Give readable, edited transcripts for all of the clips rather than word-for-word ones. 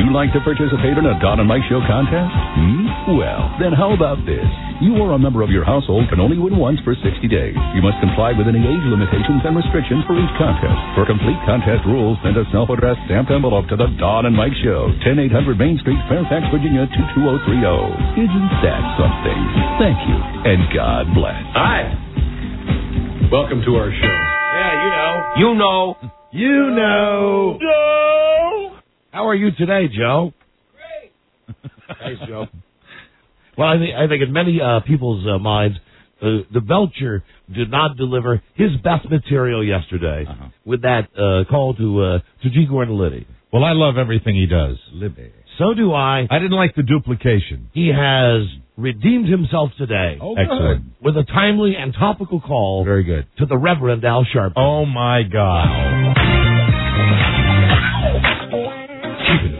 you like to participate in a Don and Mike Show contest? Well, then how about this? You or a member of your household can only win once for 60 days. You must comply with any age limitations and restrictions for each contest. For complete contest rules, send a self-addressed stamped envelope to the Don and Mike Show, 10800 Main Street, Fairfax, Virginia, 22030. Isn't that something? Thank you, and God bless. Hi. Welcome to our show. Yeah, you know. You know. Joe! How are you today, Joe? Great. Thanks, Joe. Well, I think in many people's minds, the Belcher did not deliver his best material yesterday with that call to G. Gordon Liddy. Well, I love everything he does. Libby. So do I. I didn't like the duplication. He has redeemed himself today. Oh, excellent. With a timely and topical call. Very good. To the Reverend Al Sharpton. Oh, my God. Keeping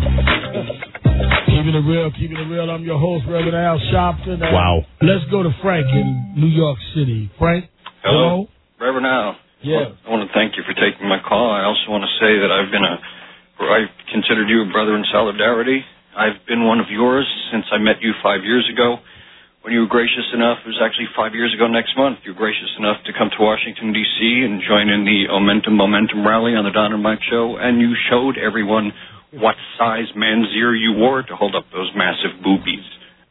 it real. I'm your host, Reverend Al Sharpton. Wow. Let's go to Frank in New York City. Frank? Hello. Reverend Al. Yeah. I want to thank you for taking my call. I also want to say that I considered you a brother in solidarity. I've been one of yours since I met you 5 years ago. When you were gracious enough, it was actually 5 years ago next month, you were gracious enough to come to Washington, D.C. and join in the Momentum rally on the Don and Mike Show, and you showed everyone what size manzier you wore to hold up those massive boobies.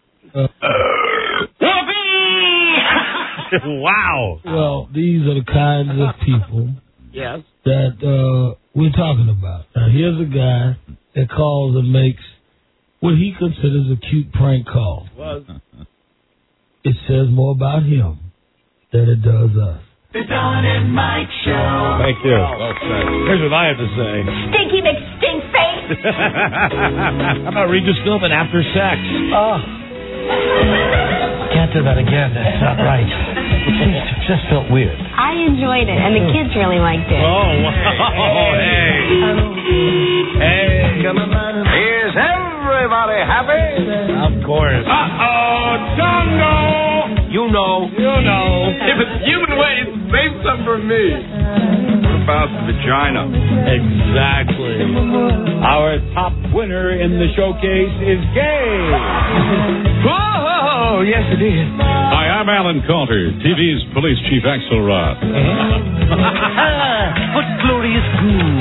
Wow. Well, these are the kinds of people Yes. that we're talking about. Now, here's a guy that calls and makes what he considers a cute prank call. It says more about him than it does us. The Don and Mike Show. Thank you. Well said. Here's what I have to say. Stinky McStink face. How about Regis Philbin after sex? Can't do that again. That's not right. It just felt weird. I enjoyed it, and the kids really liked it. Oh, wow. Hey. Is everybody happy? Of course. Dongo! You know. If it's human waste, save some for me. What about vagina? Exactly. Our top winner in the showcase is gay. Oh, yes, it is. Hi, I'm Alan Coulter, TV's police chief Axelrod. What glorious groove.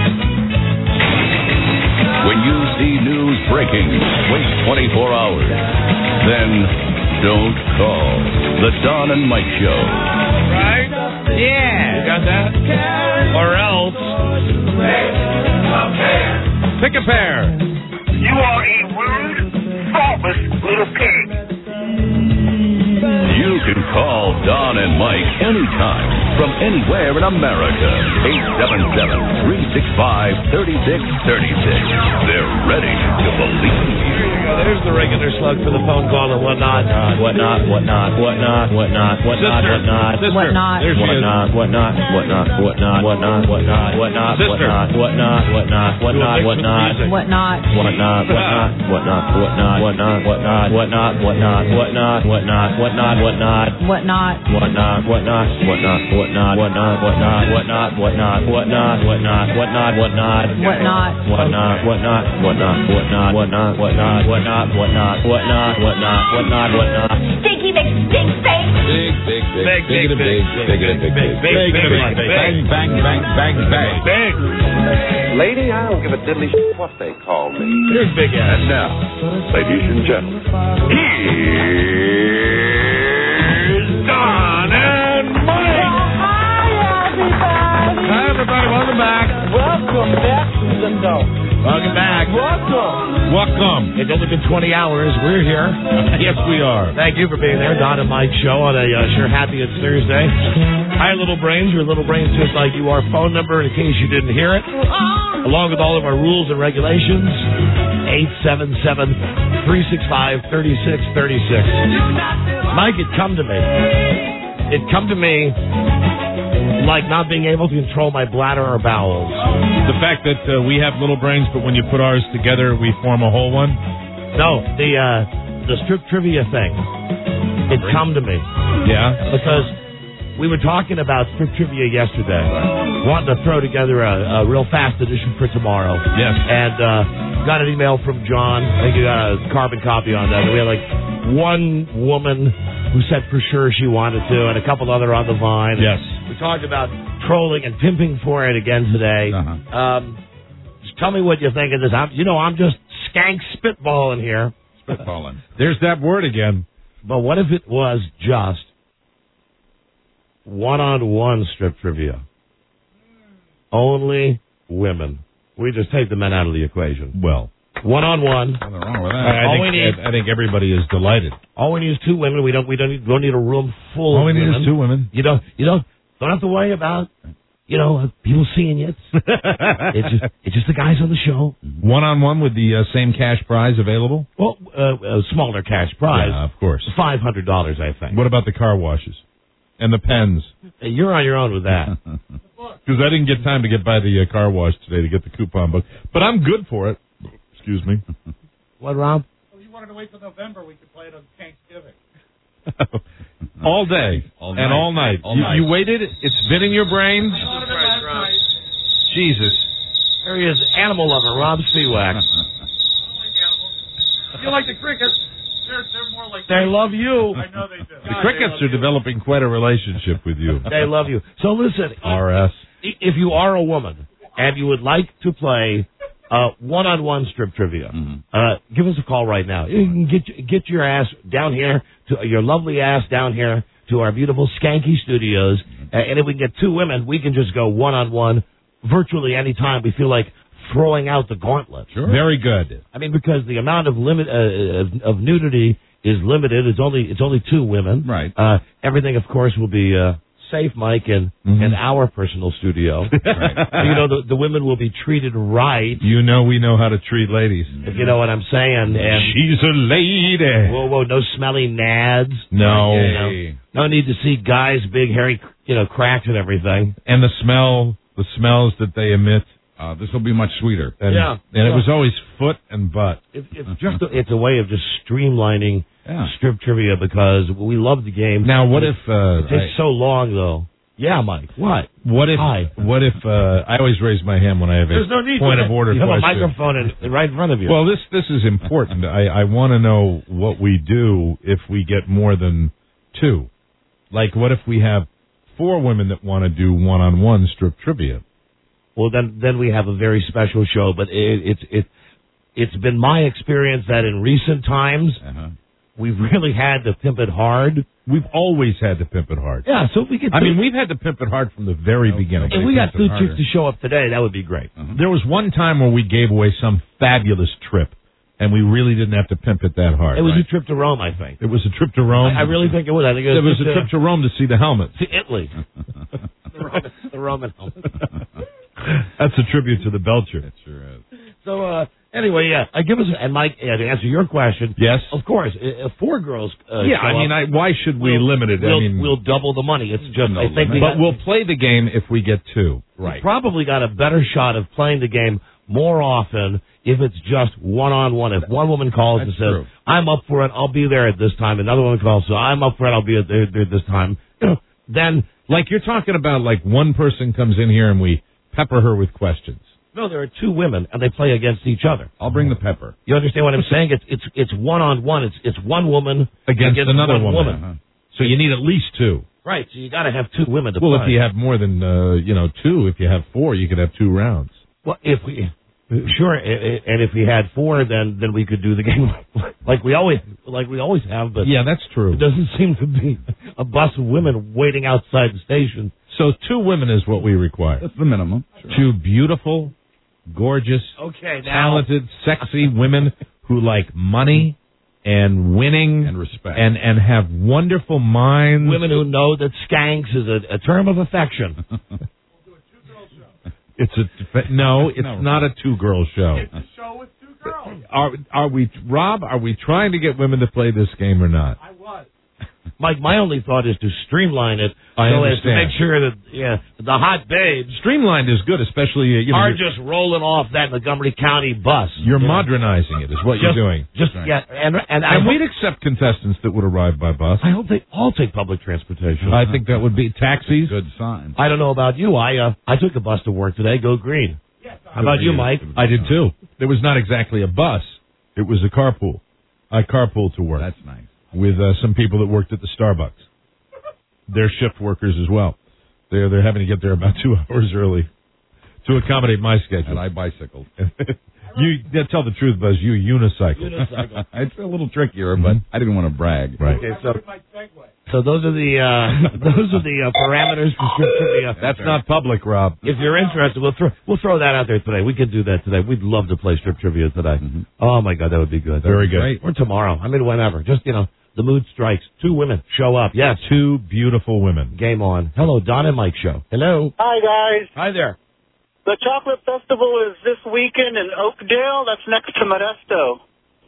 When you see news breaking, wait 24 hours. Then don't call. The Don and Mike Show. Right? Yeah. You got that? Or else. Pick a pair. You are a rude, thoughtless little pig. You can call Don and Mike anytime from anywhere in America. 877-365-3636. They're ready to believe you. There's the regular slug for the phone call and whatnot. Whatnot. Sister. There she is. Stinky McStink face. Big. Big. Lady, I don't give a diddly what they call me. Here's Big Ass. And now, ladies and gentlemen, here's Don and Mike. Hi, everybody. Welcome back. Welcome back to the show. Welcome back. Welcome. It's only been 20 hours. We're here. Yes, we are. Thank you for being there. Don and Mike Show on a Sure Happy It's Thursday. Hi, Little Brains. Your little brains just like you are. Phone number in case you didn't hear it. Along with all of our rules and regulations. 877-365-3636. Mike, it come to me like not being able to control my bladder or bowels. The fact that we have little brains, but when you put ours together, we form a whole one? No, the strip trivia thing. It come to me. Yeah? Because we were talking about strip trivia yesterday. Wanting to throw together a real fast edition for tomorrow. Yes. And got an email from John. I think you got a carbon copy on that. We had like one woman who said for sure she wanted to, and a couple other on the vine. Yes. We talked about trolling and pimping for it again today. Just tell me what you think of this. I'm just skank spitballing here. Spitballing. There's that word again. But what if it was just one-on-one strip trivia? Only women. We just take the men out of the equation. Well, one-on-one. Nothing wrong with that. I think everybody is delighted. All we need is 2 women. We don't need a room full. All we of need women. is 2 women. You don't have to worry about people seeing you. It's just the guys on the show. One-on-one with the same cash prize available? Well, a smaller cash prize. Yeah, of course. $500, I think. What about the car washes? And the pens? Hey, you're on your own with that. Because I didn't get time to get by the car wash today to get the coupon book. But I'm good for it. Excuse me. What, Rob? Well, you wanted to wait till November. We could play it on Thanksgiving. All day and all night. You waited? It's been in your brain? Jesus. There he is, animal lover, Rob Spiewak. You like the crickets? They're more like... They love you. I know they do. The crickets are developing quite a relationship with you. They love you. So listen, RS. If you are a woman and you would like to play one-on-one strip trivia, give us a call right now. You can get your ass down here, your lovely ass down here to our beautiful Skanky Studios, and if we can get 2 women, we can just go one-on-one virtually any time we feel like throwing out the gauntlet. Sure. Very good. I mean, because the amount of of nudity is limited. It's only 2 women. Right. Everything, of course, will be safe, Mike, in our personal studio. Right. The women will be treated right. We know how to treat ladies. If you know what I'm saying. And she's a lady. Whoa, no smelly nads. No. No need to see guys, big, hairy, cracks and everything. And the smells that they emit. This will be much sweeter. And it was always foot and butt. It's a way of just streamlining strip trivia because we love the game. Now, what if it takes so long though? Yeah, Mike. What? What if I always raise my hand when I have a point of order question. You have a question. microphone right in front of you. Well, this is important. I want to know what we do if we get more than 2. Like, what if we have 4 women that want to do one-on-one strip trivia? Well, then we have a very special show. But it's been my experience that in recent times we've really had to pimp it hard. We've always had to pimp it hard. Yeah, so if we could. We've had to pimp it hard from the very beginning. If we got 2 chicks to show up today, that would be great. There was one time where we gave away some fabulous trip, and we really didn't have to pimp it that hard. It was a trip to Rome, I think. It was a trip to Rome. I really think it was. I think it was a trip to Rome to see the helmet. To Italy. the Roman helmet. That's a tribute to the Belcher. It sure is. So, anyway, give us, and Mike, to answer your question. Yes. Of course, if 4 girls why should we limit it? We'll double the money. It's just, I think we'll play the game if we get 2. Right. We probably got a better shot of playing the game more often if it's just one-on-one. If one woman calls and says, I'm up for it, I'll be there at this time. Another woman calls, so I'm up for it, I'll be there at this time. Then, like you're talking about, like one person comes in here and we pepper her with questions. No, there are 2 women, and they play against each other. I'll bring the pepper. You understand what I'm saying? It's one-on-one. It's one woman against another woman. So you need at least 2. Right, so you got to have 2 women to play. Well, if you have more than 2, if you have 4, you could have 2 rounds. Well, sure, and if we had 4, then we could do the game like we always have. But yeah, that's true. It doesn't seem to be a bus of women waiting outside the station. So 2 women is what we require. That's the minimum. Sure. 2 beautiful, gorgeous, talented, sexy women who like money and winning and respect and have wonderful minds. Women who know that skanks is a term of affection. It's not a 2-girl show. It's a show with 2 girls. Are we, Rob? Are we trying to get women to play this game or not? I was. Mike, my only thought is to streamline it I understand. as to make sure that the hot babes streamlined is good, especially are just rolling off that Montgomery County bus. You're modernizing it, is what you're doing. And we'd accept contestants that would arrive by bus. I hope they all take public transportation. I think that would be taxis. Good sign. I don't know about you. I took a bus to work today. Go green. Yeah, How about you, Mike? I did too. It was not exactly a bus. It was a carpool. I carpooled to work. That's nice. With some people that worked at the Starbucks. They're shift workers as well. They're having to get there about 2 hours early to accommodate my schedule. And I bicycled. Tell the truth, Buzz. You unicycle. It's a little trickier, but I didn't want to brag. Right. Okay, so those are the parameters for strip trivia. That's not public, Rob. If you're interested, we'll throw that out there today. We could do that today. We'd love to play strip trivia today. Mm-hmm. Oh my God, that would be good. Very good. Great. Or tomorrow. I mean, whenever. Just the mood strikes. 2 women show up. Yes, 2 beautiful women. Game on. Hello, Don and Mike show. Hello. Hi, guys. Hi there. The Chocolate Festival is this weekend in Oakdale. That's next to Modesto.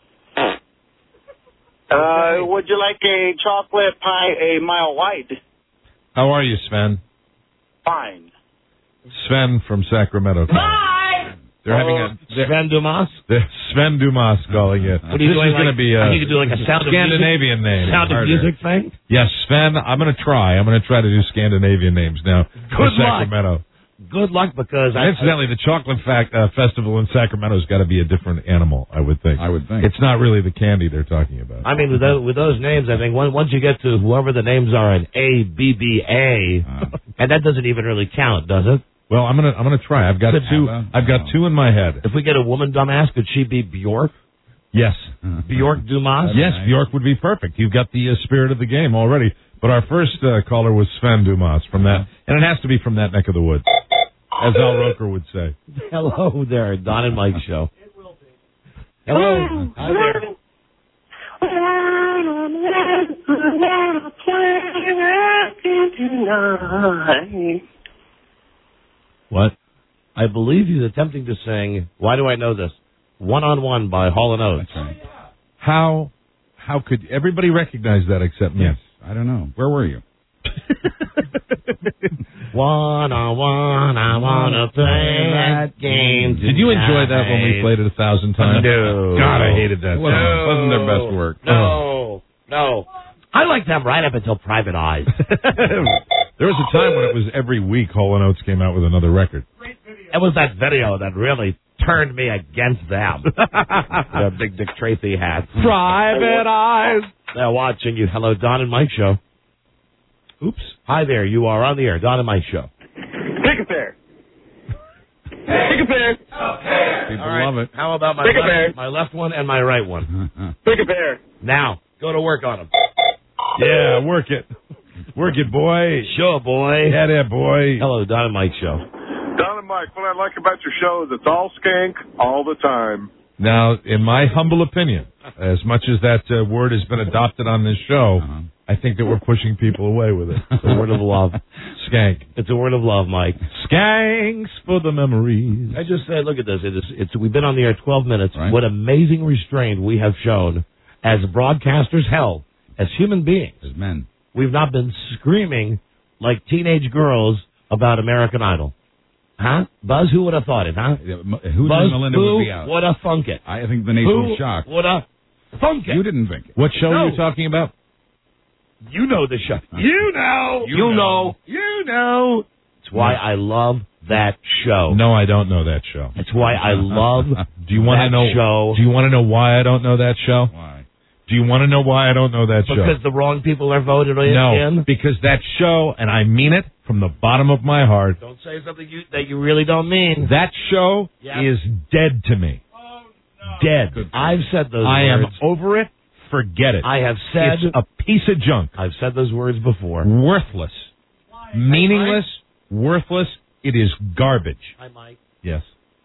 Would you like a chocolate pie a mile wide? How are you, Sven? Fine. Sven from Sacramento. Bye! They're having Sven Dumas? Sven Dumas calling it. What are you this doing? is going to be I need to do like a sound Scandinavian of music, name. Sound of music thing? Yes, Sven, I'm going to try. I'm going to try to do Scandinavian names now for Sacramento. Good luck, because incidentally, the Chocolate Festival in Sacramento's got to be a different animal, I would think. I would think. It's not really the candy they're talking about. I mean, with those names, I think once you get to whoever the names are in ABBA, and that doesn't even really count, does it? Well, I'm gonna try. I've got two in my head. If we get a woman dumbass, could she be Bjork? Yes. Bjork Dumas? Yes, nice. Bjork would be perfect. You've got the spirit of the game already. But our first caller was Sven Dumas from that, and it has to be from that neck of the woods, as Al Roker would say. Hello there, Don and Mike show. It will be. Hello. Hi there. What? I believe he's attempting to sing, Why Do I Know This? One on One by Hall & Oates. That's right. How could everybody recognize that except me? Yes. I don't know. Where were you? One on one, I want to play that game tonight. Did you enjoy that when we played it 1,000 times? No. God, I hated that. Wasn't their best work. No. I liked them right up until Private Eyes. There was a time when it was every week Hall & Oates came out with another record. It was that video that really turned me against them. The big Dick Tracy hat. Private Eyes. They're watching you. Hello, Don and Mike show. Oops. Hi there. You are on the air. Don and Mike show. Pick a pair. Pick a pair. People love it. How about my left one and my right one? Pick a pair. Now, go to work on them. Yeah, work it. Work it, boy. Sure, boy. Yeah, there, boy. Hello, Don and Mike show. Don and Mike, what I like about your show is it's all skank all the time. Now, in my humble opinion, as much as that word has been adopted on this show, I think that we're pushing people away with it. It's a word of love. Skank. It's a word of love, Mike. Skanks for the memories. I just said, look at this. We've been on the air 12 minutes. Right. What amazing restraint we have shown as broadcasters, hell, as human beings. As men. We've not been screaming like teenage girls about American Idol. Huh? Buzz, who would have thought it, huh? Who Buzz, Melinda who would be out? would have thunk it? I think the nation was shocked. Who would have thunk it? You didn't think it. What show are you talking about? You know the show. You know. You know. It's why I love that show. No, I don't know that show. It's why I love Do you want to know show. Do you want to know why I don't know that show? Why? Do you want to know why I don't know that show? Because the wrong people are voted in? No, because that show, and I mean it from the bottom of my heart. Don't say something that you really don't mean. That show is dead to me. Oh, no. Dead. I've said those I words. am over it. Forget it. I have said It's a piece of junk. I've said those words before. Worthless. Meaningless. Worthless. It is garbage. Hi, Mike. Yes.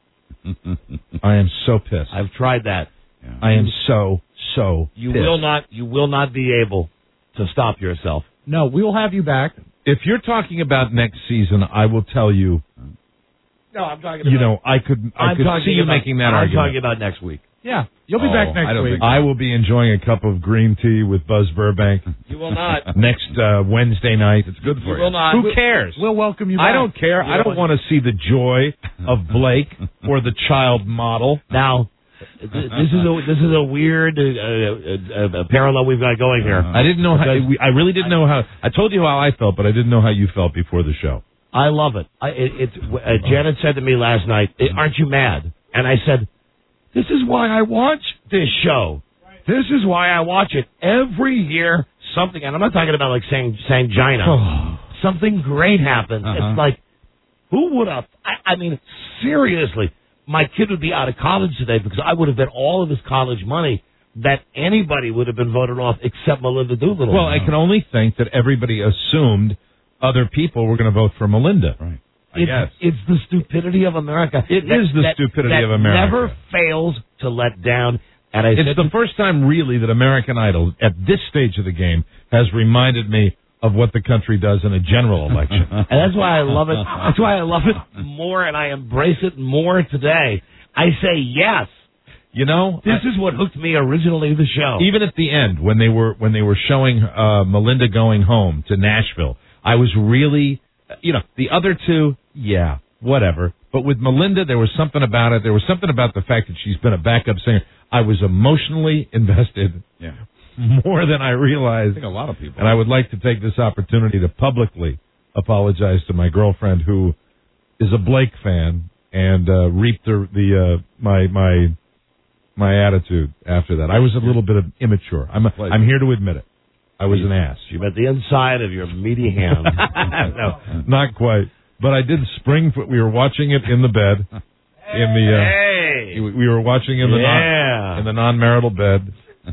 I am so pissed. I've tried that. Yeah. I am so You pissed. will not be able to stop yourself. No, we will have you back. If you're talking about next season, I will tell you. No, I'm talking about. You know, I could see you making that argument. I'm talking about next week. Yeah, you'll be back next week. think I will be enjoying a cup of green tea with Buzz Burbank You will not. next Wednesday night. It's good for You will not. Who cares? We'll welcome you back. I don't care. I don't want to see the joy of Blake or the child model. Now, this is a weird parallel we've got going here. I didn't know how. I really didn't know how. I told you how I felt, but I didn't know how you felt before the show. I love it. Janet said to me last night, "Aren't you mad?" And I said, "This is why I watch this show. This is why I watch it every year. Something, and I'm not talking about like Sangina. Something great happens. It's like, who would have? I mean, seriously, my kid would be out of college today because I would have bet all of his college money that anybody would have been voted off except Melinda Doolittle. Well, I can only think that everybody assumed other people were going to vote for Melinda. Right. It's the stupidity of America. It is the stupidity of America. Never fails to let down. And it's the first time really that American Idol, at this stage of the game, has reminded me of what the country does in a general election. And that's why I love it. That's why I love it more, and I embrace it more today. I say yes. You know, this is what hooked me originally to the show. Even at the end, when they were showing Melinda going home to Nashville, I was really, the other two, yeah, whatever. But with Melinda, there was something about it. There was something about the fact that she's been a backup singer. I was emotionally invested more than I realized. I think a lot of people. And I would like to take this opportunity to publicly apologize to my girlfriend, who is a Blake fan, and reaped my attitude after that. I was a little bit immature. I'm here to admit it. I was an ass. You met the inside of your meaty hand. No, not quite. But I did spring. We were watching it in the bed. We were watching in the non-marital bed,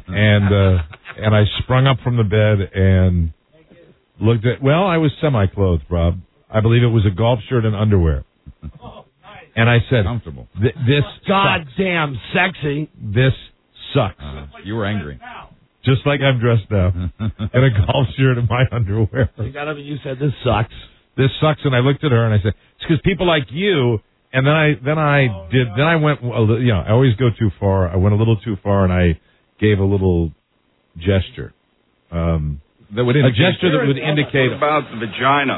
and I sprung up from the bed and looked at. Well, I was semi-clothed, Rob. I believe it was a golf shirt and underwear. And I said, "Comfortable. This goddamn sexy. This sucks." You were angry, just like I'm dressed now, in a golf shirt and my underwear. You said this sucks. This sucks, and I looked at her and I said, "It's because people like you." And then I went, I always go too far. I went a little too far, and I gave a little gesture. A gesture that would indicate about the vagina.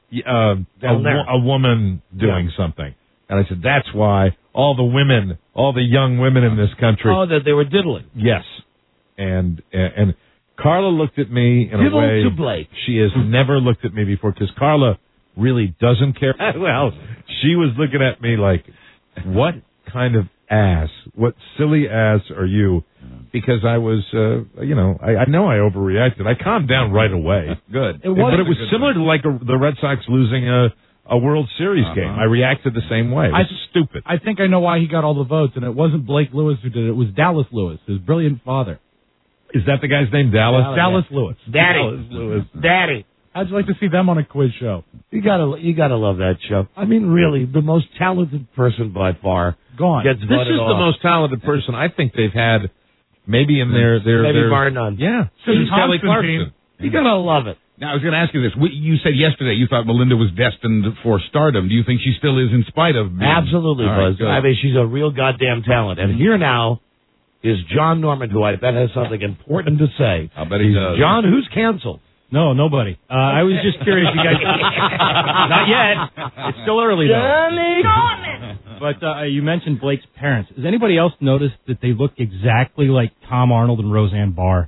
A woman doing something. And I said, that's why all the young women in this country. Oh, that they were diddling. Yes. And Carla looked at me in a way to Blake. She has never looked at me before, because Carla really doesn't care. Well, she was looking at me like, what kind of ass? What silly ass are you? Because I was, I know I overreacted. I calmed down right away. Good. But it was similar to like the Red Sox losing a World Series game. I reacted the same way. It was stupid. I think I know why he got all the votes, and it wasn't Blake Lewis who did it. It was Dallas Lewis, his brilliant father. Is that the guy's name, Dallas? Dallas Lewis. Daddy. How'd you like to see them on a quiz show? You gotta love that show. I mean, really, the most talented person by far gone. Gets voted off. This is the most talented person I think they've had, maybe in their bar none. Yeah, since Kelly Clarkson. You gotta love it. Now, I was going to ask you this. You said yesterday you thought Melinda was destined for stardom. Do you think she still is, in spite of being... Absolutely, Buzz. I mean, she's a real goddamn talent. And here now is John Norman, who I bet has something important to say. I'll bet he does. John, who's canceled? No, nobody. I was just curious, you guys... Not yet. It's still early, though. But you mentioned Blake's parents. Has anybody else noticed that they look exactly like Tom Arnold and Roseanne Barr?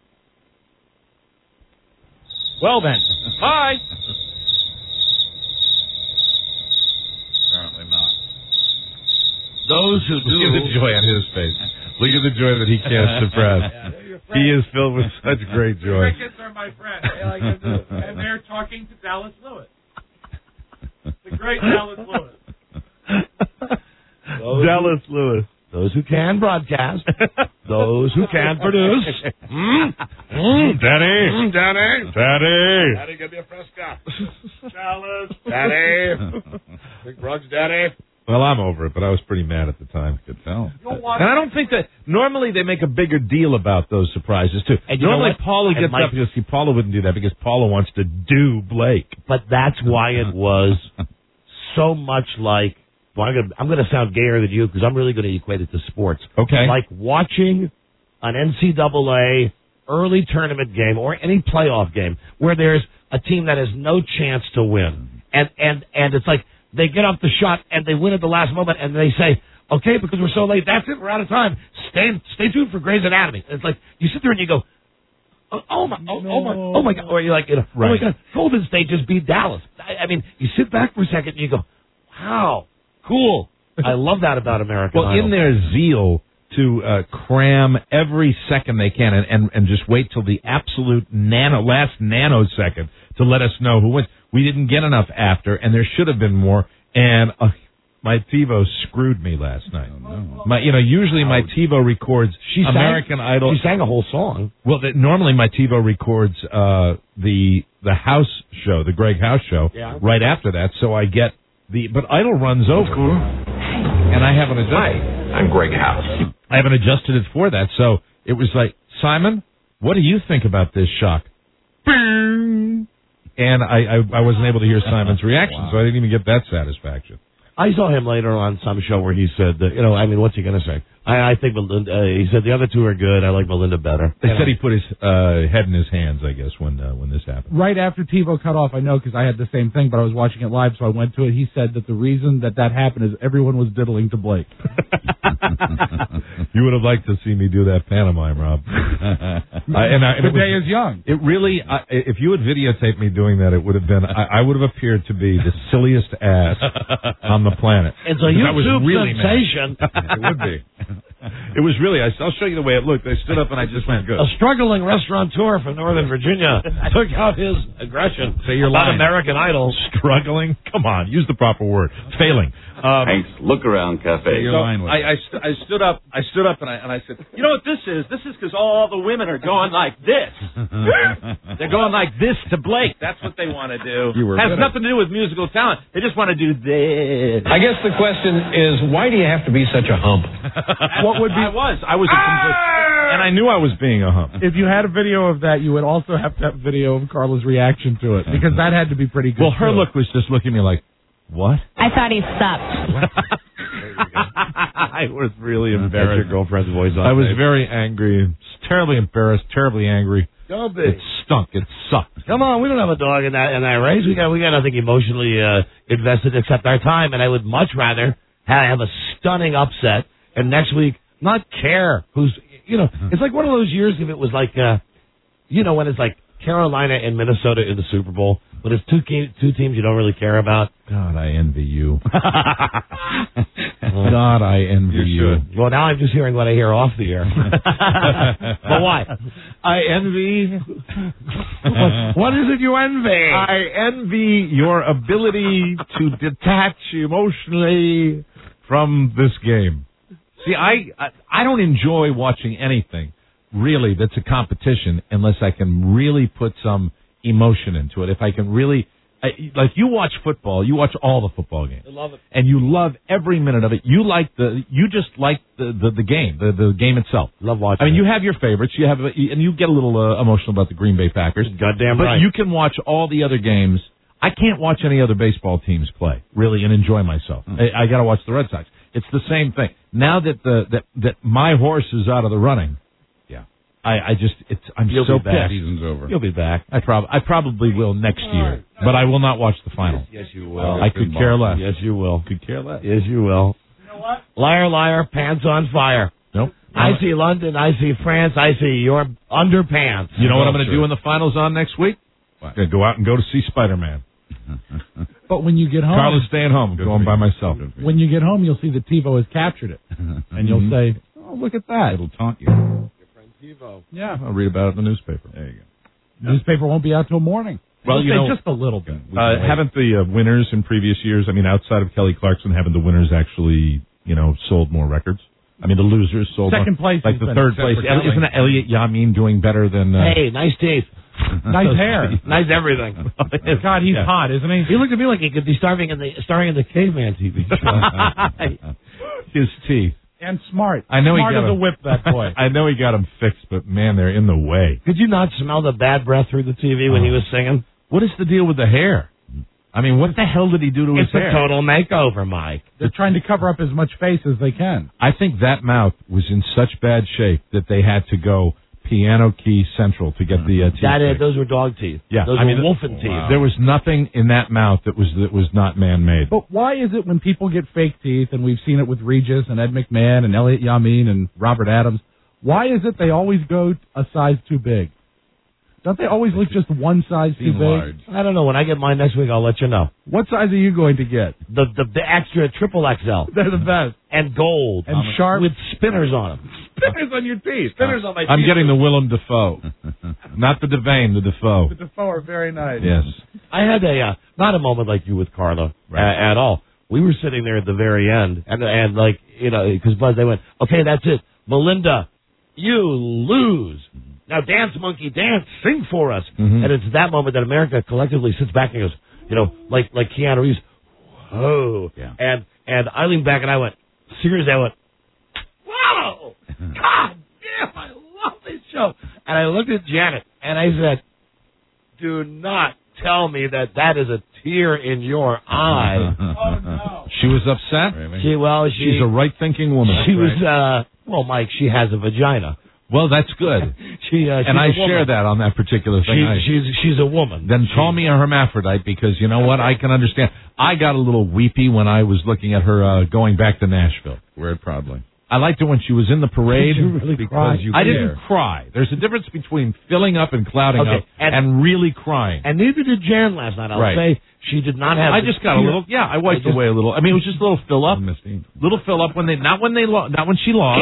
Well, then. Hi. Apparently not. Those who do... Look at the joy on his face. Look at the joy that he can't suppress. He is filled with such great joy. Crickets are my friends. And they're talking to Dallas Lewis. The great Dallas Lewis. Dallas Lewis. Those who can broadcast. Those who can produce. Daddy. Daddy, give me a Fresca. Dallas. Daddy. Big Brooks, Daddy. Well, I'm over it, but I was pretty mad at the time. Could tell. And I don't think that... Normally, they make a bigger deal about those surprises, too. And normally, Paula gets up because Paula wouldn't do that because Paula wants to do Blake. But that's why it was so much like... Well, I'm going to sound gayer than you because I'm really going to equate it to sports. Okay. Like watching an NCAA early tournament game or any playoff game where there's a team that has no chance to win. And it's like they get off the shot and they win at the last moment and they say, okay, because we're so late, that's it, we're out of time. Stay tuned for Grey's Anatomy. And it's like you sit there and you go, oh my God, or you're like, oh my God, Golden State just beat Dallas. I mean, you sit back for a second and you go, wow, cool. I love that about American Idol. In their zeal to cram every second they can and just wait till the absolute last nanosecond to let us know who wins. We didn't get enough after, and there should have been more. And my TiVo screwed me last night. Oh, no. Usually my TiVo records American Idol. She sang a whole song. Well, normally my TiVo records the House show, the Greg House show, right after that. So I get but Idol runs over, and I haven't adjusted. Hi, I'm Greg House. I haven't adjusted it for that. So it was like, Simon, what do you think about this shock? And I wasn't able to hear Simon's reaction, so I didn't even get that satisfaction. I saw him later on some show where he said, what's he going to say? I think Melinda, he said the other two are good. I like Melinda better. They said he put his head in his hands, I guess, when this happened. Right after TiVo cut off, I know because I had the same thing, but I was watching it live, so I went to it. He said that the reason that happened is everyone was diddling to Blake. You would have liked to see me do that pantomime, Rob. The day is young. It really, if you had videotaped me doing that, it would have been, I would have appeared to be the silliest ass on the planet. It's a YouTube sensation. It would be. It was really, I'll show you the way it looked. I stood up and I just went, good. A struggling restaurateur from Northern Virginia took out his aggression about American Idol. Struggling? Come on, use the proper word. Failing. Thanks. Look around, Cafe. So I stood up and I said, you know what this is? This is because all the women are going like this. They're going like this to Blake. That's what they want to do. Has nothing to do with musical talent. They just want to do this. I guess the question is, why do you have to be such a hump? What would be? I was a complete, and I knew I was being a hump. If you had a video of that, you would also have to have video of Carla's reaction to it, because that had to be pretty good. Well, her look was just looking at me like, what? I thought he sucked. I was really embarrassed. That's your girlfriend's voice on I was tape. very angry, terribly embarrassed, terribly angry. Don't be. It stunk. It sucked. Come on, we don't have a dog in that race. We got nothing emotionally invested except our time, and I would much rather have a stunning upset and next week not care who's it's like one of those years if it was like when it's like Carolina and Minnesota in the Super Bowl, but it's two teams you don't really care about. God, I envy you. God, I envy you. Well, now I'm just hearing what I hear off the air. But why? I envy. What is it you envy? I envy your ability to detach emotionally from this game. See, I don't enjoy watching anything, really, that's a competition unless I can really put some emotion into it. If I can really, like you watch football, you watch all the football games. I love it. And you love every minute of it. You just like the game, the game itself. Love watching. I mean, you have your favorites. And you get a little emotional about the Green Bay Packers. Goddamn right. But you can watch all the other games. I can't watch any other baseball teams play, really, and enjoy myself. I got to watch the Red Sox. It's the same thing. Now that that my horse is out of the running, I'm so pissed. Season's over. You'll be back. I probably will next year, but I will not watch the final. Yes, you will. I could care less. Yes, you will. Could care less. Yes, you will. You know what? Liar, liar, pants on fire. Nope. I see London. I see France. I see your underpants. You know what I'm going to do when the final's on next week? I'm going to go out and go to see Spider-Man. But when you get home, Carla's staying home. I'm going by myself. When you get home, you'll see that TiVo has captured it, and you'll say, "Oh, look at that!" It'll taunt you. Your friend TiVo. Yeah, I'll read about it in the newspaper. There you go. Newspaper won't be out till morning. Well, just a little bit. Haven't the winners in previous years? I mean, outside of Kelly Clarkson, haven't the winners actually, sold more records? I mean, the losers sold second more. place, like the third place. Isn't that Elliot Yamin doing better than? Hey, nice teeth. Nice hair. Nice everything. God, he's hot, isn't he? He looked at me like he could be starring in the Caveman TV show. His teeth. And smart. I know smart he got as a whip, that boy. I know he got them fixed, but man, they're in the way. Could you not smell the bad breath through the TV when he was singing? What is the deal with the hair? I mean, what the hell did he do to his hair? It's a total makeover, Mike. They're trying to cover up as much face as they can. I think that mouth was in such bad shape that they had to go piano key central to get the teeth. Those were dog teeth. Yeah, those were wolfen teeth. Wow. There was nothing in that mouth that was not man-made. But why is it when people get fake teeth, and we've seen it with Regis and Ed McMahon and Elliot Yamin and Robert Adams, why is it they always go a size too big? Don't they always look just one size too big? Large. I don't know. When I get mine next week, I'll let you know. What size are you going to get? The extra triple XL. They're the best. And gold. And sharp. With spinners on them. Spinners on your teeth. Spinners on my teeth. I'm getting the Willem Dafoe. Not the Devane, the Dafoe. The Defoe are very nice. Yes. I had not a moment like you with Carla at all. We were sitting there at the very end, and like, you know, because Buzz, they went, okay, that's it. Melinda, you lose. Now dance, monkey, dance, sing for us. Mm-hmm. And it's that moment that America collectively sits back and goes, you know, like Keanu Reeves, whoa. Yeah. And I leaned back and I went, seriously, I went, whoa, God damn, I love this show. And I looked at Janet and I said, do not tell me that is a tear in your eye. Oh, no. She was upset? Really? She's a right-thinking woman. She was, well, Mike, she has a vagina. Well, that's good. She's and I share that on that particular thing. She's a woman. Then call me a hermaphrodite, because you know what? I can understand. I got a little weepy when I was looking at her going back to Nashville. Wear it proudly. I liked it when she was in the parade. Did you really cry? I didn't cry. There's a difference between filling up and clouding up and really crying. And neither did Jan last night. I'll say she did not have. I just got a little. Yeah, I wiped away a little. I mean, it was just a little fill up. Little fill up not when she lost.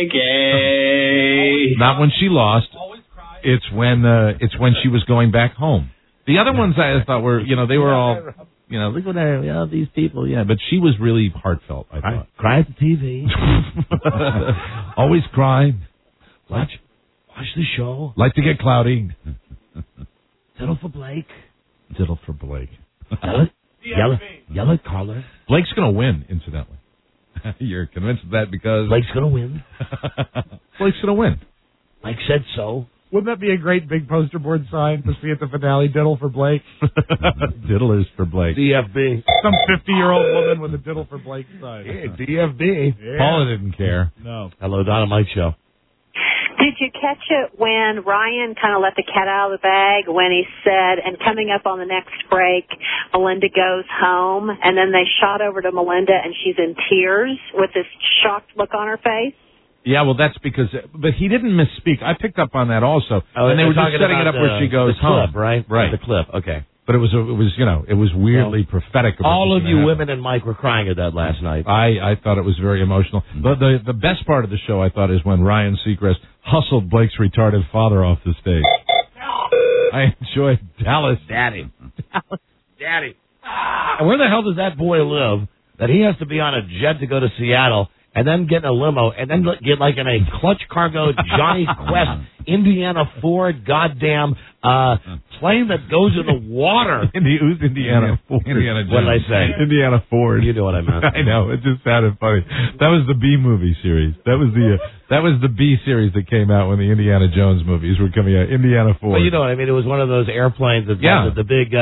Gay. Not when she lost. It's when she was going back home. The other ones I thought were, you know, they were all, you know, look at these people, yeah. But she was really heartfelt, I thought. Cry at the TV. Always cry. Watch the show. Like to get cloudy. Diddle for Blake. Diddle for Blake. Yell at Carla. Blake's going to win, incidentally. You're convinced of that because... Blake's going to win. Blake's going to win. Mike said so. Wouldn't that be a great big poster board sign to see at the finale? Diddle for Blake. Diddlers for Blake. DFB. Some 50-year-old woman with a Diddle for Blake sign. Yeah, DFB. Yeah. Paula didn't care. No. Hello, Donna Mike Show. Did you catch it when Ryan kind of let the cat out of the bag when he said, and coming up on the next break, Melinda goes home, and then they shot over to Melinda and she's in tears with this shocked look on her face? Yeah, well, that's because, but he didn't misspeak. I picked up on that also. Oh, and they were just setting it up where she goes home. The clip, right? Right. The clip, okay. But it was weirdly prophetic. All of you women and Mike were crying at that last night. I thought it was very emotional. But the best part of the show, I thought, is when Ryan Seacrest hustled Blake's retarded father off the stage. I enjoyed Dallas. Daddy. Daddy. And where the hell does that boy live that he has to be on a jet to go to Seattle and then get in a limo and then get like in a clutch cargo Johnny Quest Indiana Ford goddamn plane that goes in the water? Who's Indiana Ford? Indiana Jones. What did I say? Indiana Ford. You know what I meant. I know. It just sounded funny. That was the B movie series. That was the B series that came out when the Indiana Jones movies were coming out. Indiana Ford. Well, you know what I mean. It was one of those airplanes that the big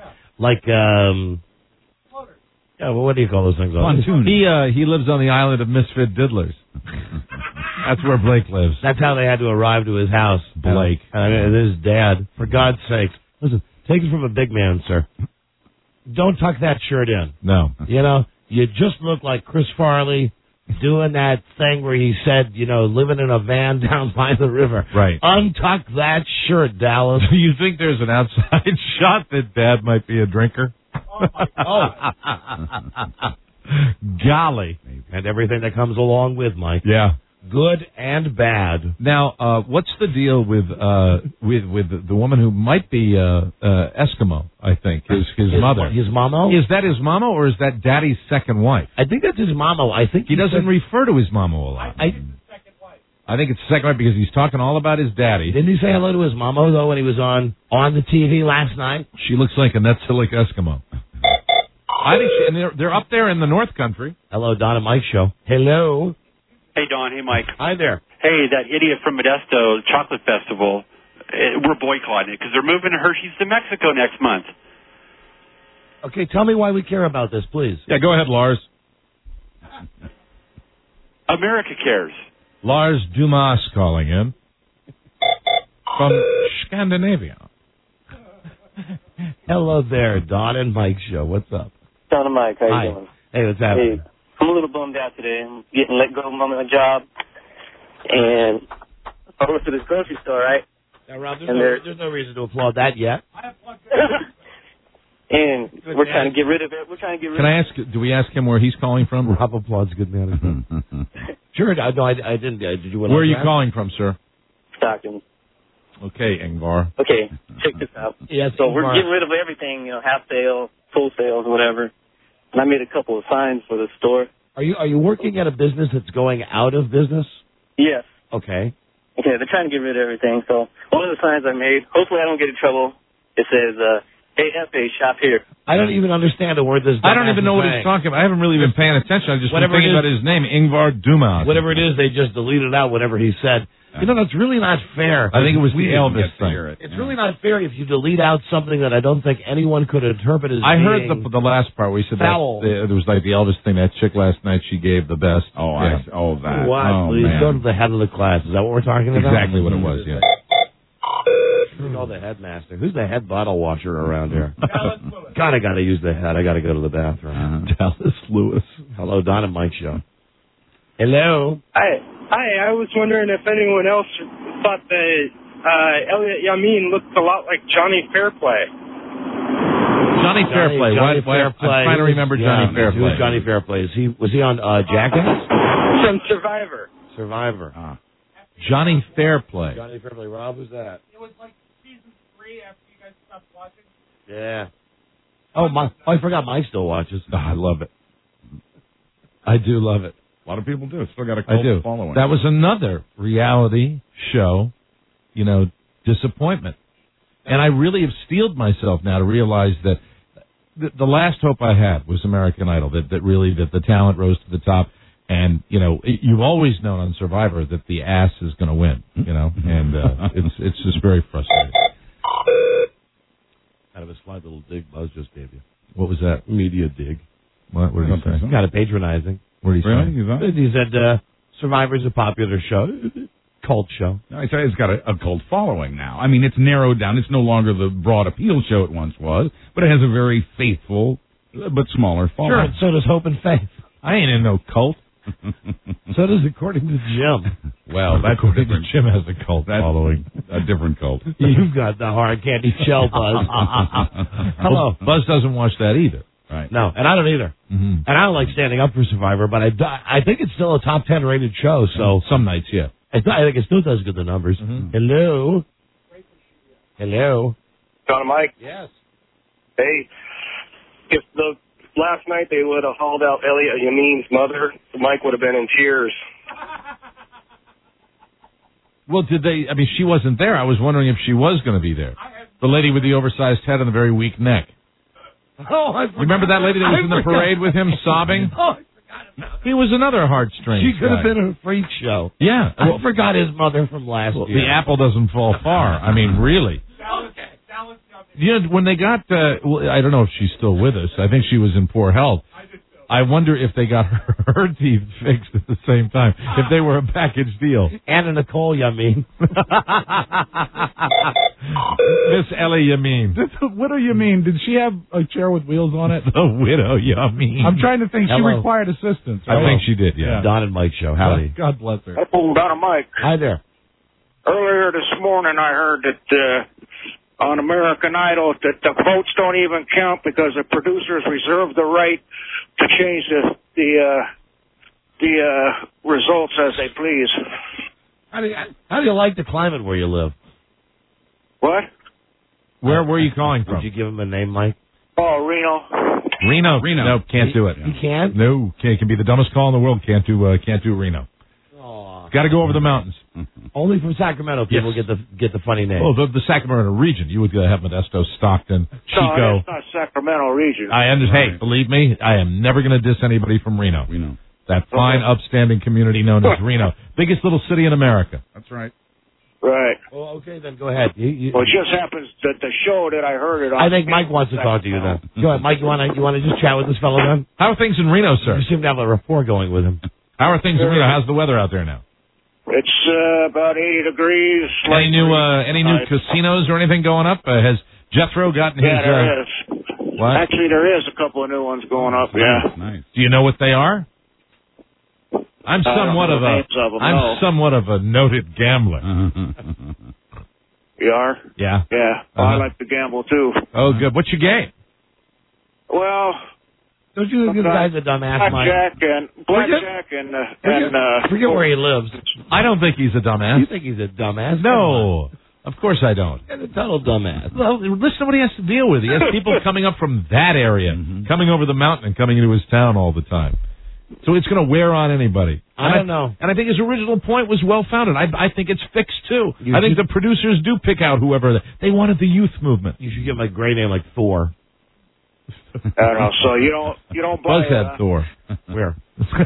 yeah, well, what do you call those things? Pontoon. He lives on the island of misfit diddlers. That's where Blake lives. That's how they had to arrive to his house. Blake. And his dad. For God's sake. Listen, take it from a big man, sir. Don't tuck that shirt in. No. You know, you just look like Chris Farley doing that thing where he said, you know, living in a van down by the river. Right. Untuck that shirt, Dallas. Do you think there's an outside shot that Dad might be a drinker? Oh. Golly. And everything that comes along with, Mike. Yeah. Good and bad. Now, what's the deal with the woman who might be Eskimo? I think his mother. His mama? Is that his mama or is that Daddy's second wife? I think that's his mama. I think he doesn't refer to his mama a lot. I think it's second wife because he's talking all about his daddy. Didn't he say hello to his mama though when he was on the TV last night? She looks like a Netsilik Eskimo. I think and they're up there in the North Country. Hello, Don and Mike Show. Hello. Hey, Don. Hey, Mike. Hi there. Hey, that idiot from Modesto Chocolate Festival, we're boycotting it because they're moving Hershey's to Mexico next month. Okay, tell me why we care about this, please. Yeah, go ahead, Lars. America cares. Lars Dumas calling in from Scandinavia. Hello there, Don and Mike Show. What's up? Don and Mike, how you doing? Hey, what's happening? Hey, I'm a little bummed out today. I'm getting let go of my job. And I went to this grocery store, right? Now, Rob, there's no reason to applaud that yet. And we're trying to get rid of it. We're trying to get rid Can of I ask? Do we ask him where he's calling from? Rob applauds good management. Sure. No, I didn't. Did you? Where are you calling from, sir? Stockton. Okay, Ingvar. Okay, check this out. Yes, so we're getting rid of everything, half sale, full sales, whatever. And I made a couple of signs for the store. Are you working at a business that's going out of business? Yes. Okay. Okay, they're trying to get rid of everything. So one of the signs I made, hopefully I don't get in trouble. It says, AFA, shop here. I don't even understand a word this. I don't even know what he's talking about. I haven't really been paying attention. I've just been thinking about his name, Ingvar Dumas. Whatever it is, they just deleted out whatever he said. You know, that's really not fair. I think it was the Elvis thing. It's really not fair if you delete out something that I don't think anyone could interpret as I heard being the last part where he said foul. that there was like the Elvis thing. That chick last night, she gave the best. Oh, yeah. that. What? Oh, Please man. go to the head of the class. Is that what we're talking about? Exactly what it was, yeah. Call the headmaster. Who's the head bottle washer around here? God, I got to use the head. I got to go to the bathroom. Dallas Lewis. Hello, Don and Mike show. Hello. Hi. I was wondering if anyone else thought that Elliot Yamin looked a lot like Johnny Fairplay. Johnny Fairplay. Johnny Fairplay. Fairplay. I'm trying to remember Johnny Fairplay. Who's Johnny Fairplay? Was he on Jackass? From Survivor. Survivor. Johnny Fairplay. Johnny Fairplay. Rob, who's that? It was like season 3 after you guys stopped watching. Yeah. Oh, I forgot Mike still watches. Oh, I love it. I do love it. A lot of people do. Still got a cult following. That was another reality show, disappointment. And I really have steeled myself now to realize that the last hope I had was American Idol, that the talent rose to the top. And, you've always known on Survivor that the ass is going to win, and it's just very frustrating. Kind of a slight little dig Buzz just gave you. What was that? Media dig. What did he say? Kind of patronizing. What did he say? He said Survivor's a popular show, cult show. No, I say it's got a cult following now. I mean, it's narrowed down. It's no longer the broad appeal show it once was, but it has a very faithful but smaller following. Sure, so does Hope and Faith. I ain't in no cult. So does according to Jim. Well, that's according to Jim has a cult following. A different cult. You've got the hard candy shell, Buzz. Hello. Buzz doesn't watch that either. Right. No, and I don't either. Mm-hmm. And I don't like standing up for Survivor, but I think it's still a top 10 rated show. So some nights, yeah. I think it still does good the numbers. Mm-hmm. Hello. Hello. John and Mike. Yes. Hey, if last night they would have hauled out Elliot Yamin's mother, Mike would have been in tears. Well, did they? I mean, she wasn't there. I was wondering if she was going to be there. The lady with the oversized head and the very weak neck. Oh, I forgot. Remember that lady that was in the parade with him sobbing? Oh, I forgot about He was another heartstring. She could have been a freak show. Yeah. I forgot his mother from last year. The apple doesn't fall far. I mean, really. When they got, I don't know if she's still with us. I think she was in poor health. I wonder if they got her teeth fixed at the same time, if they were a package deal. Anna Nicole Yamin. Miss Ellie Yamin. The widow Yamin, did she have a chair with wheels on it? The widow Yamin. I'm trying to think. She Hello. required assistance. I think she did, yeah. Don and Mike show. Howdy. God bless her. Don and Mike. Hi there. Earlier this morning, I heard that on American Idol that the votes don't even count because the producers reserve the right to change the results as they please. How do you like the climate where you live? What? Where were you calling from? Did you give him a name, Mike? Oh, Reno. Reno. Nope, can't do it. You can't? No, it can be the dumbest call in the world. Can't do Reno. Got to go over the mountains. Only from Sacramento people get the funny name. Oh, the Sacramento region. You would have Modesto, Stockton, Chico. No, it's not Sacramento region. I understand. Hey, believe me, I am never going to diss anybody from Reno. That fine, upstanding community known as Reno. Biggest little city in America. That's right. Right. Well, okay, then go ahead. Well, it just happens that the show that I heard it on. I think Mike wants to talk to you then. Go ahead, Mike. You want to just chat with this fellow then? How are things in Reno, sir? You seem to have a rapport going with him. How are things in Reno? How's the weather out there now? It's about 80 degrees. Any new casinos or anything going up? Has Jethro gotten his? Yeah, there is. What? Actually, there is a couple of new ones going up. Yeah. Nice. Do you know what they are? I'm somewhat of a noted gambler. You are? Yeah. Yeah. Well, I like to gamble, too. Oh, good. What's your game? Well... Don't you think this guy's a dumbass, Mike? Blackjack and forget where he lives. I don't think he's a dumbass. You think he's a dumbass? No. Of course I don't. He's a total dumbass. Well, listen to what he has to deal with. He has people coming up from that area, coming over the mountain and coming into his town all the time. So it's going to wear on anybody. I don't know. And I think his original point was well-founded. I think it's fixed, too. I think the producers do pick out whoever. They wanted the youth movement. You should give him a great name like Thor. I don't know. So you don't buy... Buzz had Thor. Where?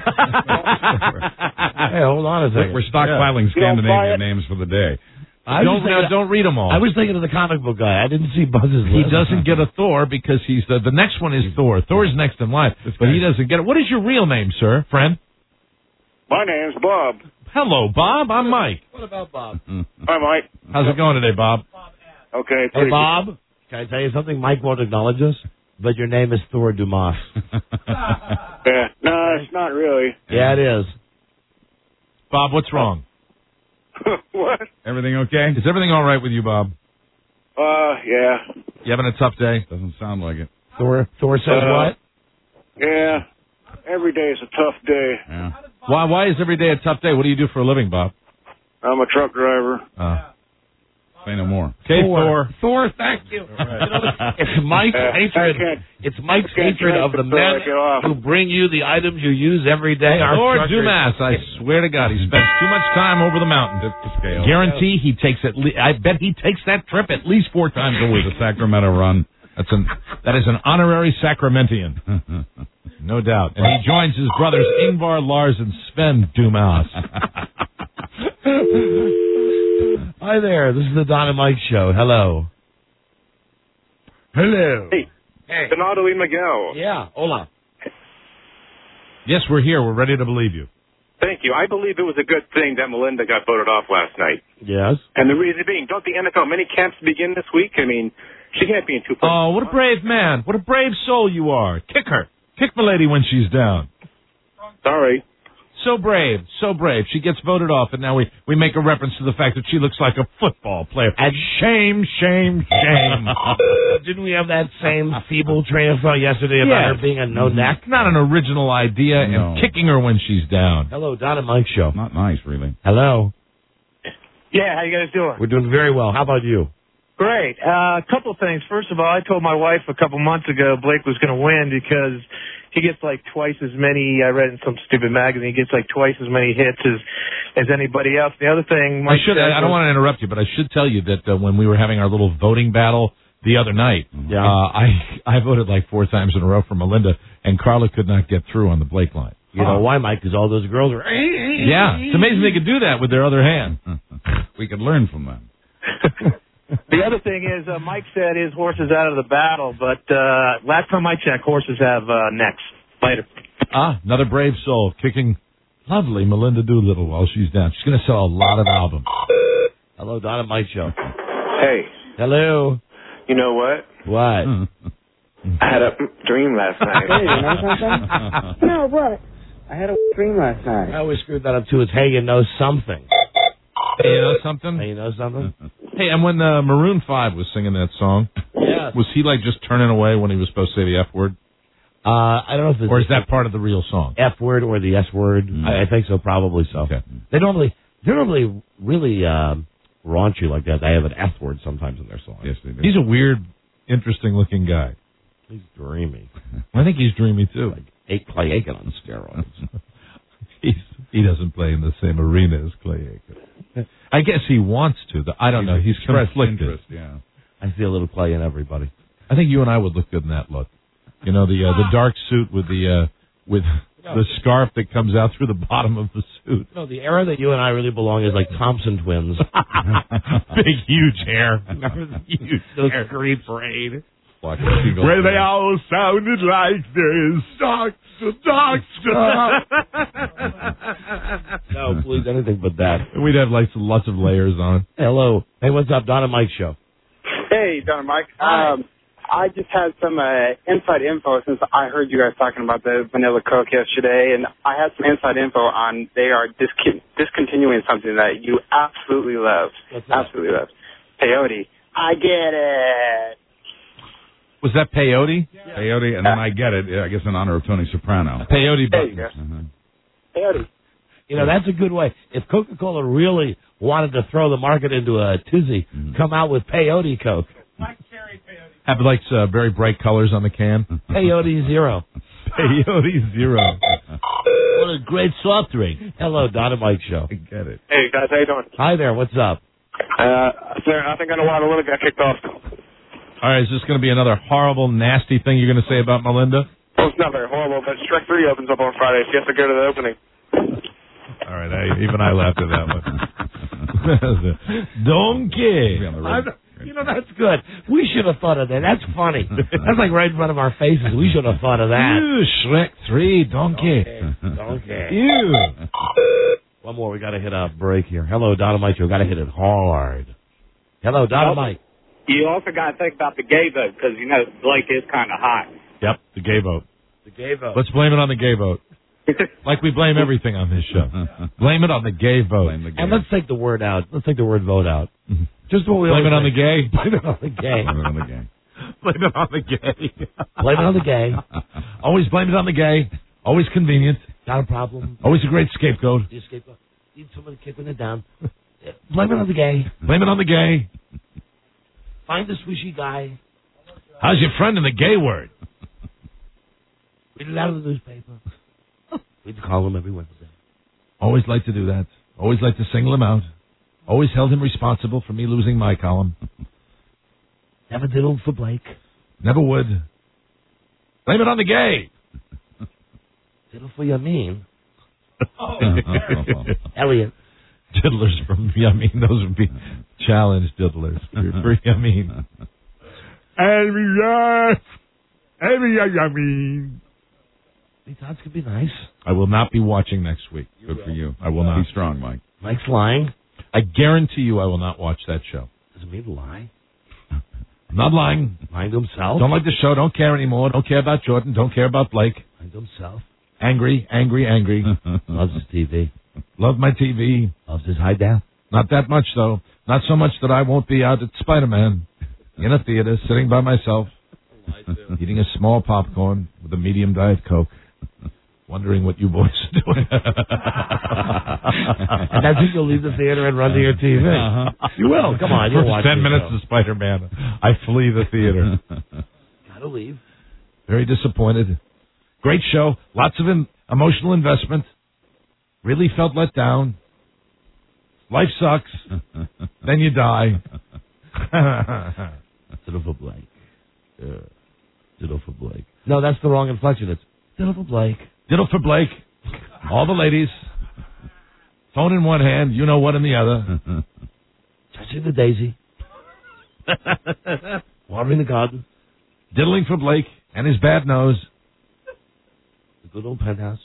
Hey, hold on a second. We're stockpiling Scandinavian names for the day. Don't read them all. I was thinking of the comic book guy. I didn't see Buzz's list. He doesn't get a Thor because he's the next one is Thor. Thor's next in line, but he doesn't get it. What is your real name, sir, friend? My name's Bob. Hello, Bob. I'm Mike. What about Bob? Hi, Mike. How's it going today, Bob? Okay. Hey, Bob. Can I tell you something? Mike won't acknowledge us, but your name is Thor Dumas. Yeah. No, it's not really. Yeah, it is. Bob, what's wrong? What? Everything okay? Is everything all right with you, Bob? Yeah. You having a tough day? Doesn't sound like it. Thor says what? Yeah. Every day is a tough day. Yeah. Why is every day a tough day? What do you do for a living, Bob? I'm a truck driver. Say no more. Okay, Thor. Thor, thank you. It's Mike's hatred. It's Mike's hatred of the men who bring you the items you use every day. Lord Dumas, I swear to God, he spends too much time over the mountain. Guarantee he takes I bet he takes that trip at least 4 times a week. The Sacramento run. That is an honorary Sacramentian. No doubt. And he joins his brothers Ingvar, Lars, and Sven Dumas. Hi there. This is the Don and Mike Show. Hello. Hello. Hey. Donato y Miguel. Yeah. Hola. Yes, we're here. We're ready to believe you. Thank you. I believe it was a good thing that Melinda got voted off last night. Yes. And the reason being, don't the NFL mini camps begin this week? I mean, she can't be in 2 places. Oh, what a brave man. What a brave soul you are. Kick her. Kick Milady when she's down. Sorry. So brave, so brave. She gets voted off, and now we make a reference to the fact that she looks like a football player. And shame, shame, shame. Didn't we have that same feeble train of thought yesterday about her being a no-neck? Not an original idea, and kicking her when she's down. Hello, Don and Mike Show. Not nice, really. Hello. Yeah, how you guys doing? We're doing very well. How about you? Great. A couple of things. First of all, I told my wife a couple months ago Blake was going to win because he gets like twice as many. I read in some stupid magazine. He gets like twice as many hits as anybody else. The other thing, I don't want to interrupt you, but I should tell you that when we were having our little voting battle the other night, I voted like 4 times in a row for Melinda, and Carla could not get through on the Blake line. You know why, Mike? Because all those girls are. Yeah, it's amazing they could do that with their other hand. We could learn from them. The other thing is, Mike said his horse is out of the battle, but last time I checked, horses have necks. Later. Another brave soul kicking lovely Melinda Doolittle while she's down. She's going to sell a lot of albums. Hello, Don and Mike Show. Hey. Hello. You know what? What? I had a dream last night. Hey, you know something? No, what? I had a dream last night. I always screwed that up too. It's hey, you know something. Hey, you know something? Hey, you know something? Hey, and when Maroon 5 was singing that song, was he like just turning away when he was supposed to say the F word? I don't know if it's... Or is that part of the real song? F word or the S word? I think so, probably so. Okay. They're normally really raunchy like that. They have an F word sometimes in their songs. Yes, they do. He's a weird, interesting-looking guy. He's dreamy. I think he's dreamy, too. Like Clay Aiken on steroids. He doesn't play in the same arena as Clay Aiken. I guess he wants to. I don't know. He's conflicted. Interest, yeah. I see a little Clay in everybody. I think you and I would look good in that look. You know, the dark suit with the scarf that comes out through the bottom of the suit. No, the era that you and I really belong is like Thompson twins. Big, huge hair. Huge Green Parade. Where they all sounded like this. No, please, anything but that. We'd have like lots of layers on. Hello. Hey, what's up? Don and Mike Show. Hey, Don and Mike. I just had some inside info since I heard you guys talking about the Vanilla Coke yesterday, and I had some inside info on they are discontinuing something that you absolutely love. What's that? Absolutely love. Peyote. I get it. Was that peyote? Yeah. Peyote, and then I get it, I guess in honor of Tony Soprano. Peyote buttons. Peyote. You know, that's a good way. If Coca-Cola really wanted to throw the market into a tizzy, come out with Peyote Coke. Have like very bright colors on the can. Peyote Zero. Peyote Zero. What a great soft drink. Hello, Don and Mike Show. I get it. Hey, guys, how you doing? Hi there, what's up? Sir, I think I know why Melinda got kicked off. All right, is this going to be another horrible, nasty thing you're going to say about Melinda? Well, it's not very horrible, but Shrek 3 opens up on Friday. She has to go to the opening. All right, even I laughed at that one. Donkey. You know, that's good. We should have thought of that. That's funny. That's like right in front of our faces. We should have thought of that. Ew, Shrek 3, Donkey. Donkey. Ew. One more. We got to hit a break here. Hello, Don and Mike Show. Got to hit it hard. Hello, Don and Mike. You also got to think about the gay vote because, you know, Blake is kind of hot. Yep, the gay vote. The gay vote. Let's blame it on the gay vote. Like we blame everything on this show. Blame it on the gay vote. And let's take the word out. Let's take the word vote out. Just what we blame it on the gay. Blame it on the gay. Blame it on the gay. Blame it on the gay. Blame it on the gay. Always blame it on the gay. Always convenient. Not a problem. Always a great scapegoat. Need somebody kicking it down. Blame it on the gay. Blame it on the gay. Find the swishy guy. How's your friend in the gay word? Read it out of the newspaper. We'd call him every Wednesday. Always like to do that. Always like to single him out. Always held him responsible for me losing my column. Never diddled for Blake. Never would. Blame it on the gay. Diddle for Yamin. Elliot. Diddlers from Yamin. Those would be challenge diddlers for Yamin. Yamin. These odds could be nice. I will not be watching next week. Good for you. I will not. Be strong, Mike. Mike's lying. I guarantee you I will not watch that show. Doesn't mean lie. I'm not lying. Lying to himself. Don't like the show. Don't care anymore. Don't care about Jordan. Don't care about Blake. Lying to himself. Angry. Loves his TV. Love my TV. Loves his high def. Not that much, though. Not so much that I won't be out at Spider-Man in a theater, sitting by myself, eating a small popcorn with a medium Diet Coke, wondering what you boys are doing. And that's when you'll leave the theater and run to your TV. You will. Come on. You'll watch 10 minutes of Spider-Man, I flee the theater. Gotta leave. Very disappointed. Great show. Lots of emotional investment. Really felt let down. Life sucks. Then you die. Diddle for Blake. Diddle for Blake. No, that's the wrong inflection. It's diddle for Blake. Diddle for Blake. All the ladies. Phone in one hand, you know what in the other. Touching the daisy. Watering the garden. Diddling for Blake and his bad nose. The good old penthouse.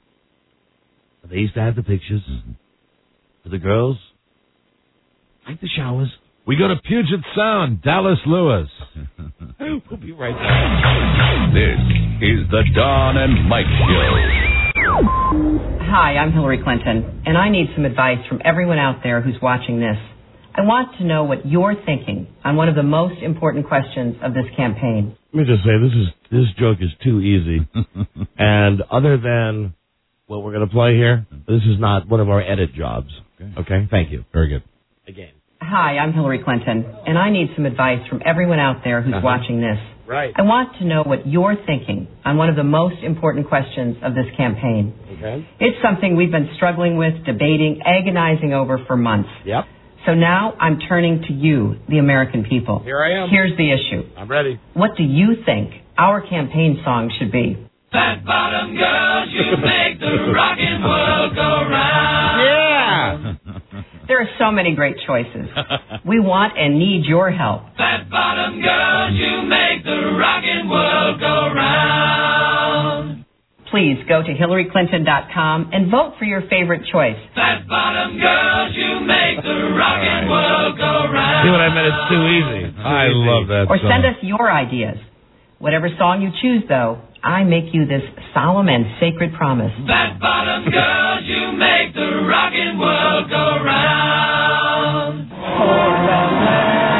They used to have the pictures. For the girls. Like the showers. We go to Puget Sound, Dallas Lewis. We'll be right back. This is the Don and Mike Show. Hi, I'm Hillary Clinton, and I need some advice from everyone out there who's watching this. I want to know what you're thinking on one of the most important questions of this campaign. Let me just say, this joke is too easy. And other than what we're going to play here, this is not one of our edit jobs. Okay? Thank you. Very good. Again. Hi, I'm Hillary Clinton, and I need some advice from everyone out there who's watching this. Right. I want to know what you're thinking on one of the most important questions of this campaign. Okay. It's something we've been struggling with, debating, agonizing over for months. Yep. So now I'm turning to you, the American people. Here I am. Here's the issue. I'm ready. What do you think our campaign song should be? Fat bottom girls, you make the rockin' world go round. Yeah! There are so many great choices. We want and need your help. Fat bottom girls, you make the rockin' world go round. Please go to HillaryClinton.com and vote for your favorite choice. Fat bottom girls, you make the rockin' world go round. See what I meant? It's too easy. I love that Or song. send us your ideas. Whatever song you choose, though, I make you this solemn and sacred promise. Fat bottom girls, you make the rockin' world go round.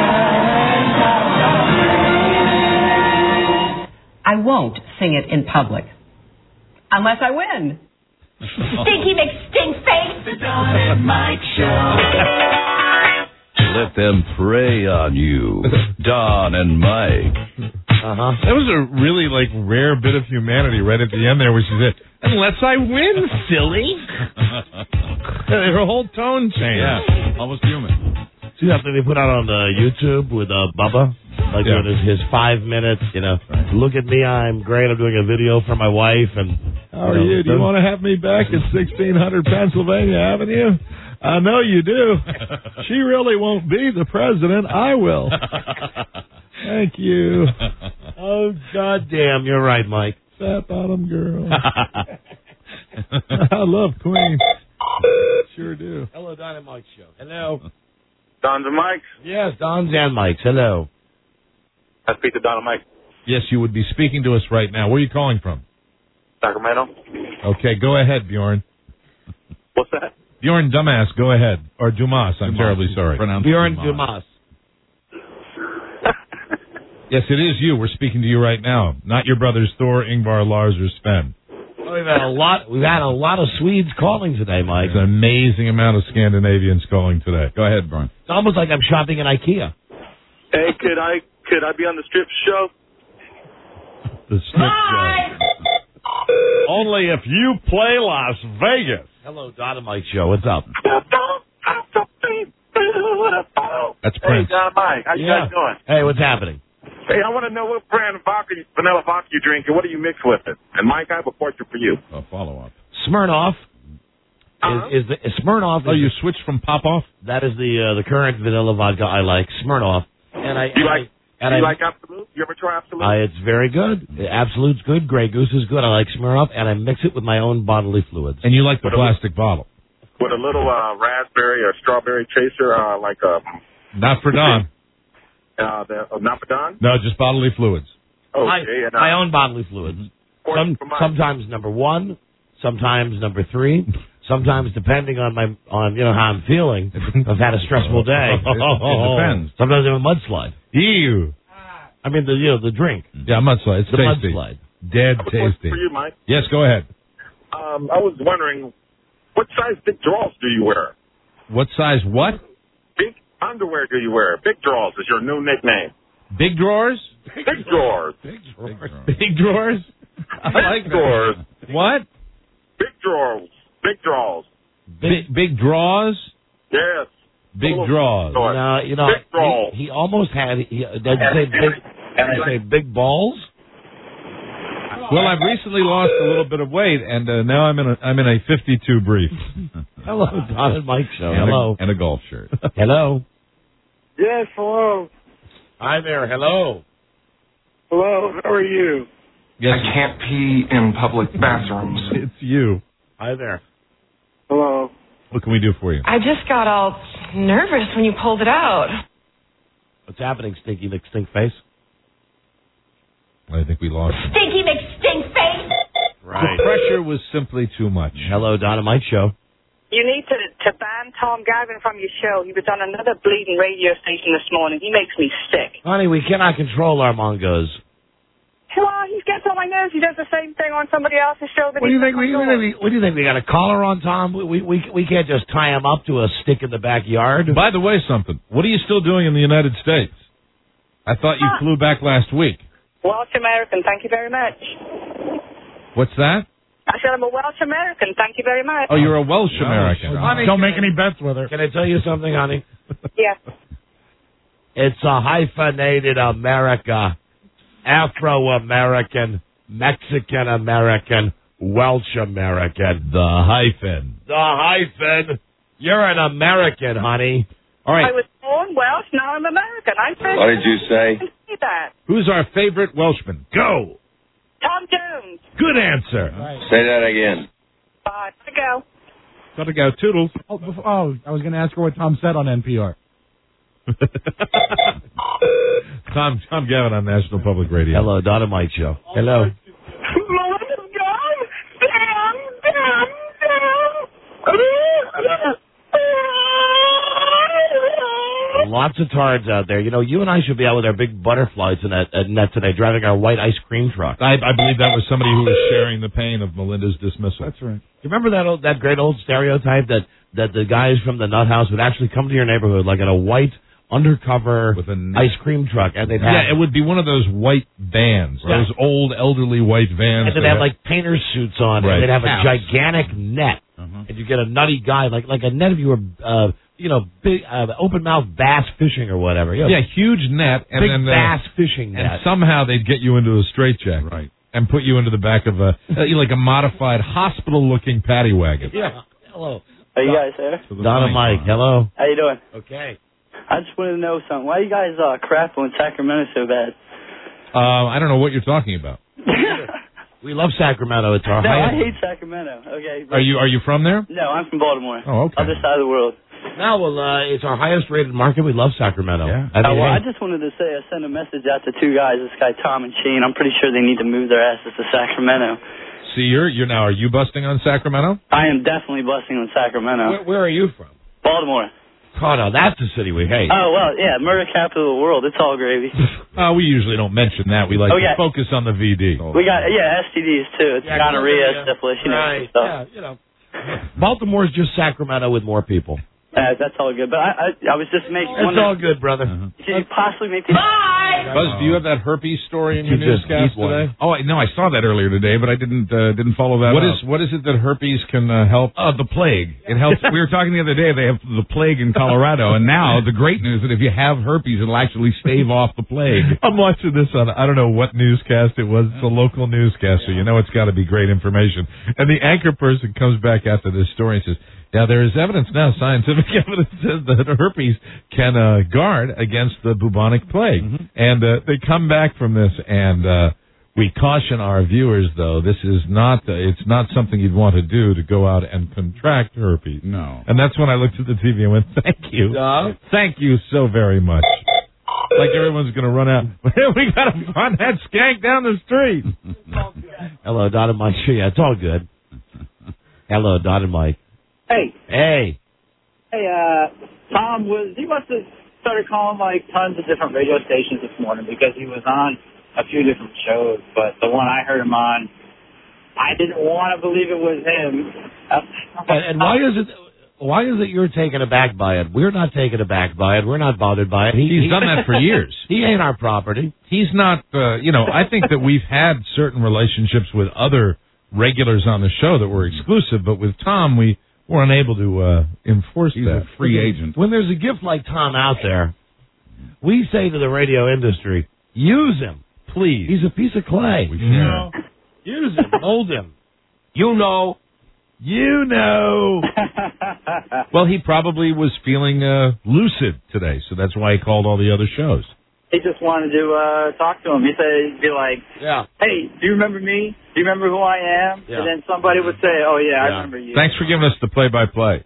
sing it in public. Unless I win. Stinky McStinkface! The Don and Mike Show. Let them prey on you. Don and Mike. That was a really rare bit of humanity right at the end there where she said, "Unless I win, silly." Her whole tone changed. Yeah, almost human. See that thing they put out on YouTube with Bubba? Doing his 5 minutes, Look at me, I'm great, I'm doing a video for my wife. And how are you? Do you want to have me back at 1600 Pennsylvania Avenue? I know you do. She really won't be the president. I will. Thank you. Oh, goddamn, you're right, Mike. Fat bottom girl. I love Queen. Sure do. Hello, Don and Mike Show. Hello. Don's and Mike's? Yes, Don's and Mike's. Hello. I speak to Don and Mike. Yes, you would be speaking to us right now. Where are you calling from? Sacramento. Okay, go ahead, Bjorn. What's that? Bjorn Dumbass, go ahead. Or Dumas, I'm terribly sorry. Bjorn Dumas. Yes, it is you. We're speaking to you right now. Not your brothers Thor, Ingvar, Lars, or Sven. Well, we've had a lot of Swedes calling today, Mike. It's an amazing amount of Scandinavians calling today. Go ahead, Brian. It's almost like I'm shopping in IKEA. Hey, could I be on the strip show? The strip show. Only if you play Las Vegas. Hello, Don and Mike Show. What's up? That's Prince. Hey, Don and Mike. How you guys doing? Hey, what's happening? Hey, I want to know what brand of vanilla vodka you drink and what do you mix with it? And Mike, I have a portrait for you. A follow-up. Smirnoff. Is Smirnoff? Oh, you switched from Popoff? That is the current vanilla vodka I like. Smirnoff. And I you like Absolute? You ever try Absolute? It's very good. Absolute's good. Grey Goose is good. I like Smirnoff, and I mix it with my own bodily fluids. And you like the plastic bottle? With a little raspberry or strawberry chaser, Not for Don. Not for Don? No, just bodily fluids. Okay. My own bodily fluids. Sometimes number 1, sometimes number 3. Sometimes, depending on how I'm feeling, I've had a stressful day. It depends. Sometimes I have a mudslide. Ew. I mean, the drink. Yeah, mudslide. It's the tasty. Mudslide. Dead tasty. For you, Mike. Yes, go ahead. I was wondering, what size big drawers do you wear? What size what? Big underwear do you wear? Big drawers is your new nickname. Big drawers? Big drawers. Big drawers. Big drawers? I like big drawers. What? Big drawers. Big draws. Big draws? Yes. Big draws. No, big draws. He almost had. Did you say big balls? Well, I've recently lost a little bit of weight, and now I'm in a 52 brief. Hello, Don and Mike Show. Hello. And a golf shirt. Hello. Yes, hello. Hi there. Hello. Hello, how are you? Yes. I can't pee in public bathrooms. It's you. Hi there. Hello. What can we do for you? I just got all nervous when you pulled it out. What's happening, Stinky McStinkface? I think we lost him. Stinky McStinkface! Right. The pressure was simply too much. Hello, Don and Mike Show. You need to ban Tom Gavin from your show. He was on another bleeding radio station this morning. He makes me sick. Honey, we cannot control our mongos. Well, he gets on my nerves. He does the same thing on somebody else's show. That What do you think? What do you think? We got a collar on Tom? We can't just tie him up to a stick in the backyard. By the way, something. What are you still doing in the United States? I thought you flew back last week. Welsh American. Thank you very much. What's that? I said I'm a Welsh American. Thank you very much. Oh, you're a Welsh American. Honey, don't make any bets with her. Can I tell you something, honey? Yes. It's a hyphenated America. Afro-American, Mexican-American, Welsh-American. The hyphen. The hyphen. You're an American, honey. All right. I was born Welsh, now I'm American. What did you say? That. Who's our favorite Welshman? Go. Tom Jones. Good answer. Right. Say that again. Bye. Gotta go. Gotta go. Toodles. I was going to ask her what Tom said on NPR. Tom Gavin on National Public Radio. Hello, Don and Mike Show. Hello. Melinda's gone. Damn. lots of tards out there. You know, you and I should be out with our big butterflies in that net today, driving our white ice cream truck. I believe that was somebody who was sharing the pain of Melinda's dismissal. That's right. You remember that great old stereotype that the guys from the nut house would actually come to your neighborhood like in a white undercover with an ice cream truck, and they'd have it would be one of those white vans, those old elderly white vans, and they'd have like painter's suits on, and they'd have a gigantic net, and you get a nutty guy like a net if you were big open mouth bass fishing or whatever. Huge net, and big then bass fishing net. And somehow they'd get you into a straitjacket, right, and put you into the back of a modified hospital-looking paddy wagon. Yeah. Hello. Are you guys there? Don and Mike. Hello. How you doing? Okay. I just wanted to know something. Why are you guys crap on Sacramento so bad? I don't know what you're talking about. We love Sacramento. It's our I highest. hate Sacramento. Okay. Are you from there? No, I'm from Baltimore. Oh, okay. Other side of the world. No, well, it's our highest rated market. We love Sacramento. Yeah. I just wanted to say I sent a message out to two guys, this guy Tom and Shane. I'm pretty sure they need to move their asses to Sacramento. See, you're now. Are you busting on Sacramento? I am definitely busting on Sacramento. Where are you from? Baltimore. Oh, no, that's the city we hate. Oh, well, yeah, murder capital of the world. It's all gravy. We usually don't mention that. We like to focus on the VD. We got, STDs, too. It's gonorrhea, syphilis, right. stuff. Yeah, Baltimore's just Sacramento with more people. That's all good. But I was just making... It's all good, brother. Can you possibly make... Buzz, do you have that herpes story in your newscast today? Oh, no, I saw that earlier today, but I didn't follow that up. What is it that herpes can help? The plague. It helps. We were talking the other day, they have the plague in Colorado, and now the great news is that if you have herpes, it'll actually stave off the plague. I'm watching this on, I don't know what newscast it was. It's a local newscast, so you know it's got to be great information. And the anchor person comes back after this story and says, now, there is evidence now, scientific evidence says that herpes can guard against the bubonic plague. And they come back from this, and we caution our viewers, though, this is not, it's not something you'd want to do to go out and contract herpes. No. And that's when I looked at the TV and went, thank you. Thank you so very much. Like everyone's going to run out. We got to run that skank down the street. Hello, Don and Mike. Yeah, it's all good. Hello, Don and Mike. Hey. Hey. Hey, Tom he must have started calling like tons of different radio stations this morning because he was on a few different shows, but the one I heard him on, I didn't want to believe it was him. And why is it you're taken aback by it? We're not taken aback by it. We're not bothered by it. He's done that for years. He ain't our property. He's not, I think that we've had certain relationships with other regulars on the show that were exclusive, but with Tom, we're unable to enforce that. He's a free agent. When there's a gift like Tom out there, we say to the radio industry, use him, please. He's a piece of clay. We should. Use him, mold him. You know. Well, he probably was feeling lucid today, so that's why he called all the other shows. He just wanted to talk to him. He said he'd be like, hey, do you remember me? Do you remember who I am? Yeah. And then somebody would say, oh, yeah, I remember you. Thanks for giving us the play-by-play.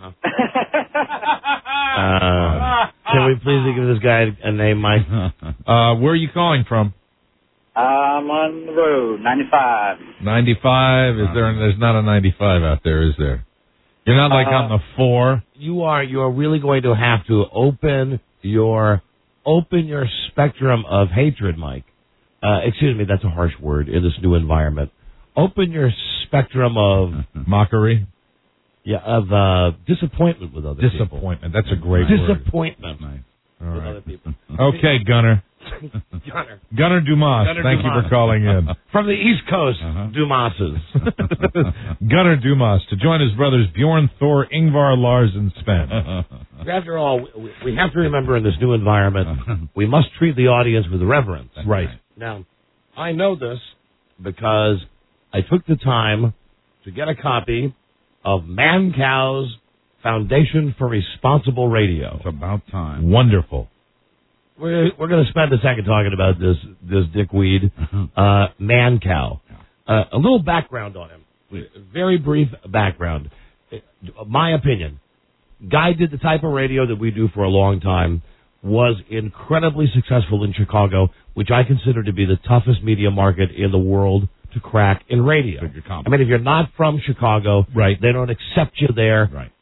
Can we please give this guy a name, Mike? Where are you calling from? I'm on the road, 95. 95? There's not a 95 out there, is there? You're not like on the 4? You are really going to have to open your spectrum of hatred, Mike. Excuse me, that's a harsh word in this new environment. Open your spectrum of mockery. Yeah, of disappointment with other people. Disappointment. That's a great word. Disappointment. Nice. All right. Other people. Okay, Gunner. Gunner Dumas. Thank you for calling in. From the East Coast, Dumases. Gunner Dumas to join his brothers Bjorn, Thor, Ingvar, Lars, and Sven. After all, we have to remember in this new environment, we must treat the audience with reverence. Right. Now, I know this because I took the time to get a copy of Mancow's Foundation for Responsible Radio. It's about time. Wonderful. We're going to spend a second talking about this dickweed, Mancow. A little background on him. Very brief background. My opinion. Guy did the type of radio that we do for a long time, was incredibly successful in Chicago, which I consider to be the toughest media market in the world to crack in radio. I mean, if you're not from Chicago, they don't accept you there. Right.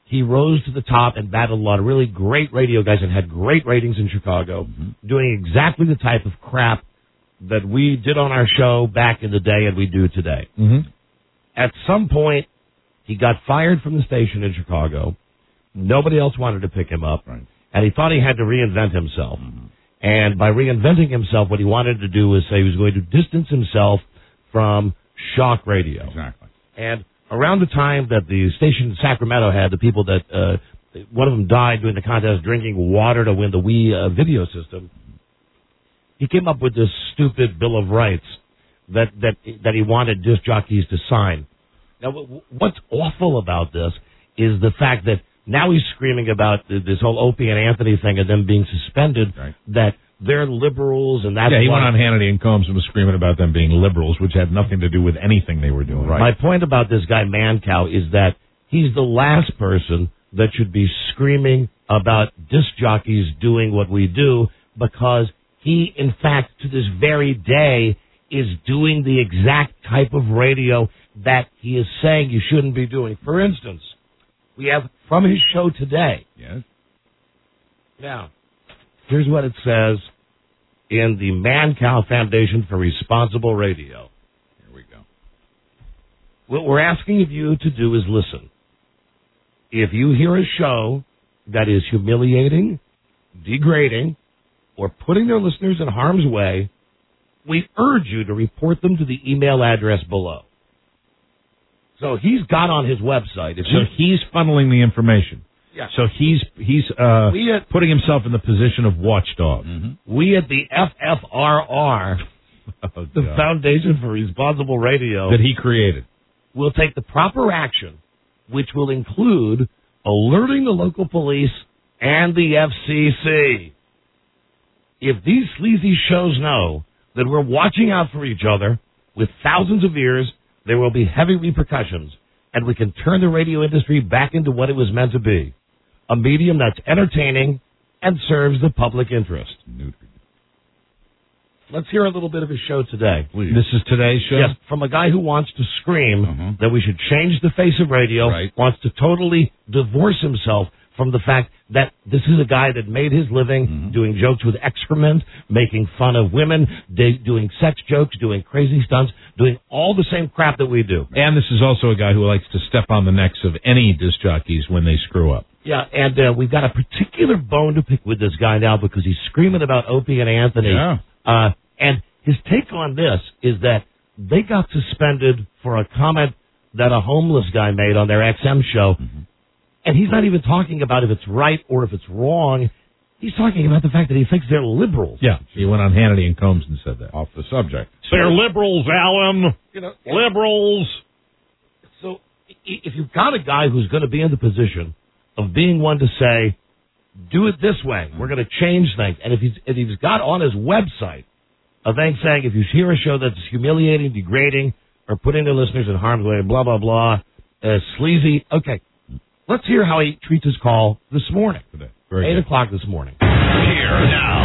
he rose to the top and battled a lot of really great radio guys and had great ratings in Chicago, doing exactly the type of crap that we did on our show back in the day and we do today. At some point, he got fired from the station in Chicago. Nobody else wanted to pick him up. And he thought he had to reinvent himself. And by reinventing himself, what he wanted to do was say he was going to distance himself from shock radio. Exactly. And around the time that the station in Sacramento had the people that, one of them died during the contest drinking water to win the Wii video system, he came up with this stupid Bill of Rights that he wanted disc jockeys to sign. Now, what's awful about this is the fact that now he's screaming about this whole Opie and Anthony thing and them being suspended, that they're liberals and that's he went on Hannity and Combs and was screaming about them being liberals, which had nothing to do with anything they were doing. My point about this guy Mancow is that he's the last person that should be screaming about disc jockeys doing what we do, because he, in fact, to this very day, is doing the exact type of radio that he is saying you shouldn't be doing. For instance, we have from his show today. Yes. Now, here's what it says in the Mancow Foundation for Responsible Radio. Here we go. What we're asking of you to do is listen. If you hear a show that is humiliating, degrading, or putting their listeners in harm's way, we urge you to report them to the email address below. So he's got on his website. So he's funneling the information. Yeah. So he's putting himself in the position of watchdog. We at the FFRR, the Foundation for Responsible Radio, that he created, will take the proper action, which will include alerting the local police and the FCC. If these sleazy shows know that we're watching out for each other with thousands of ears, there will be heavy repercussions, and we can turn the radio industry back into what it was meant to be, a medium that's entertaining and serves the public interest. Let's hear a little bit of his show today. Please. This is today's show? Yes, from a guy who wants to scream that we should change the face of radio, wants to totally divorce himself from the fact that this is a guy that made his living doing jokes with excrement, making fun of women, doing sex jokes, doing crazy stunts, doing all the same crap that we do. And this is also a guy who likes to step on the necks of any disc jockeys when they screw up. Yeah, and we've got a particular bone to pick with this guy now because he's screaming about Opie and Anthony. Yeah. And his take on this is that they got suspended for a comment that a homeless guy made on their XM show. And he's not even talking about if it's right or if it's wrong. He's talking about the fact that he thinks they're liberals. Yeah, he went on Hannity and Combs and said that. Off the subject. They're liberals, Alan. Liberals. So if you've got a guy who's going to be in the position of being one to say, do it this way, we're going to change things. And if he's got on his website a thing saying if you hear a show that's humiliating, degrading, or putting their listeners in harm's way, blah, blah, blah, sleazy, okay. Let's hear how he treats his call this morning. 8 o'clock this morning. Here now.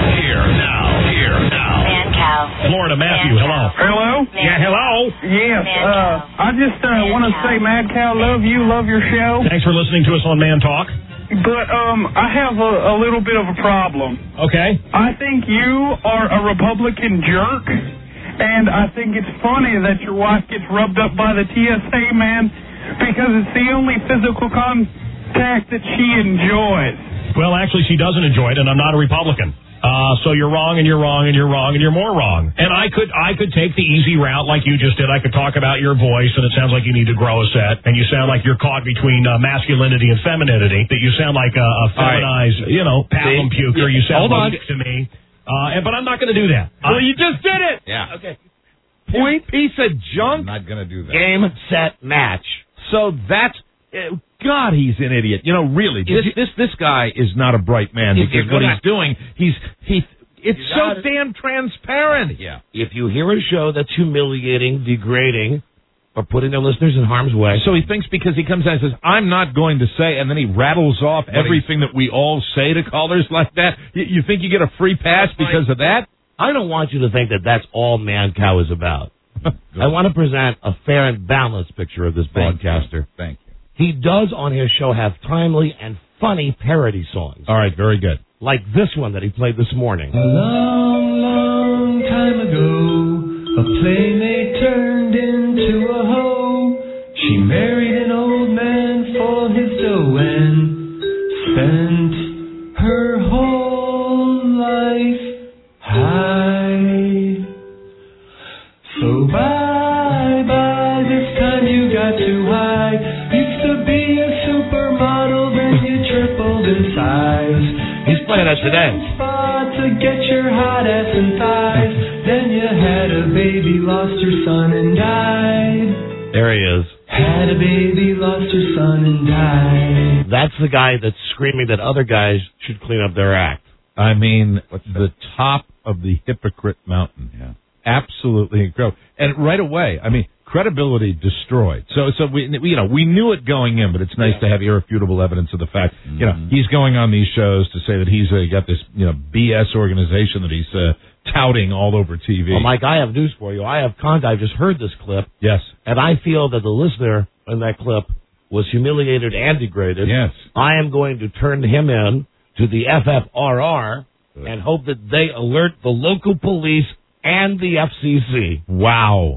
Mancow. Florida Matthew, hello. Hello? Yeah, hello. Yes, I just want to say, Mancow, love you, love your show. Thanks for listening to us on Man Talk. But I have a little bit of a problem. Okay. I think you are a Republican jerk, and I think it's funny that your wife gets rubbed up by the TSA man because it's the only physical contact that she enjoys. Well, actually, she doesn't enjoy it, and I'm not a Republican. So you're wrong, and you're wrong, and you're wrong, and you're more wrong. And I could take the easy route like you just did. I could talk about your voice, and it sounds like you need to grow a set, and you sound like you're caught between masculinity and femininity. That you sound like a feminized, pablum puker. You sound weak to me. But I'm not going to do that. Well, you just did it. Yeah. Okay. Point piece of junk. I'm not going to do that. Game, set, match. So that's God, he's an idiot. Really, this guy is not a bright man because what he's doing, it's so damn transparent. Yeah. If you hear a show that's humiliating, degrading, or putting their listeners in harm's way. So he thinks because he comes out and says, I'm not going to say, and then he rattles off everything that we all say to callers like that. You think you get a free pass because of that? I don't want you to think that that's all Mancow is about. I want to present a fair and balanced picture of this broadcaster. Thank you. he does on his show have timely and funny parody songs. All right, very good. Like this one that he played this morning. A long, long time ago, a playmate turned into a hoe. She married an old man for his dough and spent her whole life high. So bye-bye, this time you got too high. Used to be a supermodel, then you tripled in size. He's playing that today. Spot to get your hot ass and thighs. Then you had a baby, lost your son and died. There he is. Had a baby, lost your son and died. That's the guy that's screaming that other guys should clean up their act. I mean, the top of the hypocrite mountain. Yeah. Absolutely incredible. And right away, I mean, credibility destroyed. So we knew it going in, but it's nice to have irrefutable evidence of the fact. He's going on these shows to say that he's got this BS organization that he's touting all over TV. Well, Mike, I have news for you. I have I've just heard this clip. Yes. And I feel that the listener in that clip was humiliated and degraded. Yes. I am going to turn him in to the FFRR and hope that they alert the local police and the FCC. Wow.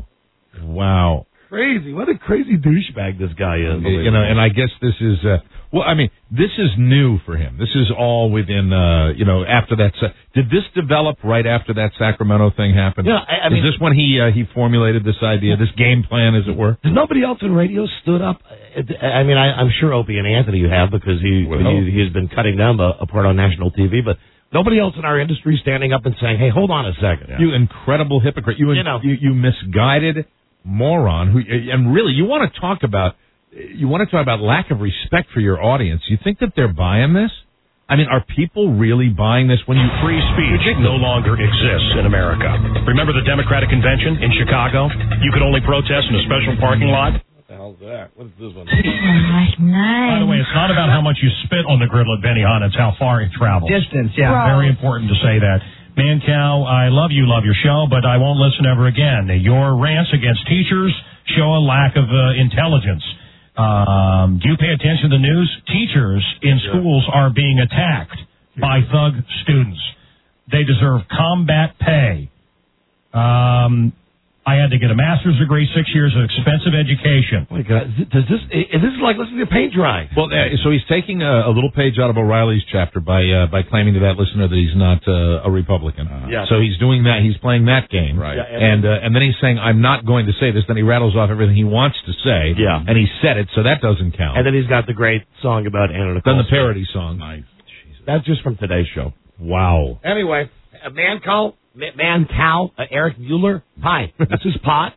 Crazy. What a crazy douchebag this guy is. And I guess this is, this is new for him. This is all within, after that. Did this develop right after that Sacramento thing happened? Yeah, I mean. Is this when he formulated this idea, this game plan, as it were? Nobody else in radio stood up. I mean, I'm sure Opie and Anthony have, because he's been cutting them apart on national TV, but nobody else in our industry standing up and saying, hey, hold on a second. Yeah. You incredible hypocrite. You misguided moron. And really, you want to talk about lack of respect for your audience. You think that they're buying this? I mean, are people really buying this when you... Free speech no longer exists in America. Remember the Democratic Convention in Chicago? You could only protest in a special parking lot. What the hell's that? What's this one? By the way, it's not about how much you spit on the griddle at Benihana, it's how far it travels. Distance, yeah. Very important to say that. Mancow, I love your show, but I won't listen ever again. Your rants against teachers show a lack of intelligence. Do you pay attention to the news? Teachers in schools are being attacked by thug students. They deserve combat pay. I had to get a master's degree, 6 years of expensive education. Oh my God, is this like listening to paint dry? Well, so he's taking a little page out of O'Reilly's chapter by claiming to that listener that he's not a Republican. So he's doing that. He's playing that game. Right. Yeah, and then he's saying, I'm not going to say this. Then he rattles off everything he wants to say. Yeah. And he said it, so that doesn't count. And then he's got the great song about Anna Nicole. Then the parody song. Nice. That's just from today's show. Wow. Anyway, Mancow, Eric Mueller. Hi, this is Pot,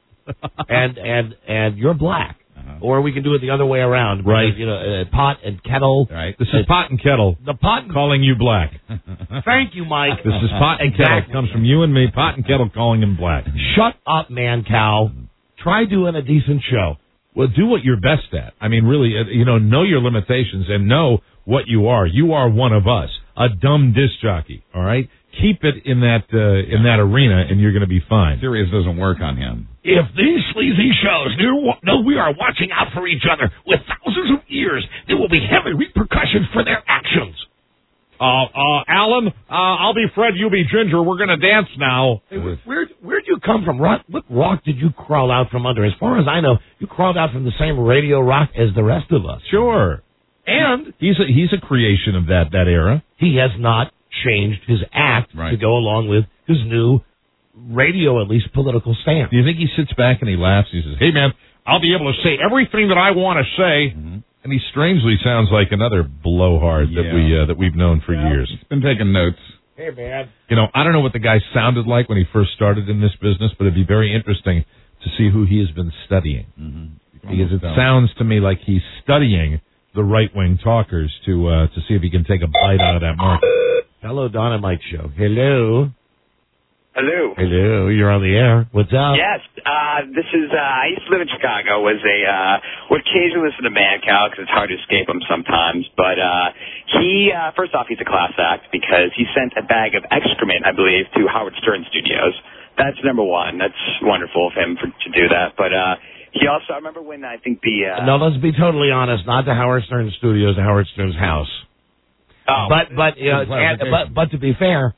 and you're black. Or we can do it the other way around. Right. Pot and Kettle. Right. This is Pot and Kettle. The Pot calling you black. Thank you, Mike. This is Pot and Kettle. It comes from you and me. Pot and Kettle calling him black. Shut up, Mancow. Try doing a decent show. Well, do what you're best at. I mean, really, know your limitations and know what you are. You are one of us, a dumb disc jockey. All right. Keep it in that arena, and you're going to be fine. Sirius doesn't work on him. If these sleazy shows know we are watching out for each other with thousands of ears, there will be heavy repercussions for their actions. Alan, I'll be Fred, you be Ginger. We're going to dance now. Hey, where'd you come from? What rock did you crawl out from under? As far as I know, you crawled out from the same radio rock as the rest of us. Sure. And he's a creation of that era. He has not changed his act to go along with his new radio, at least political stance. Do you think he sits back and he laughs? He says, hey, man, I'll be able to say everything that I want to say. Mm-hmm. And he strangely sounds like another blowhard that we've known for years. He's been taking notes. Hey, man. I don't know what the guy sounded like when he first started in this business, but it'd be very interesting to see who he has been studying. Mm-hmm. Because it sounds to me like he's studying the right-wing talkers to see if he can take a bite out of that market. Hello, Don and Mike Show. Hello. Hello. Hello. You're on the air. What's up? Yes. This is, I used to live in Chicago, would occasionally listen to Mancow because it's hard to escape him sometimes. But he, first off, he's a class act because he sent a bag of excrement, I believe, to Howard Stern Studios. That's number one. That's wonderful of him to do that. But He also, I remember when I think the... No, let's be totally honest. Not the Howard Stern studios, the Howard Stern's house. Oh. But to be fair,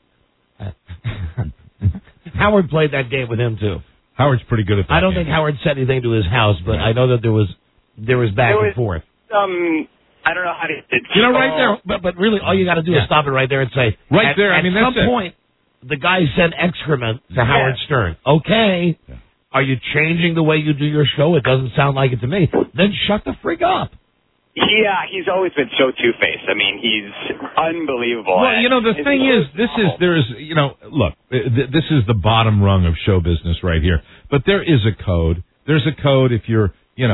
Howard played that game with him too. Howard's pretty good at that. I don't think Howard said anything to his house, but I know that there was back and forth. I don't know how to... right there. But really, all you got to do is stop it right there and say... Right there. I mean, at some point, the guy sent excrement to Howard Stern. Okay. Yeah. Are you changing the way you do your show? It doesn't sound like it to me. Then shut the frig up. Yeah, he's always been so two-faced. I mean, he's unbelievable. Well, the thing is, look, this is the bottom rung of show business right here. But there is a code. There's a code if you're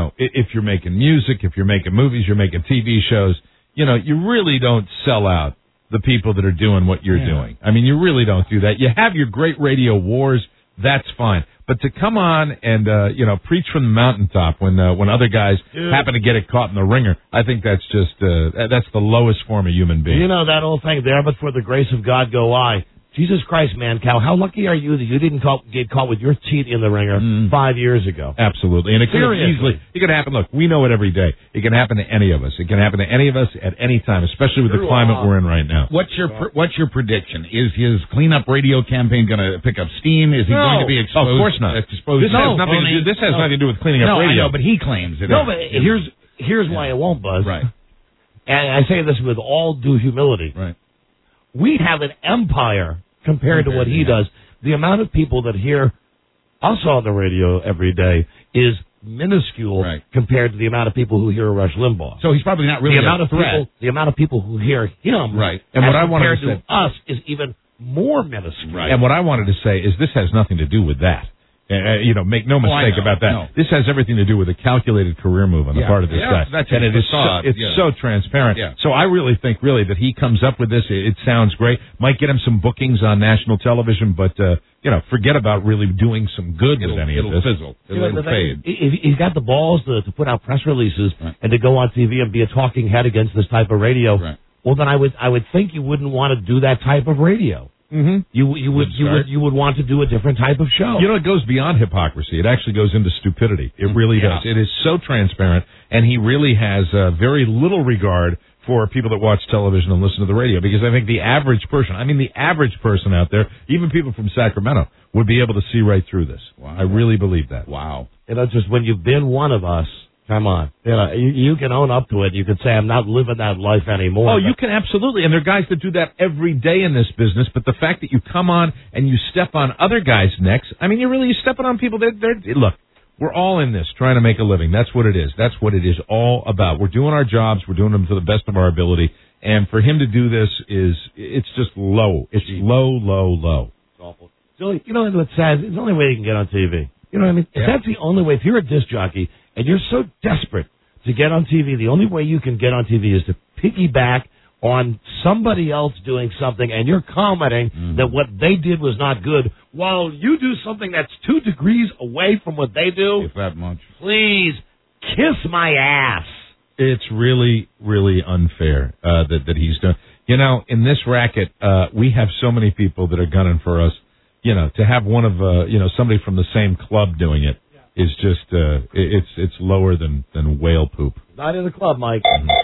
making music, if you're making movies, you're making TV shows, you really don't sell out the people that are doing what you're doing. I mean, you really don't do that. You have your great radio wars, that's fine. But to come on and, preach from the mountaintop when other guys happen to get it caught in the ringer, I think that's just, that's the lowest form of human being. You know that old thing, there but for the grace of God go I. Jesus Christ, man, Cal, how lucky are you that you didn't get caught with your teeth in the ringer 5 years ago? Absolutely. And it could happen. Look, we know it every day. It can happen to any of us. It can happen to any of us at any time, especially with the climate we're in right now. What's your prediction? Is his cleanup radio campaign going to pick up steam? Is he going to be exposed? Of course not. This has nothing to do with cleaning up radio. I know, but he claims it. No, but here's why it won't, Buzz. Right. And I say this with all due humility. Right. We have an empire compared to what he does. The amount of people that hear us on the radio every day is minuscule compared to the amount of people who hear Rush Limbaugh. So he's probably not really a threat. The amount of people who hear him and what I wanted compared to us is even more minuscule. Right. And what I wanted to say is this has nothing to do with that. Make no mistake about that. No. This has everything to do with a calculated career move on the part of this guy. That's and it's so transparent. Yeah. So I really think that he comes up with this. It sounds great. Might get him some bookings on national television, but forget about really doing some good with any of this. It'll fizzle. It'll fade. He's got the balls to put out press releases and to go on TV and be a talking head against this type of radio. Right. Well, then I would think you wouldn't want to do that type of radio. Mm-hmm. You would want to do a different type of show. It goes beyond hypocrisy. It actually goes into stupidity. It really does. It is so transparent, and he really has very little regard for people that watch television and listen to the radio, because I think the average person out there, even people from Sacramento, would be able to see right through this. Wow. I really believe that. Wow. Just when you've been one of us, come on. You can own up to it. You can say, I'm not living that life anymore. Oh, you can absolutely. And there are guys that do that every day in this business. But the fact that you come on and you step on other guys' necks, you're stepping on people that look, we're all in this trying to make a living. That's what it is. That's what it is all about. We're doing our jobs. We're doing them to the best of our ability. And for him to do this it's just low. It's low. It's awful. So, what's sad? It's the only way you can get on TV. You know what I mean? Yeah. That's the only way. If you're a disc jockey and you're so desperate to get on TV, the only way you can get on TV is to piggyback on somebody else doing something, and you're commenting that what they did was not good, while you do something that's 2 degrees away from what they do. If that much. Please, kiss my ass. It's really, really unfair that he's done. In this racket, we have so many people that are gunning for us. To have one of somebody from the same club doing it is just it's lower than whale poop. Not in the club, Mike.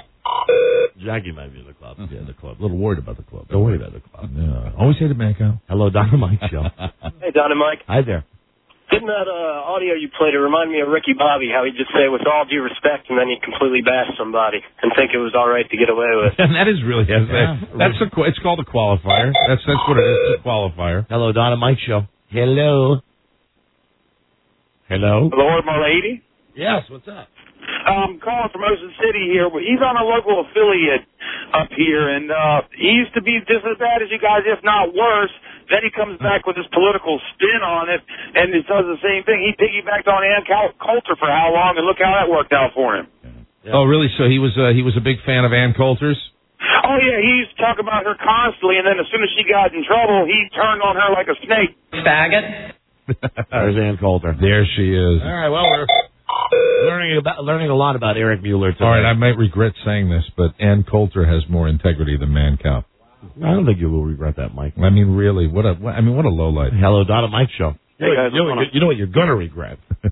Jackie might be in the club. Yeah, the club. A little worried about the club. Don't worry about the club. Yeah. Always hated Mancow. Hello, Don and Mike Show. Hey, Don and Mike. Hi there. Didn't that audio you played, it remind me of Ricky Bobby, how he'd just say, with all due respect, and then he'd completely bash somebody and think it was all right to get away with. And that is really, it's called a qualifier. That's what it is, it's a qualifier. Hello, Don and Mike Show. Hello. Lord, my lady? Yes, what's up? I'm calling from Ocean City here. He's on a local affiliate up here, and he used to be just as bad as you guys, if not worse. Then he comes back with his political spin on it, and he does the same thing. He piggybacked on Ann Coulter for how long, and look how that worked out for him. Yeah. Oh, really? So he was a big fan of Ann Coulter's? Oh, yeah. He used to talk about her constantly, and then as soon as she got in trouble, he turned on her like a snake. Faggot. There's Ann Coulter. There she is. All right, well, we're learning a lot about Eric Mueller today. All right, I might regret saying this, but Ann Coulter has more integrity than Mancow. I don't think you will regret that, Mike. Really, what a lowlight. Hello, Don and Mike Show. Hey, guys, you know what you're going to regret?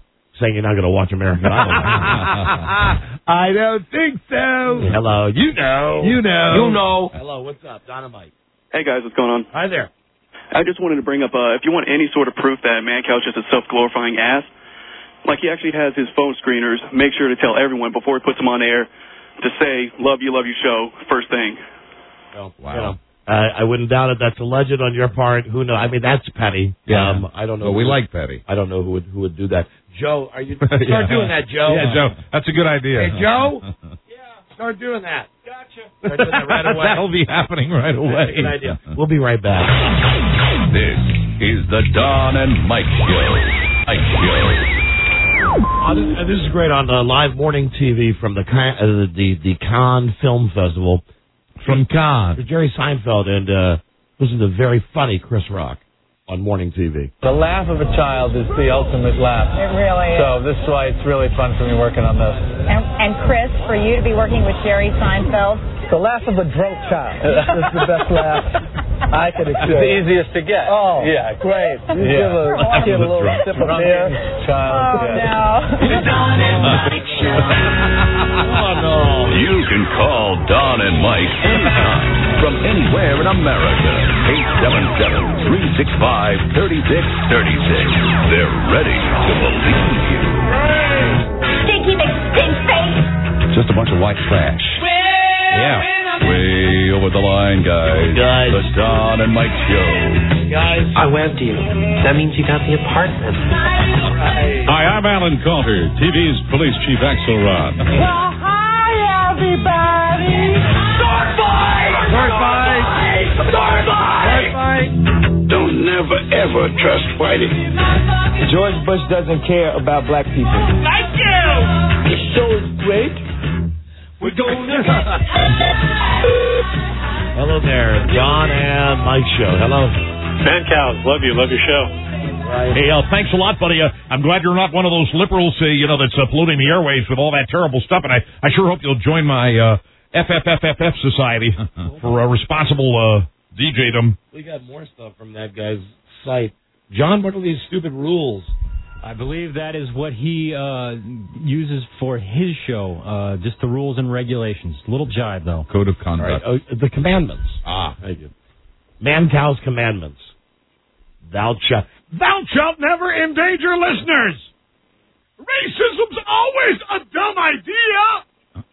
saying you're not going to watch American Idol. I don't think so. Hello. You know. You know. Hello. What's up? Dynamite. Hey, guys. What's going on? Hi there. I just wanted to bring up, if you want any sort of proof that Mancow is just a self-glorifying ass, like he actually has his phone screeners, make sure to tell everyone before he puts them on air to say, love you show, first thing. Well, wow. You know, I wouldn't doubt it. That's alleged on your part. Who knows? I mean, that's petty. Yeah. I don't know. Well, we like petty. I don't know who would do that. Joe, are you start doing that, Joe? Yeah, Joe. That's a good idea. Hey, Joe. Start doing that. Gotcha. Start doing that right away. That'll be happening right away. Good idea. We'll be right back. This is the Don and Mike Show. This is great on live morning TV from the Cannes Film Festival. From Cannes. Jerry Seinfeld and listen to very funny Chris Rock on morning TV. The laugh of a child is the ultimate laugh. It really is. So this is why it's really fun for me working on this. And Chris, for you to be working with Jerry Seinfeld. The laugh of a drunk child. This is the best laugh I could experience. It's the easiest to get. Oh, yeah, great. You give a little sip of beer. Child. Oh, no. The Don and Mike Show. Oh, no. You can call Don and Mike anytime from anywhere in America. 877-365-3636. They're ready to believe you. Stinky McStink face. Just a bunch of white trash. Yeah. Way over the line, guys. The Don and Mike Show. Guys. I webbed you. That means you got the apartment. Hi, I'm Alan Coulter, TV's police chief Axelrod. Well, hi, everybody. Don't never, ever trust Whitey. George Bush doesn't care about black people. Thank you. The show is great. We're going to... Hello there, Don and Mike Show. Hello. Mancow, love your show. Right. Hey, thanks a lot, buddy. I'm glad you're not one of those liberals, that's polluting the airwaves with all that terrible stuff. And I sure hope you'll join my FFFFF Society for responsible DJ-dom. We got more stuff from that guy's site. John, what are these stupid rules? I believe that is what he uses for his show, just the rules and regulations. Little jive, though. Code of conduct. Right. The commandments. Thank you. Mancow's commandments. Thou shalt never endanger listeners. Racism's always a dumb idea.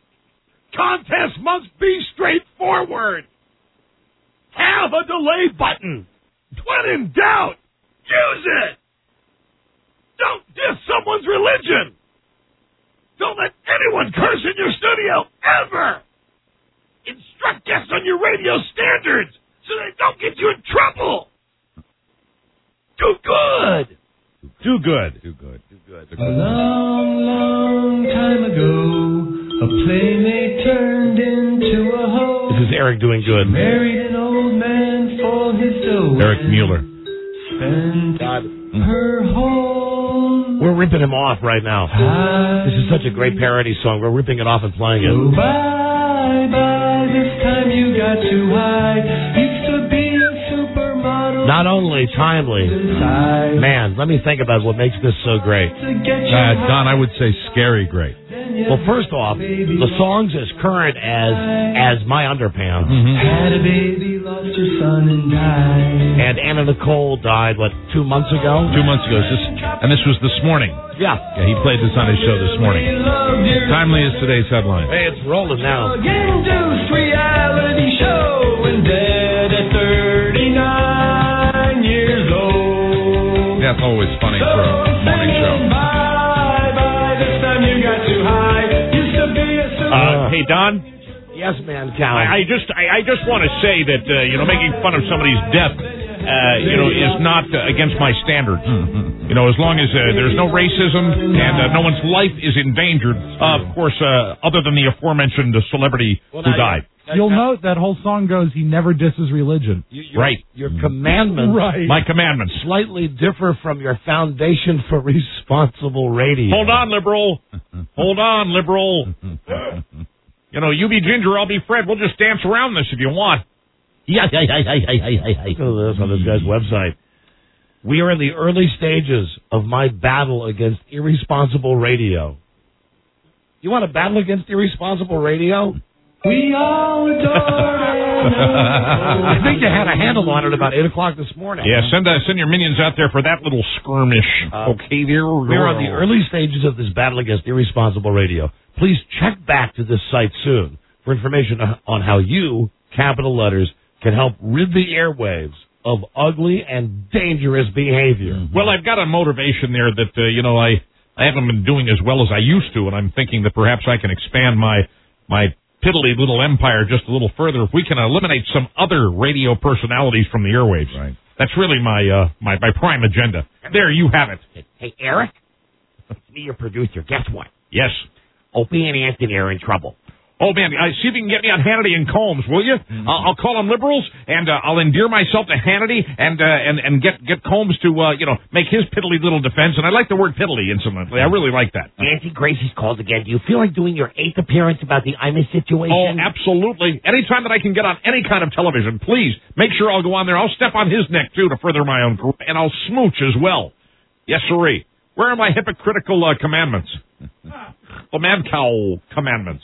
Contest must be straightforward. Have a delay button. When in doubt, use it. Don't diss someone's religion. Don't let anyone curse in your studio, ever. Instruct guests on your radio standards so they don't get you in trouble. Do good. Do good. Too good. A long, long time ago, a playmate turned into a hoe. This is Eric doing good. Married an old man for his dough. Eric Mueller. Spent her whole... We're ripping him off right now. This is such a great parody song. We're ripping it off and playing it. So bye, this time you got too high. Used to be a supermodel. Not only timely, man, let me think about what makes this so great. Don, I would say scary great. Well, first off, the song's as current as My Underpants. Had a baby, lost her son and died. And Anna Nicole died, 2 months ago? 2 months ago. And this was this morning. Yeah. He played this on his show this morning. Timely as today's headline. Hey, it's rolling now. Induced reality show and dead at 39 years old. That's always funny for a morning show. Hey, Don. Yes, man, Cal. I just want to say that making fun of somebody's death is not against my standards. As long as there's no racism and no one's life is endangered, of course, other than the aforementioned celebrity who died. You'll note that whole song goes, he never disses religion. Right. Your commandments, my commandments, slightly differ from your foundation for responsible radio. Hold on, liberal. Hold on, liberal. You be Ginger, I'll be Fred. We'll just dance around this if you want. Look at this on this guy's website. We are in the early stages of my battle against irresponsible radio. You want to battle against irresponsible radio? We all adore I think you had a handle on it about 8 o'clock this morning. Yeah, send your minions out there for that little skirmish. Okay, there we're on the early stages of this battle against irresponsible radio. Please check back to this site soon for information on how you, capital letters, can help rid the airwaves of ugly and dangerous behavior. Mm-hmm. Well, I've got a motivation there that, I haven't been doing as well as I used to, and I'm thinking that perhaps I can expand my piddly little empire just a little further if we can eliminate some other radio personalities from the airwaves. Right. That's really my prime agenda. There, you have it. Hey, Eric? It's me, your producer. Guess what? Yes. Opie and Anthony are in trouble. Oh, man, see if you can get me on Hannity and Combs, will you? Mm-hmm. I'll call them liberals, and I'll endear myself to Hannity and get Combs to, make his piddly little defense. And I like the word piddly, incidentally. I really like that. Nancy Gracie's called again. Do you feel like doing your 8th appearance about the Imus situation? Oh, absolutely. Anytime that I can get on any kind of television, please make sure I'll go on there. I'll step on his neck, too, to further my own career. And I'll smooch as well. Yes, sirree. Where are my hypocritical commandments? The Mancow commandments.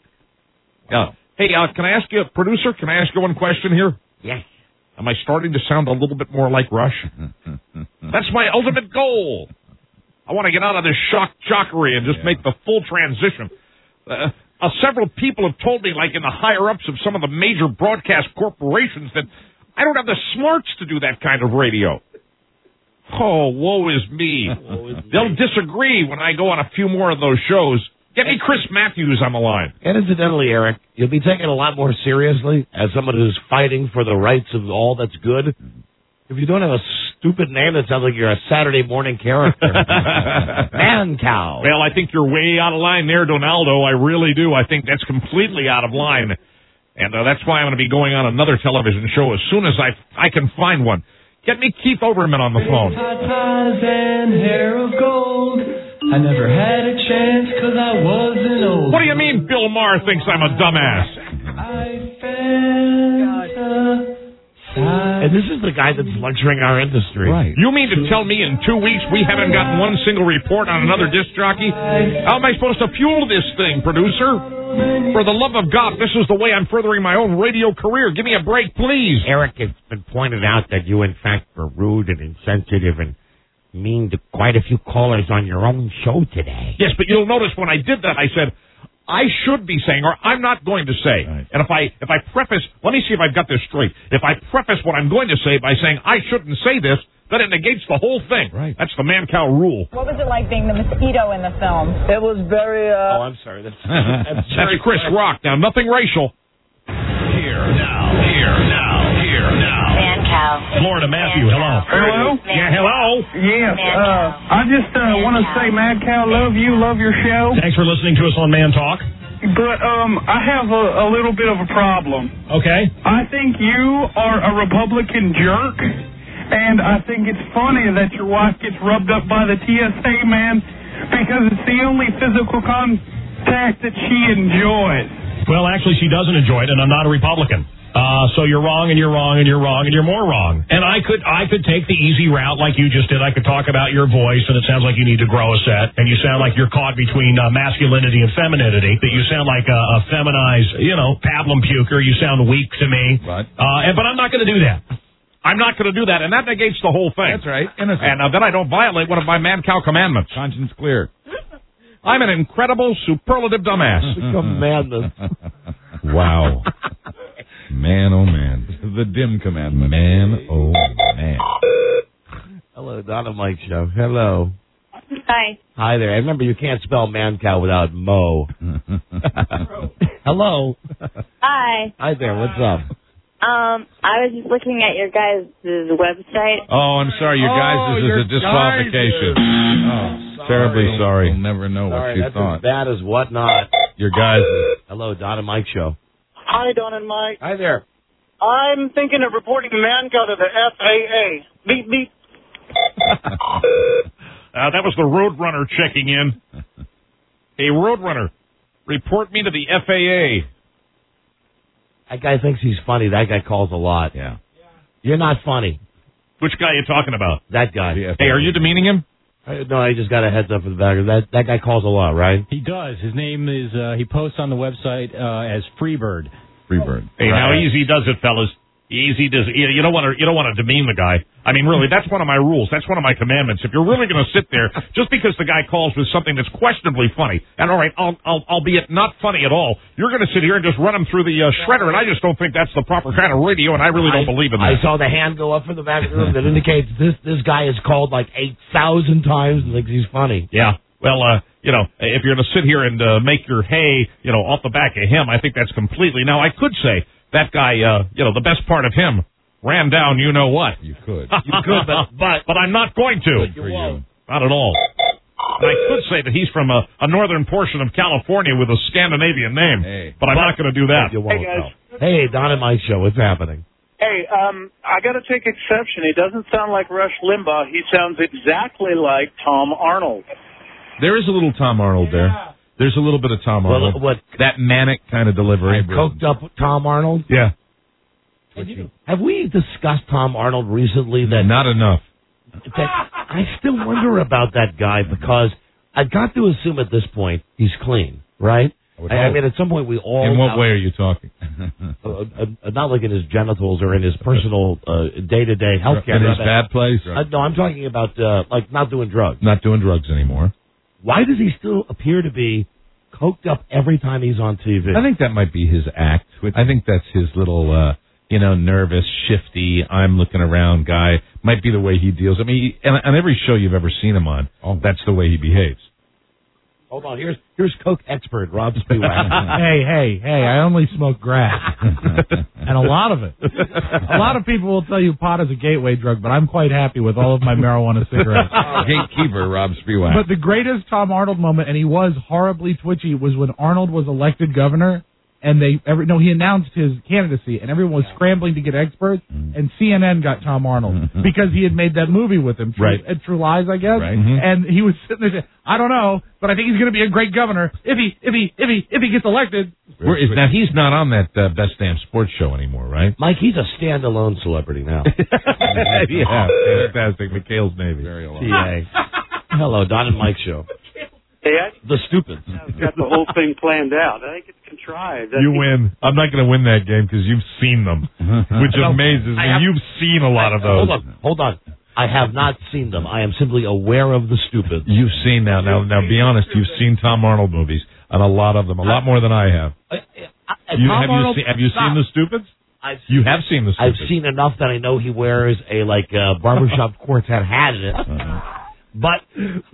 Hey, can I ask you, producer, can I ask you one question here? Yes. Am I starting to sound a little bit more like Rush? That's my ultimate goal. I want to get out of this jockery and just make the full transition. Several people have told me, like in the higher-ups of some of the major broadcast corporations, that I don't have the smarts to do that kind of radio. Oh, woe is me. They'll disagree when I go on a few more of those shows. Get me Chris Matthews on the line. And incidentally, Eric, you'll be taken a lot more seriously as someone who's fighting for the rights of all that's good. If you don't have a stupid name that sounds like you're a Saturday morning character. Mancow. Well, I think you're way out of line there, Donaldo. I really do. I think that's completely out of line. And that's why I'm going to be going on another television show as soon as I can find one. Get me Keith Olbermann on the phone. Pies and hair of gold. I never had a chance because I wasn't old. What do you mean Bill Maher thinks I'm a dumbass? And this is the guy that's lecturing our industry. Right. You mean to tell me in 2 weeks we haven't gotten one single report on another disc jockey? How am I supposed to fuel this thing, producer? For the love of God, this is the way I'm furthering my own radio career. Give me a break, please. Eric, it's been pointed out that you, in fact, were rude and insensitive and mean to quite a few callers on your own show today. Yes, but you'll notice when I did that, I said, I should be saying, or I'm not going to say. Right. And if I preface, let me see if I've got this straight. If I preface what I'm going to say by saying I shouldn't say this, then it negates the whole thing. Right. That's the Mancow rule. What was it like being the mosquito in the film? It was very, Oh, I'm sorry. That's Chris Rock. Now, nothing racial. Here now. Mancow. Florida Matthew, hello. Hello? Yeah, hello. Yes. I just want to say, Mancow, love you, love your show. Thanks for listening to us on Man Talk. But I have a little bit of a problem. Okay. I think you are a Republican jerk, and I think it's funny that your wife gets rubbed up by the TSA man because it's the only physical contact that she enjoys. Well, actually, she doesn't enjoy it, and I'm not a Republican. So you're wrong, and you're wrong, and you're wrong, and you're more wrong. And I could take the easy route like you just did. I could talk about your voice, and it sounds like you need to grow a set, and you sound like you're caught between masculinity and femininity, that you sound like a feminized, pablum puker. You sound weak to me. Right. But I'm not going to do that. I'm not going to do that, and that negates the whole thing. That's right. Innocent. And then I don't violate one of my Mancow commandments. Conscience clear. I'm an incredible, superlative dumbass. Commandment. Wow. Man, oh man. The dim commandment. Man, oh man. Hello, Donna Mike Show. Hello. Hi. Hi there. I remember you can't spell Mancow without Mo. Hello. Hi. Hi there. What's up? I was just looking at your guys' website. Oh, I'm sorry. Your guys, this is a disqualification. Oh, terribly sorry. We'll never know what you thought. That's as bad as what not. Your guys. Hello, Don and Mike Show. Hi, Don and Mike. Hi there. I'm thinking of reporting Mancow to the FAA. Beep, beep. That was the Roadrunner checking in. Hey, Roadrunner, report me to the FAA. That guy thinks he's funny. That guy calls a lot. Yeah. You're not funny. Which guy are you talking about? That guy. Hey, are you demeaning him? No, I just got a heads up for the back. That guy calls a lot, right? He does. His name is, he posts on the website as Freebird. Freebird. Hey, now easy does it, fellas. Easy does it. You don't want to demean the guy. I mean, really, that's one of my rules. That's one of my commandments. If you're really going to sit there, just because the guy calls with something that's questionably funny, and all right, albeit not funny at all, you're going to sit here and just run him through the shredder, and I just don't think that's the proper kind of radio, and I really don't believe in that. I saw the hand go up from the back of the room that indicates this guy is called like 8,000 times and thinks he's funny. Yeah. Well, if you're going to sit here and make your hay, off the back of him, I think that's completely. Now, I could say that guy, the best part of him ran down. You know what? You could, but I'm not going to. Good for you. Not at all. And I could say that he's from a northern portion of California with a Scandinavian name, but I'm not going to do that. Hey, guys. Hey, Don and Mike show. What's happening? Hey, I got to take exception. He doesn't sound like Rush Limbaugh. He sounds exactly like Tom Arnold. There is a little Tom Arnold there. There's a little bit of Tom Arnold. What? That manic kind of delivery. Coked up Tom Arnold? Yeah. Have we discussed Tom Arnold recently? Not enough. I still wonder about that guy because I've got to assume at this point he's clean, right? I mean, at some point we all... In what way are you talking? Not like in his genitals or in his personal day-to-day health care. In his bad place? No, I'm talking about like not doing drugs. Not doing drugs anymore. Why does he still appear to be coked up every time he's on TV? I think that might be his act. I think that's his little, nervous, shifty, I'm looking around guy. Might be the way he deals. I mean, on every show you've ever seen him on, that's the way he behaves. Hold on, here's Coke expert Rob Spiewak. Hey, I only smoke grass. And a lot of it. A lot of people will tell you pot is a gateway drug, but I'm quite happy with all of my marijuana cigarettes. Gatekeeper Rob Spiewak. But the greatest Tom Arnold moment, and he was horribly twitchy, was when Arnold was elected governor, and he announced his candidacy, and everyone was scrambling to get experts, and CNN got Tom Arnold because he had made that movie with him, True Lies, I guess. Right. And he was sitting there saying, I don't know, but I think he's going to be a great governor if he gets elected. Now he's not on that Best Damn Sports Show anymore, right? Mike, he's a standalone celebrity now. Yeah, fantastic. McHale's Navy. Very Hello, Don and Mike show. Hey, The Stupids. I've got the whole thing planned out. I think it's contrived. You win. I'm not going to win that game because you've seen them, which amazes me. You've seen a lot of those. Hold on. I have not seen them. I am simply aware of The Stupids. You've seen now. Now, be honest. You've seen Tom Arnold movies, and a lot of them, a lot more than I have. Have you seen The Stupids? You have seen The Stupids. I've seen enough that I know he wears a barbershop quartet hat in it. But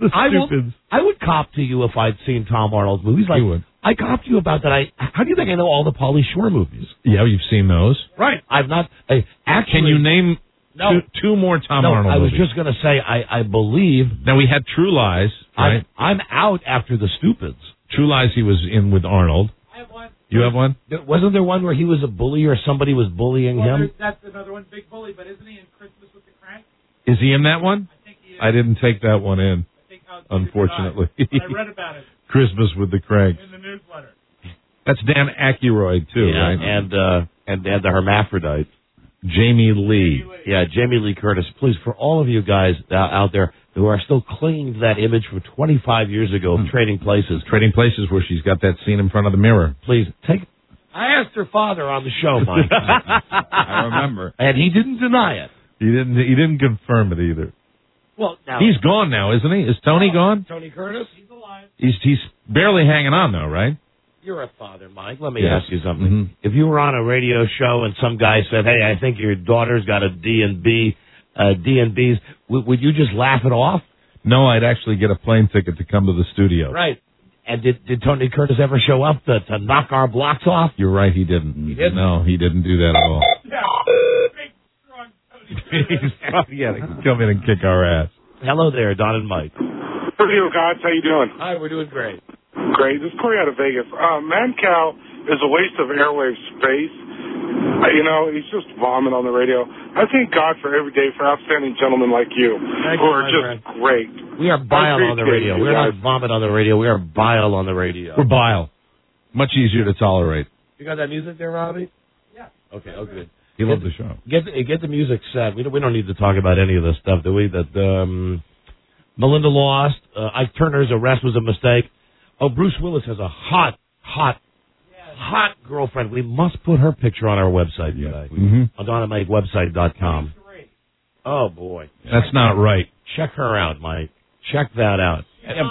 I would cop to you if I'd seen Tom Arnold's movies. Like, you would. I cop to you about that. How do you think I know all the Pauly Shore movies? Yeah, you've seen those. Right. I've not. Actually, can you name two more Tom Arnold movies? I was just going to say, I believe. Now, we had True Lies, right? I'm out after The Stupids. True Lies he was in with Arnold. I have one. You have one? Wasn't there one where he was a bully or somebody was bullying him? That's another one, Big Bully, but isn't he in Christmas with the Crank? Is he in that one? I think he is. I didn't take that one in, unfortunately. I read about it. Christmas with the Cranks. In the newsletter. That's Dan Aykroyd, too, right? And the Hermaphrodite. Jamie Lee. Yeah, Jamie Lee Curtis. Please, for all of you guys out there who are still clinging to that image from 25 years ago of Trading Places. Trading Places where she's got that scene in front of the mirror. Please, I asked her father on the show, Mike. I remember. And he didn't deny it. He didn't confirm it either. Well, now he's gone now, isn't he? Is Tony gone? Tony Curtis? He's alive. He's barely hanging on though, right? You're a father, Mike. Let me ask you something. Mm-hmm. If you were on a radio show and some guy said, "Hey, I think your daughter's got a D&B, D&Bs," would you just laugh it off? No, I'd actually get a plane ticket to come to the studio. Right. And did Tony Curtis ever show up to knock our blocks off? You're right, he didn't. He didn't? No, he didn't do that at all. Yeah. Big, strong Tony Curtis. Come in and kick our ass. Hello there, Don and Mike. For you guys, how you doing? Hi, we're doing great. Great. This is Corey out of Vegas. Mancow is a waste of airwave space. He's just vomit on the radio. I thank God for every day for outstanding gentlemen like you who are just great. We are bile on the radio. We're not vomit on the radio. We are bile on the radio. We're bile. Much easier to tolerate. You got that music there, Robbie? Yeah. Okay, oh good. He loved the show. Get the music set. We don't need to talk about any of this stuff, do we? That Melinda lost. Ike Turner's arrest was a mistake. Oh, Bruce Willis has a hot girlfriend. We must put her picture on our website today. On DonnaMikeWebsite.com. Oh, boy. That's not right. Check her out, Mike. Check that out.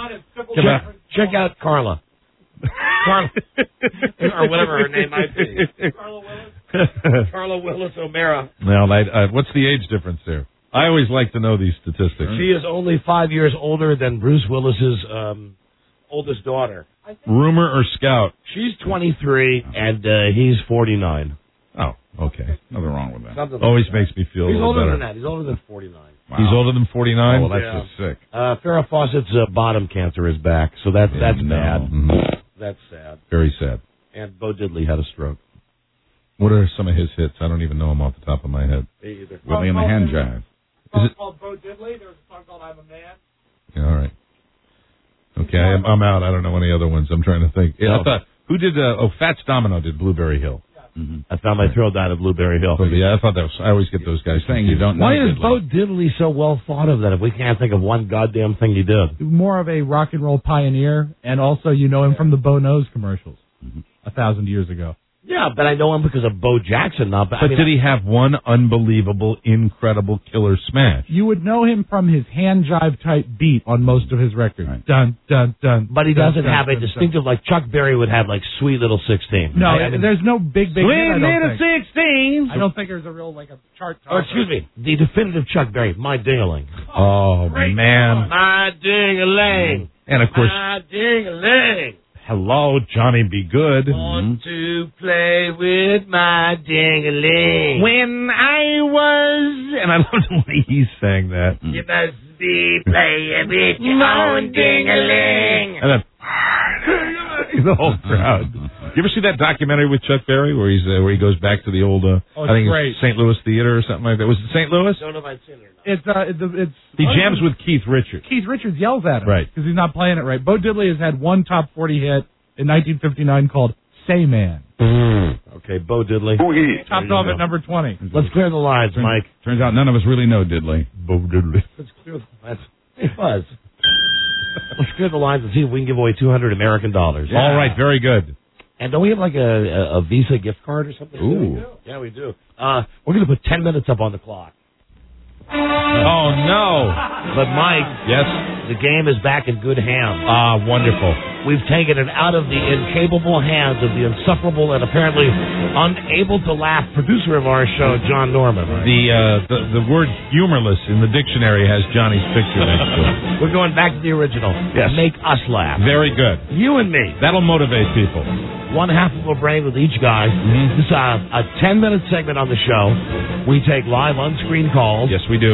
Check out Carla. Carla. Or whatever her name might be. Carla Willis. Carla Willis O'Mara. Now, what's the age difference there? I always like to know these statistics. She is only 5 years older than Bruce Willis's oldest daughter. Rumor or scout? She's 23 and he's 49. Oh, okay. Nothing wrong with that. Always makes me feel a little better. He's older than that. He's older than 49. Wow. He's older than 49? Oh, well, that's just sick. Farrah Fawcett's bottom cancer is back, so that's bad. Mm-hmm. That's sad. Very sad. And Bo Diddley had a stroke. What are some of his hits? I don't even know them off the top of my head. Me either. Willie and the Hand Jive. It's called Bo Diddley. There's a song called I'm a Man. Yeah, all right. Okay, I'm out. I don't know any other ones. I'm trying to think. Yeah, I thought, who did, Fats Domino did Blueberry Hill. I found my throat down at Blueberry Hill. Yeah, I thought that was, I always get those guys saying you don't know. Why is Bo Diddley so well thought of that if we can't think of one goddamn thing he did? More of a rock and roll pioneer, and also you know him from the Bo Knows commercials 1,000 years ago. Yeah, but I know him because of Bo Jackson now. But did he have one unbelievable, incredible killer smash? You would know him from his hand jive type beat on most of his records. Right. Dun, dun, dun. But he doesn't have a distinctive, like Chuck Berry would have, like Sweet Little 16. No, there's no big Sweet Little 16. I don't think there's a real, like a chart topper. Or, excuse me, the definitive Chuck Berry, My Ding-a-Ling. Oh, man. My Ding-a-Ling. And, of course, My Ding-a-Ling. Hello, Johnny Be Good. Want to play with my ding-a-ling. When I was... And I love the way he sang that. You must be playing with your own ding-a-ling. And then... the whole crowd. You ever see that documentary with Chuck Berry where he goes back to the old... I think great. it's St. Louis Theater or something like that. Was it St. Louis? I don't know if I've seen it or not. It's he jams with Keith Richards. Keith Richards yells at him. Right. Because he's not playing it right. Bo Diddley has had one top 40 hit in 1959 called Say Man. Okay, Bo Diddley. Topped off at number 20. Let's clear the lines, Mike. Turns out none of us really know Diddley. Bo Diddley. Let's clear the lines. Hey, Buzz. Let's clear the lines and see if we can give away $200 American dollars. Yeah. All right, very good. And don't we have like a Visa gift card or something? Ooh. Yeah, we do. We're going to put 10 minutes up on the clock. Oh, no. But, Mike. Yes? The game is back in good hands. Wonderful. We've taken it out of the incapable hands of the insufferable and apparently unable to laugh producer of our show, John Norman. The word humorless in the dictionary has Johnny's picture next to it. We're going back to the original. Yes. Make us laugh. Very good. You and me. That'll motivate people. One half of a brain with each guy. Mm-hmm. This is a 10-minute segment on the show. We take live on-screen calls. Yes, we do.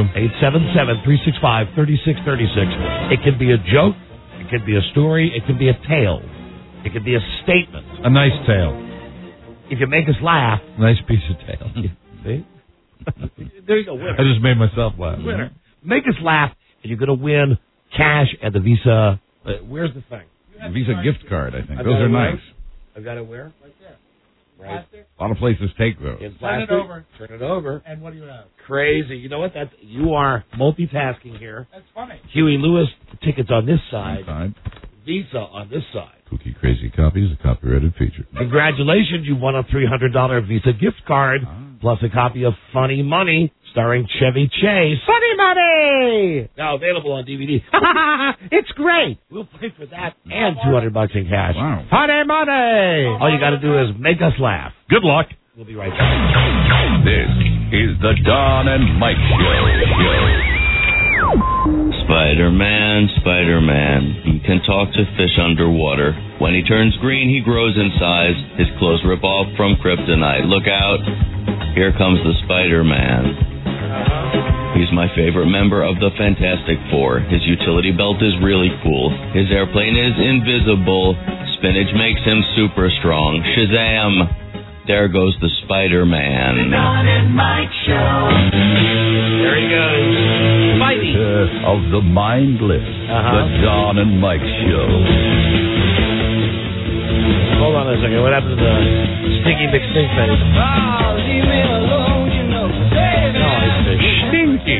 877-365-3636. It can be a joke. It can be a story. It can be a tale. It can be a statement. A nice tale. If you make us laugh. Nice piece of tale. See? There you go. Winner. I just made myself laugh. Winner. Make us laugh, and you're going to win cash and the Visa. Where's the thing? Visa gift card, I think. I've Those are nice. I've got it where? Right there. Right. A lot of places take those. In plastic. Turn it over. Turn it over. And what do you have? Crazy. You know what? You are multitasking here. That's funny. Huey Lewis tickets on this side. Inside. Visa on this side. Kooky Crazy Copies, a copyrighted feature. Congratulations, you won a $300 Visa gift card, plus a copy of Funny Money, starring Chevy Chase. Funny Money! Now available on DVD. It's great! We'll play for that and $200 in cash. Wow. Funny Money! All you got to do is make us laugh. Good luck. We'll be right back. This is the Don and Mike Show. Spider-Man, Spider-Man, he can talk to fish underwater. When he turns green, he grows in size. His clothes rip off from kryptonite. Look out, here comes the Spider-Man. He's my favorite member of the Fantastic Four. His utility belt is really cool. His airplane is invisible. Spinach makes him super strong. Shazam! There goes the Spider-Man. The Don and Mike Show. There he goes. Spidey. Of the mindless, the Don and Mike Show. Hold on a second. What happened to the Stinky McStink face? Oh, leave me alone, you know. No, it's the Stinky.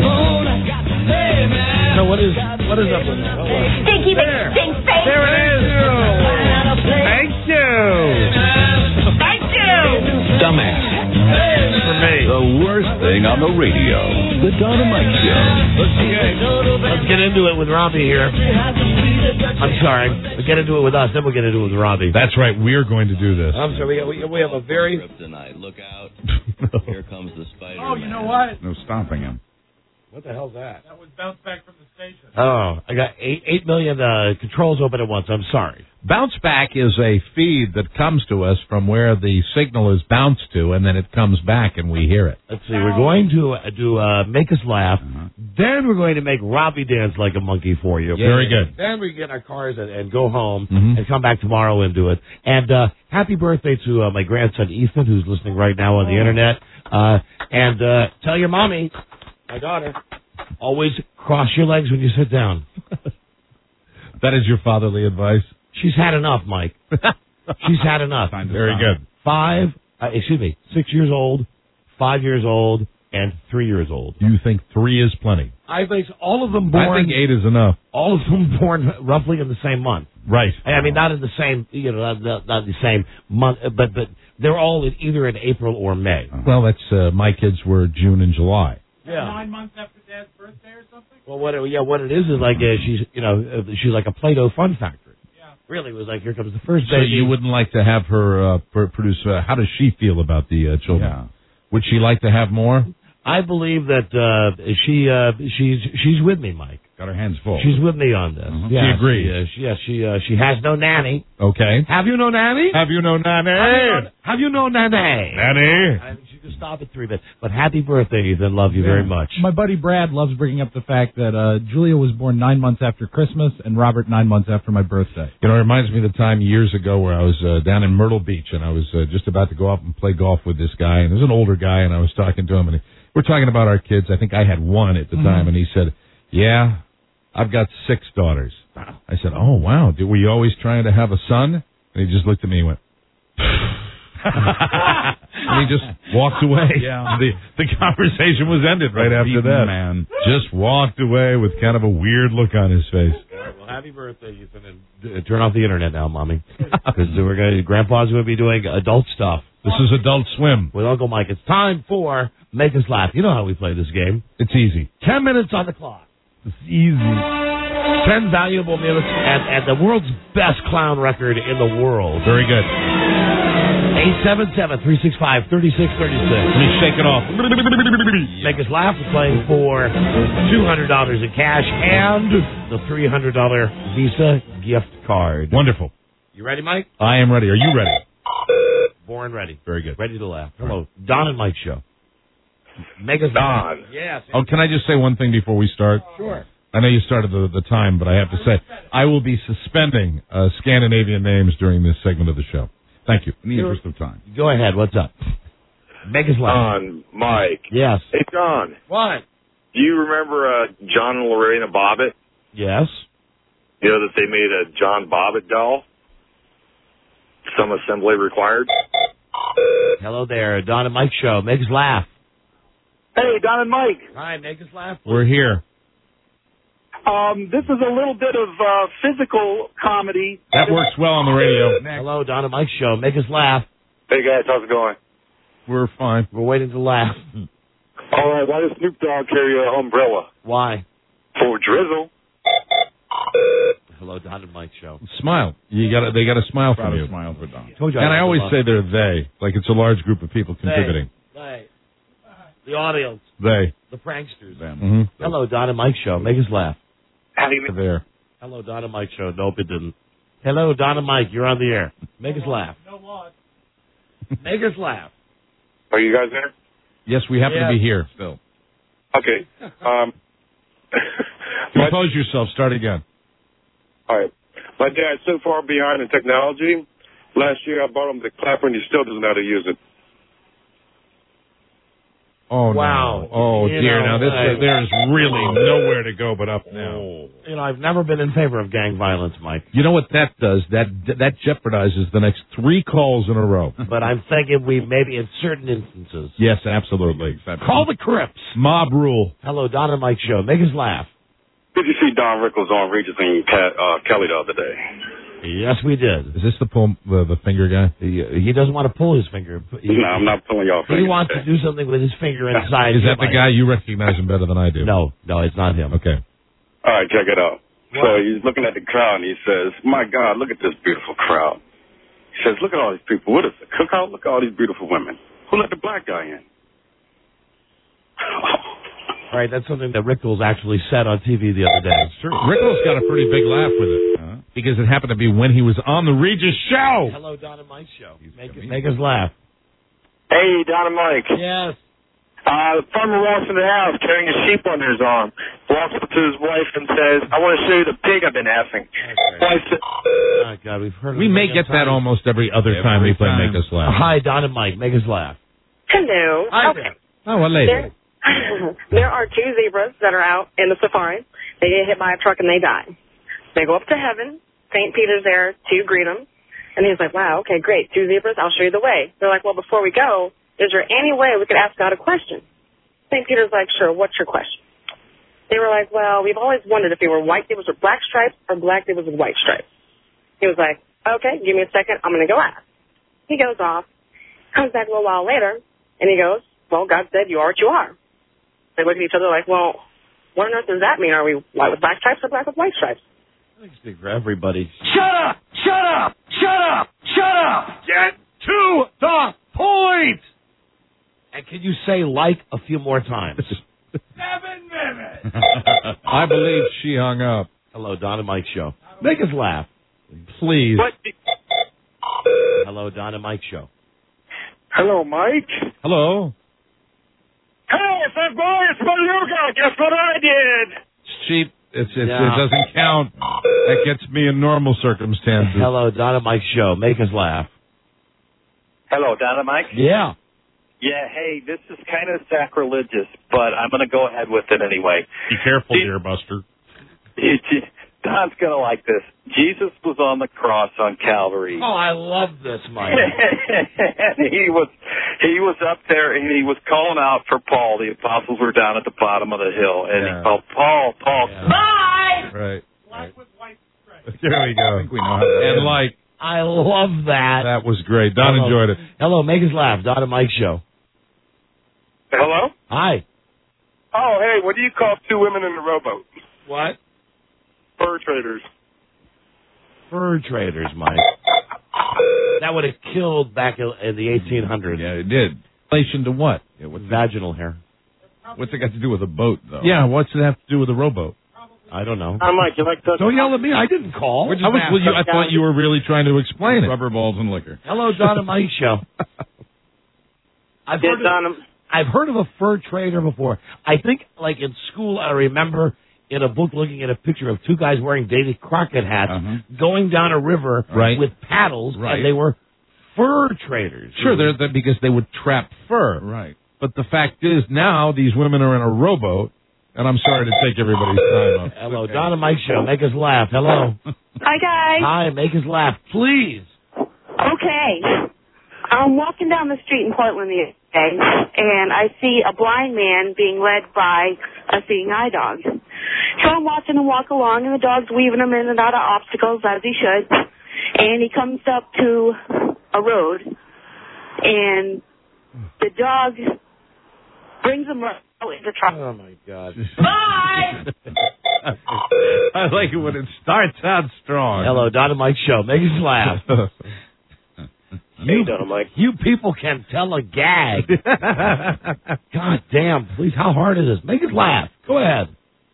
So what is up with that? Stinky McStink face. There it is. Thank you. Thank you. Dumbass. For me. The worst thing on the radio. The Don and Mike Show. Let's get into it with Robbie here. I'm sorry. We'll get into it with us, then we'll get into it with Robbie. That's right. We're going to do this. I'm sorry. We have a very... Kryptonite. Look out. Here comes the spider. Oh, you know what? No stopping him. What the hell's that? That was bounced back from the station. Oh, I got 8 million controls open at once. I'm sorry. Bounce back is a feed that comes to us from where the signal is bounced to, and then it comes back and we hear it. Let's see. We're going to do Make Us Laugh. Then we're going to make Robbie dance like a monkey for you. Yeah, very good. Then we get in our cars and go home and come back tomorrow and do it. And happy birthday to my grandson Ethan, who's listening right now on the internet. And tell your mommy, my daughter, always cross your legs when you sit down. That is your fatherly advice? She's had enough, Mike. She's had enough. Very good. 6 years old, 5 years old, and 3 years old. You think 3 is plenty? I think all of them born... I think 8 is enough. All of them born roughly in the same month. Right. I mean, not in the same, not the same month, but they're all either in April or May. Well, that's my kids were June and July. Yeah. 9 months after Dad's birthday or something? Well, what it is like she's like a Play-Doh fun factory. Yeah. Really, it was like, here comes the first So baby. you wouldn't like to have her produce, how does she feel about the children? Yeah. Would she like to have more? I believe that she's with me, Mike. Got her hands full. She's with me on this. She agrees. She has no nanny. Okay. Have you no nanny? Have you no nanny? Have you no nanny? Nanny. I mean, she can stop at 3 minutes. But happy birthday, Ethan. Love you very much. My buddy Brad loves bringing up the fact that Julia was born 9 months after Christmas and Robert 9 months after my birthday. You know, it reminds me of the time years ago where I was down in Myrtle Beach and I was just about to go up and play golf with this guy. And it was an older guy and I was talking to him and we're talking about our kids. I think I had one at the time and he said, yeah, I've got 6 daughters. I said, oh, wow. Were you always trying to have a son? And he just looked at me and went, and he just walked away. Yeah. The conversation was ended right after that. Man. Just walked away with kind of a weird look on his face. Well, happy birthday, Ethan. And turn off the internet now, Mommy. Because Grandpa's going to be doing adult stuff. This is Adult Swim. With Uncle Mike. It's time for Make Us Laugh. You know how we play this game. It's easy. 10 minutes on the clock. It's easy. 10 valuable minutes and the world's best clown record in the world. Very good. 877-365-3636. Let me shake it off. Make Us Laugh. We're playing for $200 in cash and the $300 Visa gift card. Wonderful. You ready, Mike? I am ready. Are you ready? Born ready. Very good. Ready to laugh. Hello. Don and Mike Show. Make Us Don. Laugh. Yes. Oh, can I just say one thing before we start? Sure. I know you started the time, but I have to say, I will be suspending Scandinavian names during this segment of the show. Thank you. In the interest of time. Go ahead. What's up? Make Us Laugh. Don, Mike. Yes. Hey, Don. What? Do you remember John and Lorena Bobbitt? Yes. You know that they made a John Bobbitt doll? Some assembly required? Hello there. Don and Mike Show. Make Us Laugh. Hey, Don and Mike. Hi, Make Us Laugh. We're here. This is a little bit of physical comedy. That works well on the radio. Hello, Don and Mike Show. Make Us Laugh. Hey, guys. How's it going? We're fine. We're waiting to laugh. All right. Why does Snoop Dogg carry an umbrella? Why? For drizzle. Hello, Don and Mike Show. Smile. They got a smile from you. Smile for Don. And I always say they're they, like it's a large group of people contributing. They. The audience. They. The pranksters. Them. Mm-hmm. Hello, Don and Mike Show. Make Us Laugh. There. Hello, Don and Mike Show. Nope, it didn't. Hello, Don and Mike. You're on the air. Make us laugh. No what? Make us laugh. Are you guys there? Yes, we happen to be here still. Okay. Compose yourself. Start again. All right. My dad's so far behind in technology. Last year I bought him the clapper and he still doesn't know how to use it. Oh, Wow. no. Oh, You dear. know, Now, there's really nowhere to go but up now. You know, I've never been in favor of gang violence, Mike. You know what that does? That jeopardizes the next 3 calls in a row. But I'm thinking we maybe in certain instances. Yes, absolutely. Call the Crips. Mob rule. Hello, Don and Mike Show. Make us laugh. Did you see Don Rickles on Regis and Kelly the other day? Yes, we did. Is this the finger guy? He doesn't want to pull his finger. No, I'm not pulling y'all fingers. He wants to do something with his finger inside. Is that the guy? You recognize him better than I do. No, it's not him. Okay. All right, check it out. So he's looking at the crowd and he says, "My God, look at this beautiful crowd." He says, "Look at all these people. What is it? Cookout? Look at all these beautiful women. Who let the black guy in?" All right, that's something that Rickles actually said on TV the other day. It's true. Rickles got a pretty big laugh with it because it happened to be when he was on the Regis show. Hello, Don and Mike Show. Make us laugh. Hey, Don and Mike. Yes. The farmer walks in the house carrying a sheep under his arm, walks up to his wife and says, "I want to show you the pig I've been effing." Wife said, Oh, God, we've heard of We it may a million get that times. almost every other time we play Make Us Laugh. Hi, Don and Mike. Make us laugh. Hello. Hi Okay. Oh, what lady? There are 2 zebras that are out in the safari. They get hit by a truck and they die. They go up to heaven. St. Peter's there to greet them. And he's like, wow, okay, great. 2 zebras, I'll show you the way. They're like, well, before we go, is there any way we could ask God a question? St. Peter's like, sure, what's your question? They were like, well, we've always wondered if they were white zebras with black stripes or black zebras with white stripes. He was like, okay, give me a second. I'm going to go ask. He goes off, comes back a little while later, and he goes, well, God said you are what you are. They look at each other like, well, what on earth does that mean? Are we white with black stripes or black with white stripes? I think it's for everybody. Shut up! Shut up! Shut up! Shut up! Get to the point! And can you say like a few more times? 7 minutes! I believe she hung up. Hello, Don and Mike Show. Make us laugh. Please. Hello, Don and Mike Show. Hello, Mike. Hello. Hey, it's that boy. It's Beluga. Guess what I did? Cheap. It doesn't count. That gets me in normal circumstances. Hello, Don and Mike Show. Make us laugh. Hello, Don and Mike. Yeah. Yeah, hey, this is kind of sacrilegious, but I'm going to go ahead with it anyway. Be careful, dear Buster. Don's going to like this. Jesus was on the cross on Calvary. Oh, I love this, Mike. And he was up there, and he was calling out for Paul. The apostles were down at the bottom of the hill, and he called Paul. Bye! Right. Black with white stripes. There we go. I think we know how to and like. I love that. That was great. Don enjoyed it. Hello, make us laugh. Don and Mike Show. Hello? Hi. Oh, hey, what do you call 2 women in a rowboat? What? Fur traders. Fur traders, Mike. That would have killed back in the 1800s. Yeah, it did. Relation to what? Yeah, Vaginal hair. What's it got to do with a boat, though? Yeah, what's it have to do with a rowboat? I don't know. I'm Mike. You like to... Don't yell at me. I didn't call. I thought you were really trying to explain it. Rubber balls and liquor. Hello, Don and Mike Show. I've heard of a fur trader before. I think, like in school, I remember in a book looking at a picture of 2 guys wearing Davy Crockett hats going down a river with paddles, and they were fur traders. Sure, they're because they would trap fur. Right. But the fact is, now these women are in a rowboat, and I'm sorry to take everybody's time off. Hello, Don and Mike Show. Make us laugh. Hello. Hi, guys. Hi, make us laugh, please. Okay. I'm walking down the street in Portland the other day, and I see a blind man being led by a seeing eye dog. So I'm watching him walk along, and the dog's weaving him in and out of obstacles, as he should. And he comes up to a road, and the dog brings him right into trouble. Oh, my God. Bye! I like it when it starts out strong. Hello, Don and Mike Show. Make us laugh. Hey, Don and Mike. You people can tell a gag. God damn, please, how hard is this? Make us laugh. Go ahead.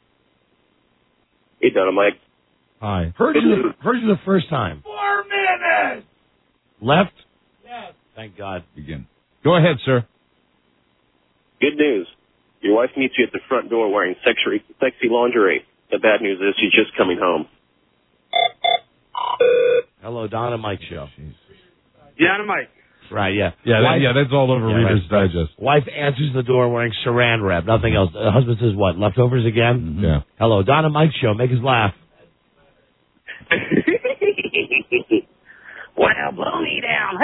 Hey, Don and Mike. Hi. Heard you the first time. 4 minutes! Left? Yes. Thank God. Begin. Go ahead, sir. Good news. Your wife meets you at the front door wearing sexy lingerie. The bad news is she's just coming home. Hello, Don and Mike Show. Yeah, Mike. Right, yeah. Yeah, that's all over Reader's Digest. Wife answers the door wearing saran wrap, nothing else. The husband says what, leftovers again? Yeah. Hello, Don and Mike show, make us laugh. Well, blow me down.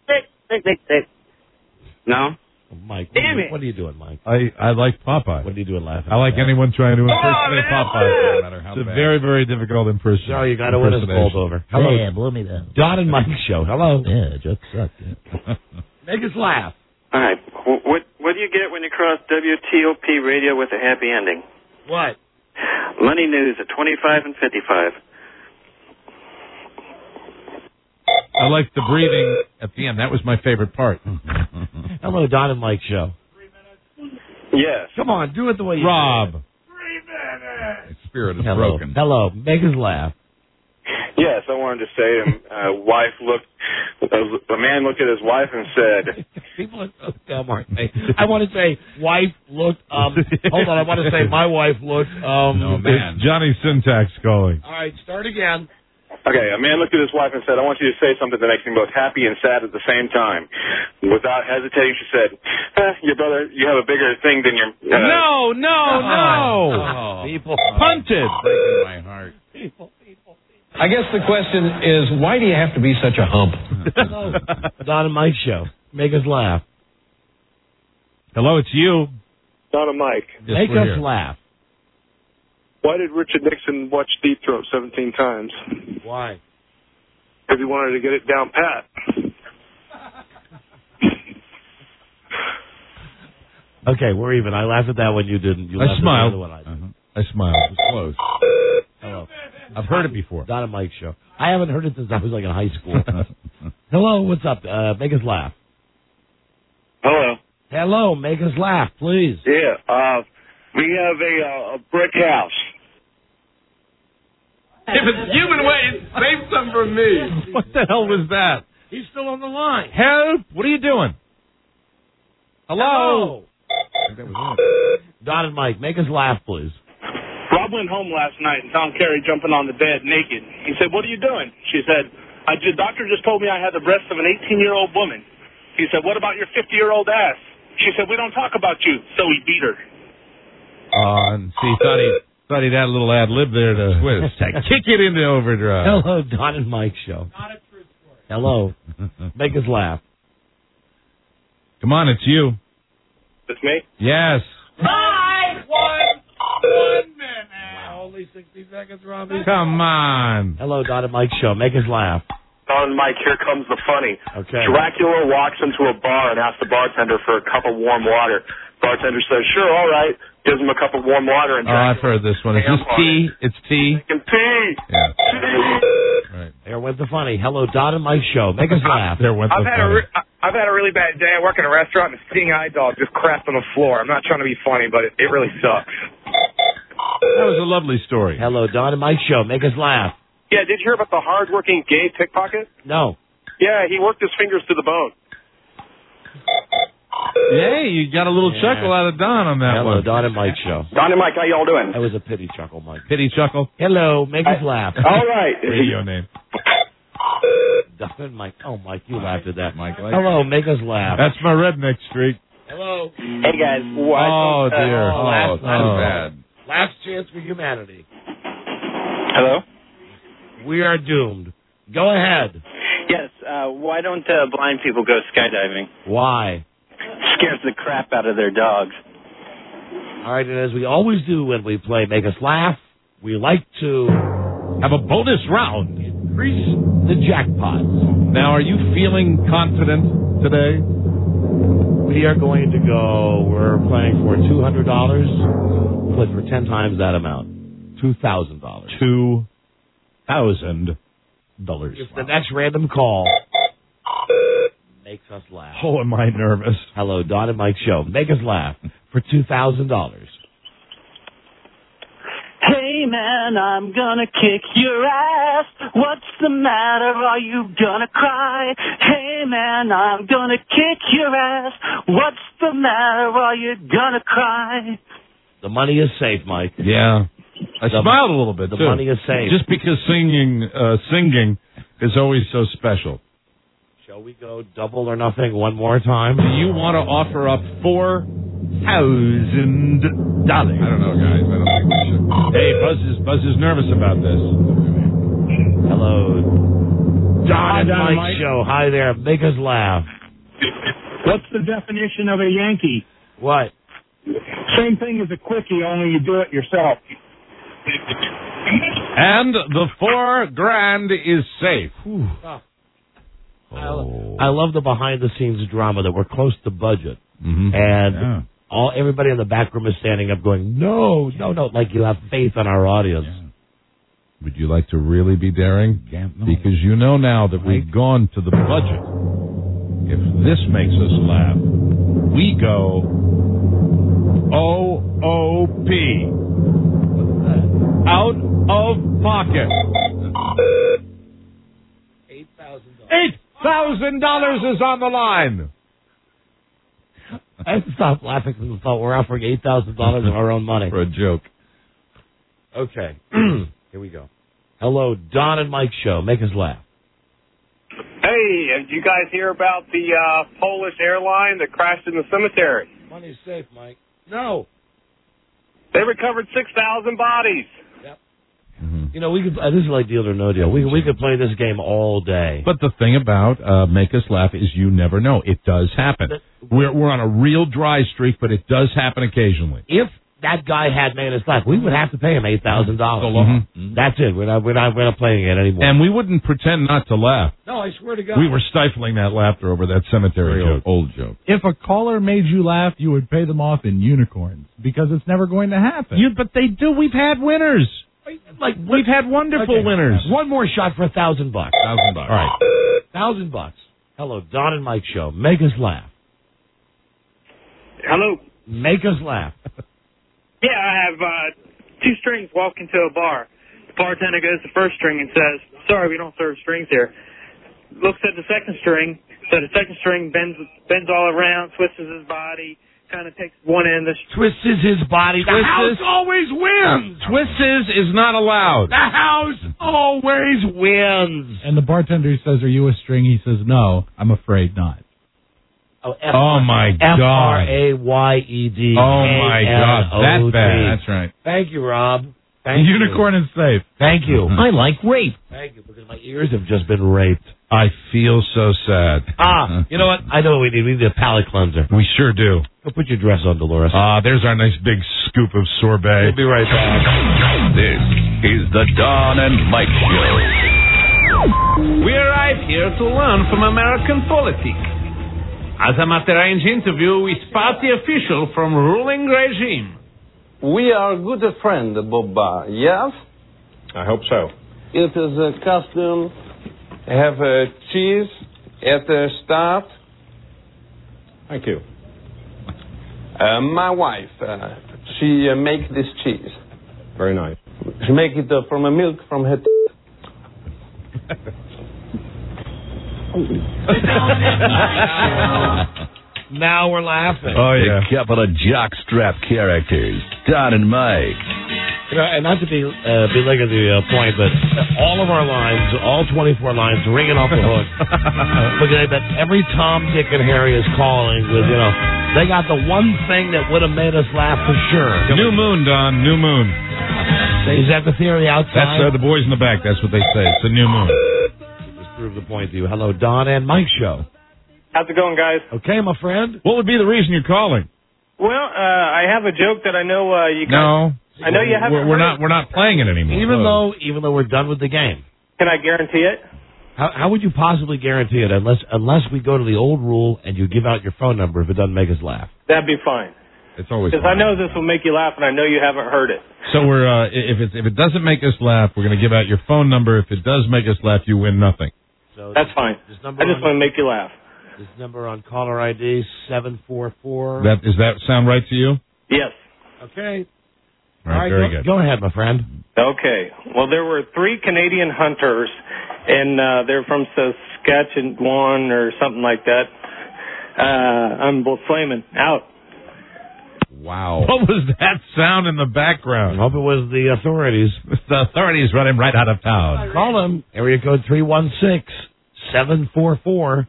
No? Mike, Damn it. What are you doing, Mike? I like Popeye. What are you doing laughing? I like anyone trying to impersonate man, Popeye. no matter how it's a very, very difficult impersonation. Sorry, you got to win us both over. Hello. Yeah, blow me down. Don and Mike show. Hello. Yeah, jokes suck. Yeah. Make us laugh. All right. What do you get when you cross WTOP radio with a happy ending? What? Money News at 25 and 55. I like the breathing at the end. That was my favorite part. Hello, Don and Mike show. Yes. Come on, do it the way you Rob. do it. 3 minutes. His spirit is Hello. broken. Hello. Make us laugh. Yes, I wanted to say, a man looked at his wife and said, People are so dumb, aren't they? I want to say, wife looked, hold on, I want to say my wife looked, No, man. It's Johnny Syntax calling. All right, start again. okay, a man looked at his wife and said, I want you to say something that makes me both happy and sad at the same time. Without hesitating, she said, your brother, you have a bigger thing than your... No. People. Punted. Breaking my heart. People. I guess the question is, why do you have to be such a hump? Hello. Don and Mike show. Make us laugh. Hello, it's you. Don and Mike. Yes, Make we're us here. laugh. Why did Richard Nixon watch Deep Throat 17 times? Why? Because he wanted to get it down pat. Okay, we're even. I laughed at that one. You didn't. You I laughed smiled. At the other one. I didn't. I smiled. It was close. Hello. I've heard it before. Don and Mike show. I haven't heard it since I was like in high school. Hello, what's up? Make us laugh. Hello. Hello, make us laugh, please. Yeah, we have a brick house. If it's human waste, save some for me. What the hell was that? He's still on the line. Help! What are you doing? Hello? I think that was it. Don and Mike, make us laugh, please. Rob went home last night and found Carrie jumping on the bed naked. He said, "What are you doing?" She said, "The doctor just told me I had the breasts of an 18-year-old woman." He said, "What about your 50-year-old ass?" She said, "We don't talk about you." So he beat her. And see, thought he'd add a little ad lib there to twist. Kick it into overdrive. Hello, Don and Mike show. Not a true story. Hello. Make us laugh. Come on, it's you. It's me? Yes. Bye! 1 minute. Only 60 seconds, Robbie. Come on. Hello, Don and Mike show. Make us laugh. Don and Mike, here comes the funny. Okay. Dracula walks into a bar and asks the bartender for a cup of warm water. Bartender says, "Sure, all right." Gives him a cup of warm water. And I've heard this one. Is this tea? It's tea. Tea. Yeah. Right. There went the funny. Hello, Don and Mike show. Make us laugh. There went the funny. I've had a really bad day. I work in a restaurant and a sting eye dog just crapped on the floor. I'm not trying to be funny, but it really sucks. That was a lovely story. Hello, Don and Mike show. Make us laugh. Yeah, did you hear about the hard-working gay pickpocket? No. Yeah, he worked his fingers to the bone. Hey, you got a little chuckle out of Don on that Hello, one. Don and Mike show. Don and Mike, how y'all doing? That was a pity chuckle, Mike. Pity chuckle. Hello, make us laugh. All right. Radio name. Don and Mike. Oh, Mike, you laughed at that. Mike, Hello, make us laugh. That's my redneck streak. Hello. Hey, guys. Oh, dear. last bad. Last chance for humanity. Hello? We are doomed. Go ahead. Yes, why don't blind people go skydiving? Why? Scares the crap out of their dogs. All right, and as we always do when we play Make Us Laugh, we like to Have a bonus round. increase the jackpot. Now, are you feeling confident today? We are going to go, we're playing for $200. Play for 10 times that amount. $2,000. $2,000. If the next random call makes us laugh. Oh, am I nervous? Hello, Don and Mike show. Make us laugh for $2,000. Hey, man, I'm gonna kick your ass. What's the matter? Are you gonna cry? Hey, man, I'm gonna kick your ass. What's the matter? Are you gonna cry? The money is safe, Mike. Yeah. I smiled a little bit, The too. money is safe. Just because singing is always so special. Shall we go double or nothing one more time? Do you want to offer up $4,000? I don't know, guys. I don't think we should. Hey, Buzz is nervous about this. Hello. Don and Don and Mike Mike. Show. Hi there. Make us laugh. What's the definition of a Yankee? What? Same thing as a quickie, only you do it yourself. And the $4,000 is safe. I love the behind-the-scenes drama that we're close to budget, and everybody in the back room is standing up, going, "No, like you have faith in our audience." Yeah. Would you like to really be daring? Because you know now that we've gone to the budget. If this makes us laugh, we go OOP. Out of pocket. $8,000 is on the line. I had to stop laughing because I thought we're offering $8,000 of our own money. For a joke. Okay. Here we go. Hello, Don and Mike Show. Make us laugh. Hey, did you guys hear about the Polish airline that crashed in the cemetery? Money's safe, Mike. No. They recovered 6,000 bodies. Yep. You know, we could. This is like Deal or No Deal. We could play this game all day. But the thing about Make Us Laugh is you never know. It does happen. We're on a real dry streak, but it does happen occasionally. If that guy had made us laugh, we would have to pay him $8,000. That's it. We're not playing it anymore. And we wouldn't pretend not to laugh. No, I swear to God. We were stifling that laughter over that cemetery joke. Old joke. If a caller made you laugh, you would pay them off in unicorns because it's never going to happen. But they do. We've had winners. We've had wonderful winners. One more shot for $1,000. $1,000. All right. $1,000. Hello, Don and Mike Show. Make us laugh. Hello. Make us laugh. Yeah, I have 2 strings walk into a bar. The bartender goes to the first string and says, "Sorry, we don't serve strings here." Looks at the second string. So the second string bends all around, twists his body, kind of takes one end. Twists his body. The house always wins. Twists is not allowed. The house always wins. And the bartender says, "Are you a string?" He says, "No, I'm afraid not." Oh, my God. FRAYED. Oh, my God. That bad. That's right. Thank you, Rob. The unicorn is safe. Thank you. I like rape. Thank you, because my ears have just been raped. I feel so sad. You know what? I know what we need. We need a palate cleanser. We sure do. Go put your dress on, Dolores. There's our nice big scoop of sorbet. We'll be right back. This is the Don and Mike Show. We arrived here to learn from American politics. As a arranged interview with party official from ruling regime. We are good friend, Bob. Yes? I hope so. It is a custom have a cheese at the start. Thank you. My wife, she make this cheese. Very nice. She make it from a milk from her Now we're laughing. Oh, yeah. The couple of jockstrap characters, Don and Mike. You know, and not to be belaboring the point, but all of our lines, all 24 lines, ringing off the hook. Look at that. Every Tom, Dick, and Harry is calling with, they got the one thing that would have made us laugh for sure. New moon, Don. New moon. Is that the theory outside? That's the boys in the back. That's what they say. It's a new moon. Just prove the point to you. Hello, Don and Mike Show. How's it going, guys? Okay, my friend. What would be the reason you're calling? Well, I have a joke that I know you guys... No. I know you haven't We're not playing it anymore. Even though we're done with the game. Can I guarantee it? How would you possibly guarantee it unless we go to the old rule and you give out your phone number if it doesn't make us laugh? That'd be fine. It's always because I know this will make you laugh, and I know you haven't heard it. So we're if it doesn't make us laugh, we're going to give out your phone number. If it does make us laugh, you win nothing. So that's fine. I just want to make you laugh. This number on caller ID 744. Does that sound right to you? Yes. Okay. All right, very good. Go ahead, my friend. Okay. Well, there were 3 Canadian hunters, and they're from Saskatchewan or something like that. I'm flaming out. Wow. What was that sound in the background? I hope it was the authorities. The authorities run him right out of town. Call them. Area code 316-744-9600.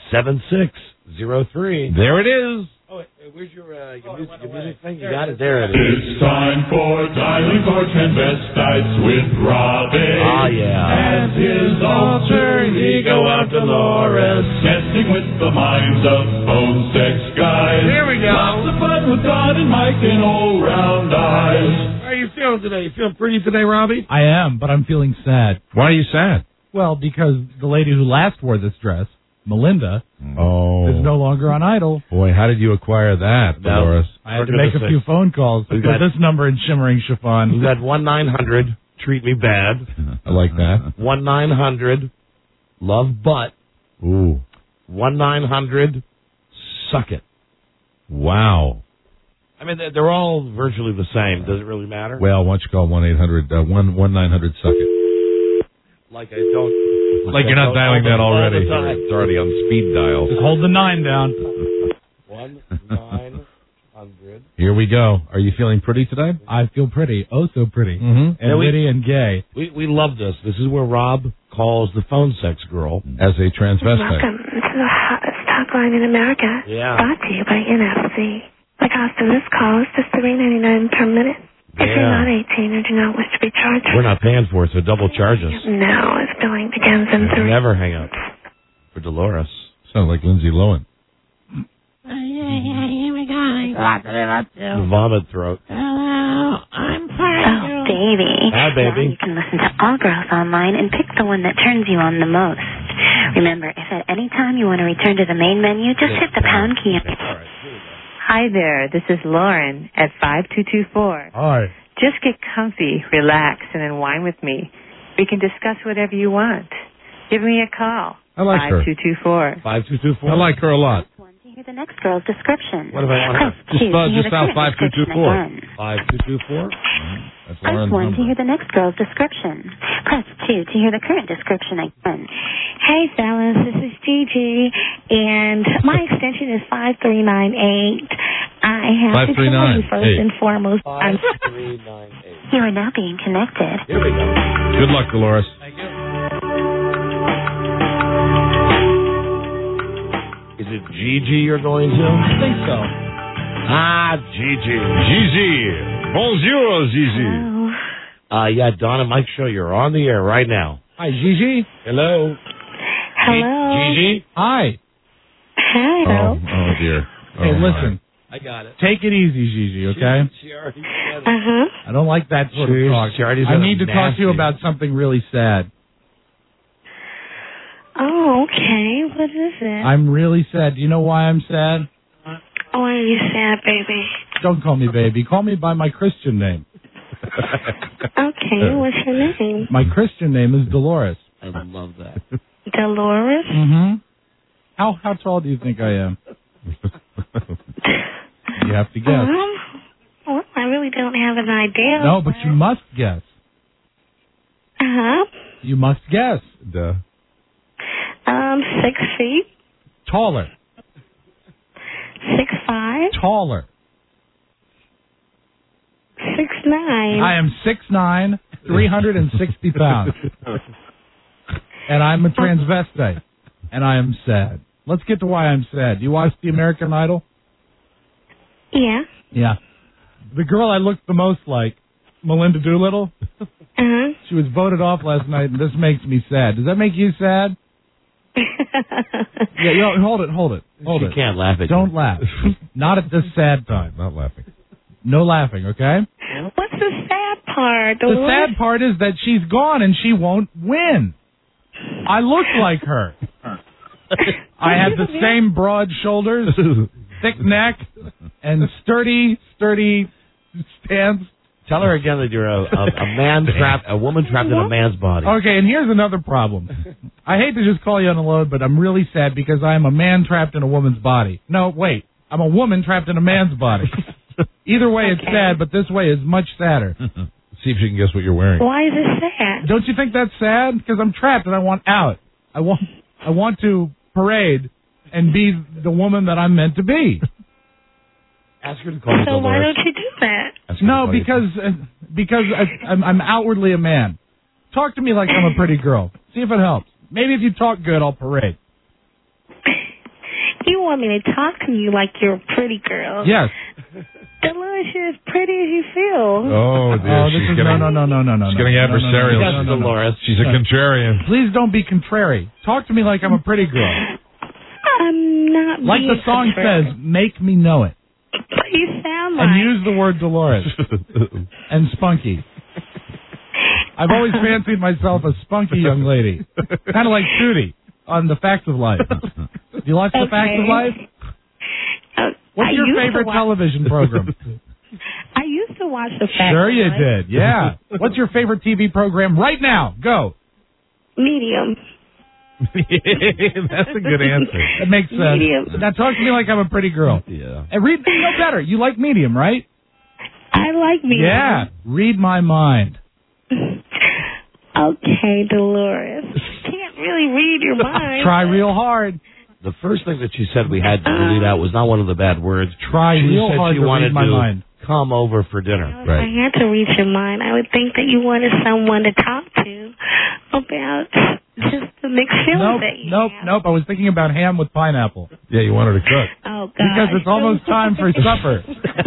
7603. There it is. Oh, where's your music thing? You got it? There it is. It's time for dialing for transvestites with Robin. Ah, yeah. And his alter ego out Dolores. Messing with the minds of phone sex guys. Here we go. Lots of fun with Don and Mike and all round eyes. How are you feeling today? You feeling pretty today, Robbie? I am, but I'm feeling sad. Why are you sad? Well, because the lady who last wore this dress, Melinda, is no longer on Idol. Boy, how did you acquire that, Dolores? I had to make a few phone calls to put this number in shimmering chiffon. We got 1-900 treat me bad. I like that. 1-900 love butt. Ooh. 1-900 suck it. Wow. I mean, they're all virtually the same. Does it really matter? Well, why don't you call 1-900 suck it? Like I don't. Like you're not dialing that already. It's already on speed dial. Just hold the 9 down. 1-900. Here we go. Are you feeling pretty today? I feel pretty. Oh, so pretty. Mm-hmm. And witty and gay. We love this. This is where Rob calls the phone sex girl as a transvestite. Welcome to the hottest talk line in America. Yeah. Brought to you by NFC. The cost of this call is just $3.99 per minute. If you're not 18 or do not wish to be charged, we're not paying for it, so double charge us. now as billing begins in 3. Never hang up for Dolores. Sounds like Lindsay Lohan. Here we go. Vomit throat. Hello, I'm part of baby. Hi, baby. Now you can listen to all girls online and pick the one that turns you on the most. Remember, if at any time you want to return to the main menu, just hit the pound key. Hi there, this is Lauren at 5224. Hi. Just get comfy, relax, and unwind with me. We can discuss whatever you want. Give me a call. I like 5224. 5224. I like her a lot. Hear the next girl's description. What if I want to? Just dial 5224. 5224. That's Press Lauren's 1 to number. hear the next girl's description. Press 2 to hear the current description again. Hey, fellas, this is Gigi, and my extension is 5398. I have to tell you first and foremost, 5398. you are now being connected. Here we go. Good luck, Dolores. Thank you. Is it Gigi you're going to? I think so. Ah, Gigi. Gigi. Bonjour, Gigi. Yeah, Don and Mike Show, you're on the air right now. Hi, Gigi. Hello. Hello. Gigi. Hi. Hello. Oh dear. Hey, listen. I got it. Take it easy, Gigi, okay? She already said it. Uh-huh. I don't like that sort of talk. She already said I need to talk to you nasty. about something really sad. Oh, okay. What is it? I'm really sad. Do you know why I'm sad? Why are you sad, baby? Don't call me baby. Call me by my Christian name. Okay, what's your name? My Christian name is Dolores. I love that. Dolores? Mm-hmm. How tall do you think I am? You have to guess. Well, I really don't have an idea. No, but you must guess. Uh-huh. You must guess. Duh. 6 feet. Taller. 6'5". Taller. 6'9". I am 6'9", 360 pounds. And I'm a transvestite. And I am sad. Let's get to why I'm sad. You watch the American Idol? Yeah. Yeah. The girl I looked the most like, Melinda Doolittle, Uh-huh. she was voted off last night, and this makes me sad. Does that make you sad? Yeah, hold it. She can't laugh at Don't you. laugh. Not at this sad time. Not laughing. No laughing, okay? What's the sad part? The sad part is that she's gone and she won't win. I look like her. I had the same broad shoulders, thick neck, and sturdy stance. Tell her again that you're a woman trapped in a man's body. Okay, and here's another problem. I hate to just call you on the load, but I'm really sad because I am a man trapped in a woman's body. No, wait. I'm a woman trapped in a man's body. Either way, it's sad, but this way is much sadder. See if you can guess what you're wearing. Why is it sad? Don't you think that's sad? Because I'm trapped and I want out. I want to parade and be the woman that I'm meant to be. Ask her to call me So why Dolores. don't you do that? No, because I'm outwardly a man. Talk to me like I'm a pretty girl. See if it helps. Maybe if you talk good, I'll parade. want me to talk to you like you're a pretty girl. Yes. Dolores, you're as pretty as you feel. Oh, dear. She's getting, no. She's getting adversarial. No. She's a contrarian. Please don't be contrary. Talk to me like I'm a pretty girl. I'm not Like the song says, make me know it. But you sound like... And use the word Dolores. And spunky. I've always fancied myself a spunky young lady. Kind of like Tootie on The Facts of Life. Do you watch The Facts of Life? What's your favorite television program? I used to watch The Facts Sure of you Life. did, yeah. What's your favorite TV program right now? Go. Medium. That's a good answer. That makes sense. Medium. Now talk to me like I'm a pretty girl. Yeah. And read me no better. You like Medium, right? I like Medium. Yeah. Read my mind. Okay, Dolores. Can't really read your mind. Try real hard. The first thing that she said we had to delete out was not one of the bad words. Try she real said hard she to wanted read my to mind. come over for dinner. If I had to read your mind, I would think that you wanted someone to talk to about just the mixed feelings that you have. Nope. I was thinking about ham with pineapple. Yeah, you want her to cook. Oh, God. Because it's almost time for supper.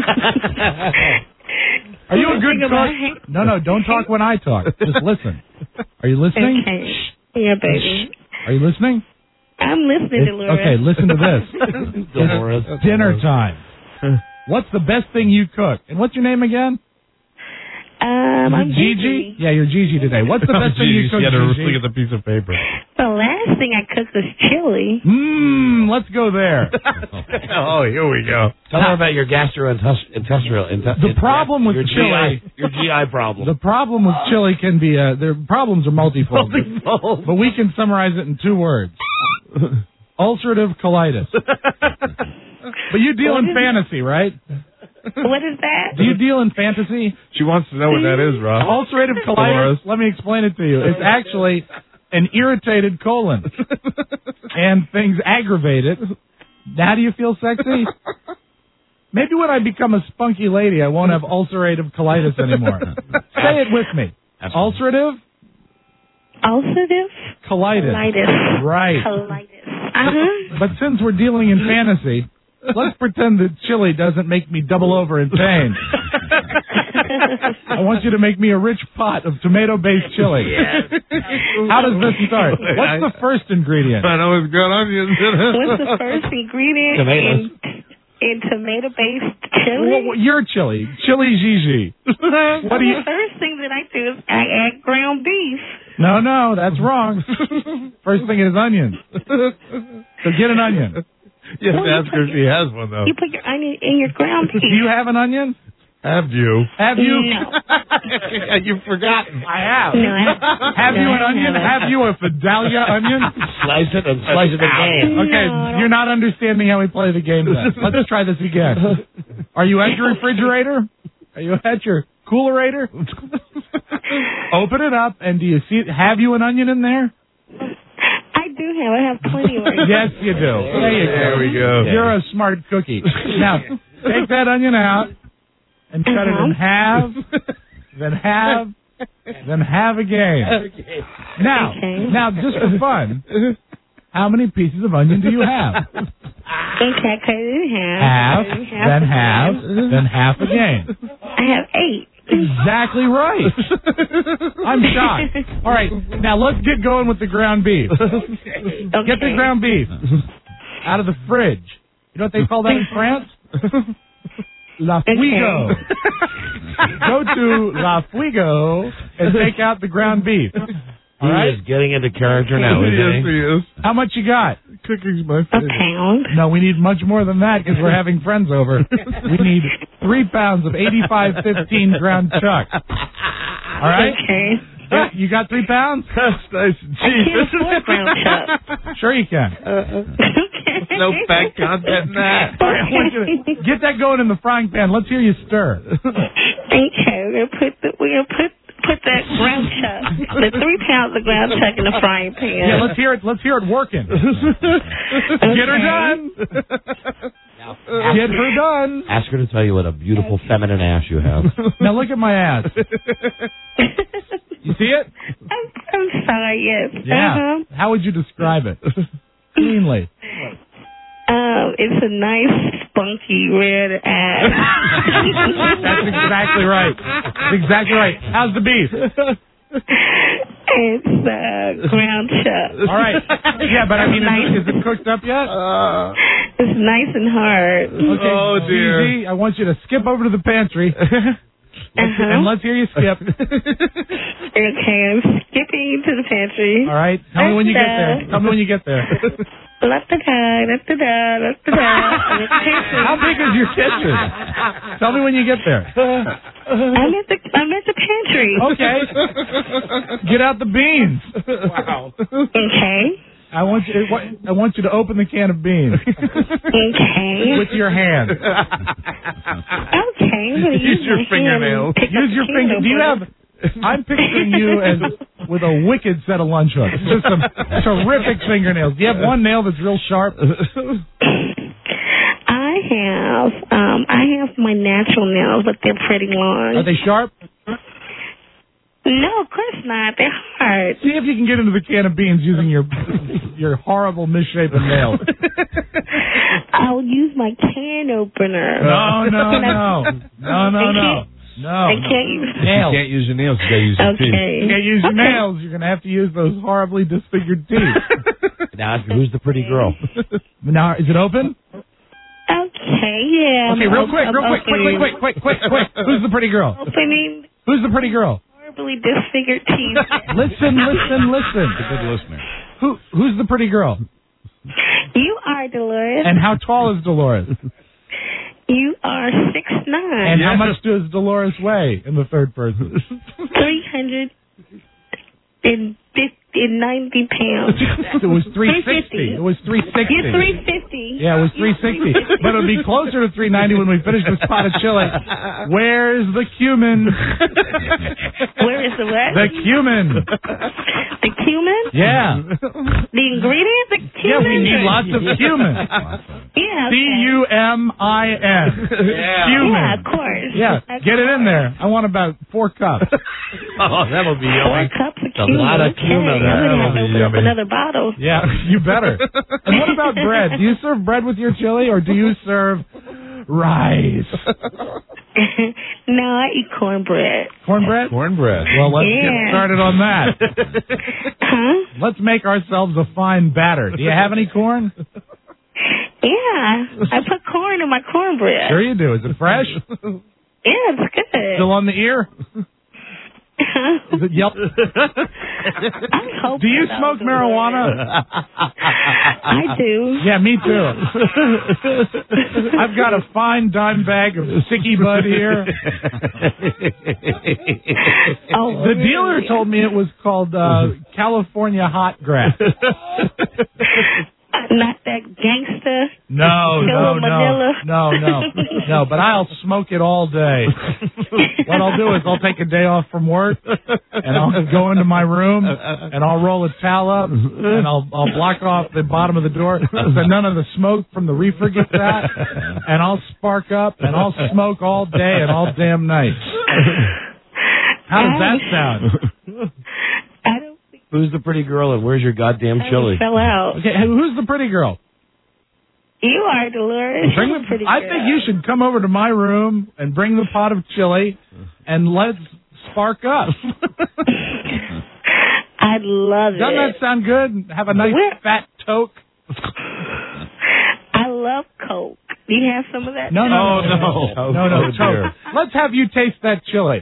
Are you a good cook? No, don't talk when I talk. Just listen. Are you listening? Okay. Yeah, baby. Are you listening? I'm listening, Dolores. Okay, listen to this. Dolores. It's dinner time. What's the best thing you cook? And what's your name again? I'm Gigi? Yeah, you're Gigi today. What's the best thing you cook, She had to Gigi? look at the piece of paper. The last thing I cooked was chili. Let's go there. Oh, here we go. Tell her about your gastrointestinal. The problem with your chili, your GI problem. the problem with chili can be, their problems are multifold. But we can summarize it in 2 words. Ulcerative colitis. But you deal in fantasy, right? What is that? Do you deal in fantasy? She wants to know what that is, Rob. Ulcerative colitis, let me explain it to you. It's actually an irritated colon. And things aggravate it. Now do you feel sexy? Maybe when I become a spunky lady, I won't have ulcerative colitis anymore. Say it with me. Ulcerative? Ulcerative? Colitis. Colitis. Right. Colitis. But since we're dealing in fantasy, let's pretend that chili doesn't make me double over in pain. I want you to make me a rich pot of tomato-based chili. Yes. How does this start? What's the first ingredient? I know it's got onions in it. What's the first ingredient in tomato-based chili? Well, your chili. Chili Gigi. What do you... The first thing that I do is I add ground beef. No, that's wrong. First thing is onions. So get an onion. You have to ask her if she has one, though. You put your onion in your ground beef. Do you have an onion? Have you? Have you? No. You've forgotten. I have. No, I haven't. Have you an No, I onion? haven't. Have you a Vidalia onion? Slice it and slice it again. Okay, you're not understanding how we play the game then. Let's try this again. Are you at your refrigerator? Are you at your coolerator? Open it up, and do you see? Have you an onion in there? I do have. I have plenty of onions. Yes, you do. There we go. You're a smart cookie. Now, take that onion out and cut it in half, then half, then half again. Now, just for fun, how many pieces of onion do you have? Okay, cut it in half. Half, then half, then half again. I have 8. Exactly right. I'm shocked. All right, now let's get going with the ground beef. Get the ground beef out of the fridge. You know what they call that in France? La Fuego. Go to La Fuego and take out the ground beef. He is getting into character now, isn't Yes, he is. How much you got? Cooking's my A favorite. pound. No, we need much more than that because we're having friends over. We need 3 pounds of 85-15 ground chuck. All right? Okay. Yeah, you got 3 pounds? That's nice and I cheap. can't afford ground chuck. Sure you can. Okay. No fat content in that. All right, I want you to get that going in the frying pan. Let's hear you stir. Okay, we're gonna put that ground chuck, the 3 pounds of ground chuck in the frying pan. Yeah, let's hear it. Let's hear it working. Get her done. Get her done. Ask her to tell you what a beautiful feminine ass you have. Now look at my ass. You see it? I'm sorry, yes. Yeah. How would you describe it? Cleanly. It's a nice, spunky red ass. That's exactly right. That's exactly right. How's the beef? It's ground chuck. All right. Yeah, but I mean, is it cooked up yet? It's nice and hard. Okay. Oh, dear. Gigi, I want you to skip over to the pantry. And let's hear you skip. Okay, I'm skipping to the pantry. All right. Tell me when you get there. Tell me when you get there. Left the guy, left the da, left the da. I'm at the pantry. How big is your kitchen? Tell me when you get there. I'm at the pantry. Okay. Get out the beans. Wow. Okay. I want you to open the can of beans. Okay. With your hand. Okay. I'm gonna use your fingernails. Use your finger. Do you have? I'm picturing you as with a wicked set of lunch hooks. Just some terrific fingernails. Do you have one nail that's real sharp? I have my natural nails, but they're pretty long. Are they sharp? No, of course not. They're hard. See if you can get into the can of beans using your horrible misshapen nails. I'll use my can opener. No. I can't use nails. You can't use your nails. You got to use your teeth. You can't use your nails. You're going to have to use those horribly disfigured teeth. Now, who's the pretty girl? Now, is it open? Okay, yeah. Okay, real quick. Who's the pretty girl? Opening. Who's the pretty girl? Horribly disfigured teeth. Listen. Good listener. Who's the pretty girl? You are Dolores. And how tall is Dolores? You are 6'9". And how much does Dolores weigh in the third person? 390 pounds. It was 360. It was 360. You're 350. Yeah, it was 360. But it'll be closer to 390 when we finish this pot of chili. Where's the cumin? Where is the what? The cumin. The cumin? Yeah. The ingredient? The cumin? Yeah, we need lots of cumin. Yeah. C-U-M-I-N. Yeah. Cumin. Yeah, of course. Yeah, get it in there. I want about 4 cups. Oh, that'll be yummy. 4 cups of A cumin. lot of cumin. I'm going to have to open up yummy. another bottle. Yeah, you better. And what about bread? Do you serve bread with your chili, or do you serve rice? No, I eat cornbread. Cornbread? Cornbread. Well, let's get started on that. Huh? Let's make ourselves a fine batter. Do you have any corn? Yeah, I put corn in my cornbread. Sure you do. Is it fresh? Yeah, it's good. Still on the ear? Is it yep? I hope. Do you smoke marijuana? I do. Yeah, me too. I've got a fine dime bag of sticky bud here. The dealer told me it was called California hot grass. Not that gangster. No. But I'll smoke it all day. What I'll do is I'll take a day off from work, and I'll go into my room, and I'll roll a towel up, and I'll block off the bottom of the door so none of the smoke from the reefer gets out, and I'll spark up, and I'll smoke all day and all damn night. How does that sound? Who's the pretty girl and where's your goddamn chili? I fell out. Okay, who's the pretty girl? You are, Dolores. I think you should come over to my room and bring the pot of chili, and let's spark up. I'd love it. Doesn't that sound good? Have a nice fat toke. I love Coke. Do you have some of that? No, toke. Let's have you taste that chili.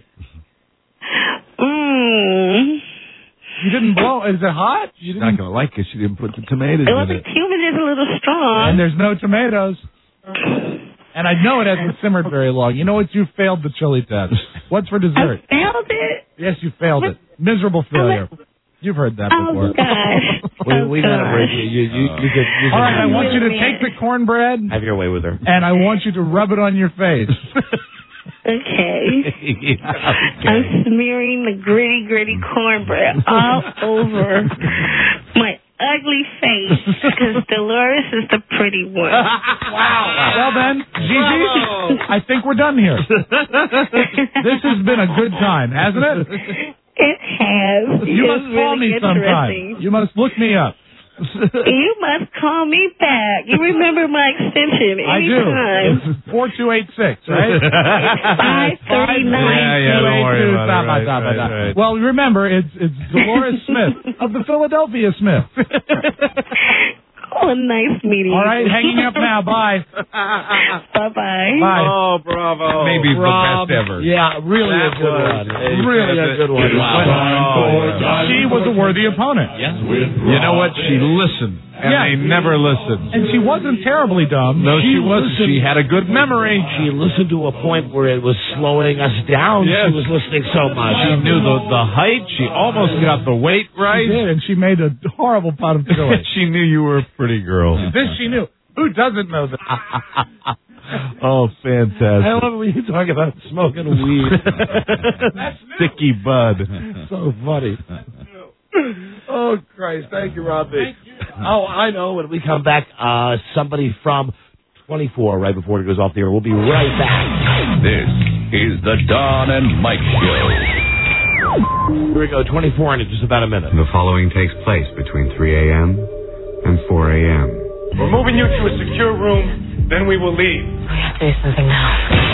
You didn't blow. Is it hot? She's not going to like it. She didn't put the tomatoes Well, in the it. cumin is a little strong. And there's no tomatoes. And I know it hasn't simmered very long. You know what? You failed the chili test. What's for dessert? I failed it? Yes, you failed it. Miserable failure. You've heard that before. Oh, gosh. We got to break you. All right, I want you to take the cornbread. Have your way with her. And I want you to rub it on your face. Okay. I'm smearing the gritty cornbread all over my ugly face because Dolores is the pretty one. Wow. Well then, Gigi, I think we're done here. This has been a good time, hasn't it? It has. You must call me sometime. You must look me up. You must call me back. You remember my extension I do. anytime. It's 4286, right? It's 539. Don't worry about it. Right. Well, remember, it's Dolores Smith of the Philadelphia Smith. Oh, nice meeting you. All right, hanging up now. Bye. Bye-bye. Bye. Oh, bravo. Maybe the best ever. Yeah, really a good one. Really a good one. She was a worthy opponent. Yes. You know what? She listened. And they never listened. And she wasn't terribly dumb. No, she wasn't. She had a good memory. She listened to a point where it was slowing us down. Yes. She was listening so much. She knew the height. She almost got the weight right. She did, and she made a horrible pot of chili. She knew you were a pretty girl. This she knew. Who doesn't know that? Oh, fantastic. I love it when you talk about smoking weed. Sticky bud. So funny. Oh, Christ. Thank you, Robbie. Thank you. Oh, I know. When we come back, somebody from 24 right before it goes off the air. We'll be right back. This is the Don and Mike Show. Here we go, 24 in just about a minute. The following takes place between 3 a.m. and 4 a.m. We're moving you to a secure room, then we will leave. We have to do something now.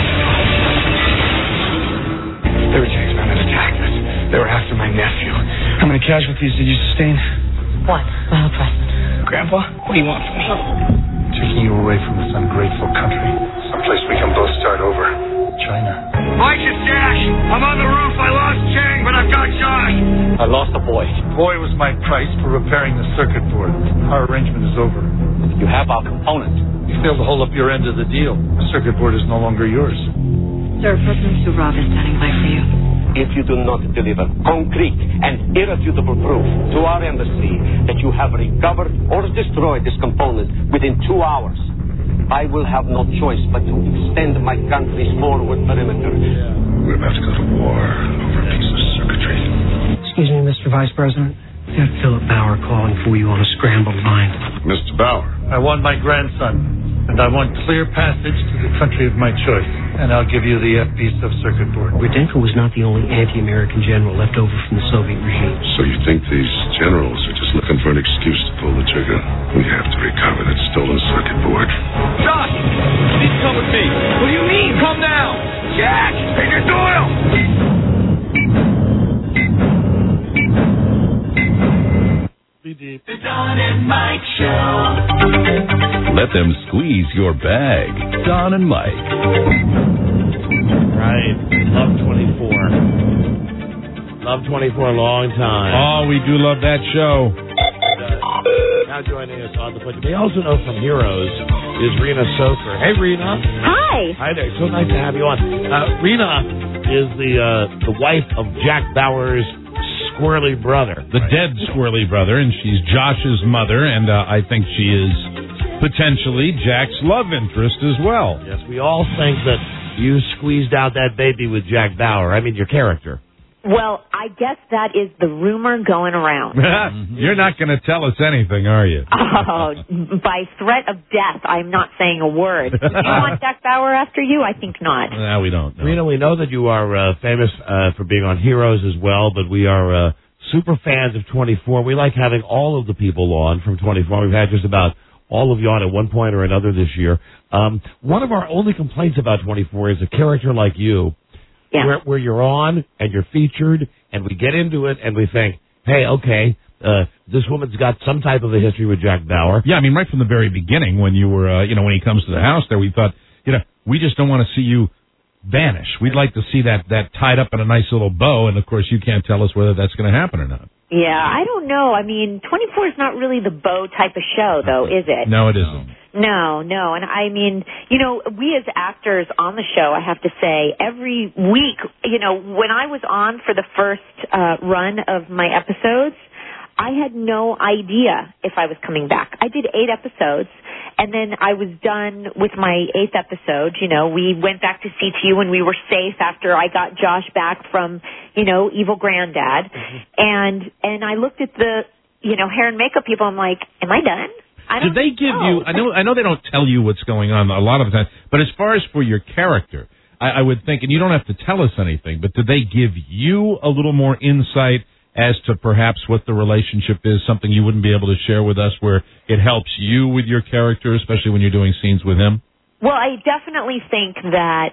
They were chasing men and attacked us. They were after my nephew. How many casualties did you sustain? One. Well, Preston. Grandpa, what do you want from me? Taking you away from this ungrateful country. Someplace we can both start over. China. Mike, it's Jack. I'm on the roof. I lost Chang, but I've got Josh. I lost a boy. Boy was my price for repairing the circuit board. Our arrangement is over. You have our component. You failed to hold up your end of the deal. The circuit board is no longer yours. Sir, President Surab is standing by for you. If you do not deliver concrete and irrefutable proof to our embassy that you have recovered or destroyed this component within 2 hours, I will have no choice but to extend my country's forward perimeter. We're about to go to war over a piece of circuitry. Excuse me, Mr. Vice President. We have Philip Bauer calling for you on a scrambled line. Mr. Bauer. I want my grandson, and I want clear passage to the country of my choice. And I'll give you the F-piece of circuit board. Rudenko was not the only anti-American general left over from the Soviet regime. So you think these generals are just looking for an excuse to pull the trigger? We have to recover that stolen circuit board. Josh, you need to come with me. What do you mean? Come now. Jack, Major Doyle. The Don and Mike Show. Let them squeeze your bag. Don and Mike. Right. Love 24. Love 24 a long time. Oh, we do love that show. Now joining us on the phone. We also know from Heroes is Rena Sofer. Hey, Rena. Hi. Hi there. So nice to have you on. Rena is the wife of Jack Bauer's squirrely brother. The dead squirrely brother, and she's Josh's mother, and I think she is potentially Jack's love interest as well. Yes, we all think that you squeezed out that baby with Jack Bauer. I mean, your character. Well, I guess that is the rumor going around. You're not going to tell us anything, are you? Oh, by threat of death, I'm not saying a word. Do you want Jack Bauer after you? I think not. No, we don't. No. Rena, we know that you are famous for being on Heroes as well, but we are super fans of 24. We like having all of the people on from 24. We've had just about all of you on at one point or another this year. One of our only complaints about 24 is a character like you. Yeah. Where you're on and you're featured and we get into it and we think, hey, okay, this woman's got some type of a history with Jack Bauer. Yeah, I mean, right from the very beginning when you were, when he comes to the house there, we thought, we just don't want to see you vanish. We'd like to see that tied up in a nice little bow, and of course you can't tell us whether that's going to happen or not. Yeah, I don't know. I mean, 24 is not really the Bo type of show, though, is it? No, it isn't. No. And I mean, we as actors on the show, I have to say, every week, when I was on for the first run of my episodes, I had no idea if I was coming back. I did 8 episodes, and then I was done with my 8th episode. We went back to CTU and we were safe after I got Josh back from, Evil Granddad. Mm-hmm. And I looked at the, hair and makeup people. I'm like, am I done? Did they give you, I know they don't tell you what's going on a lot of the time, but as far as for your character, I would think, and you don't have to tell us anything, but did they give you a little more insight as to perhaps what the relationship is, something you wouldn't be able to share with us where it helps you with your character, especially when you're doing scenes with him? Well, I definitely think that,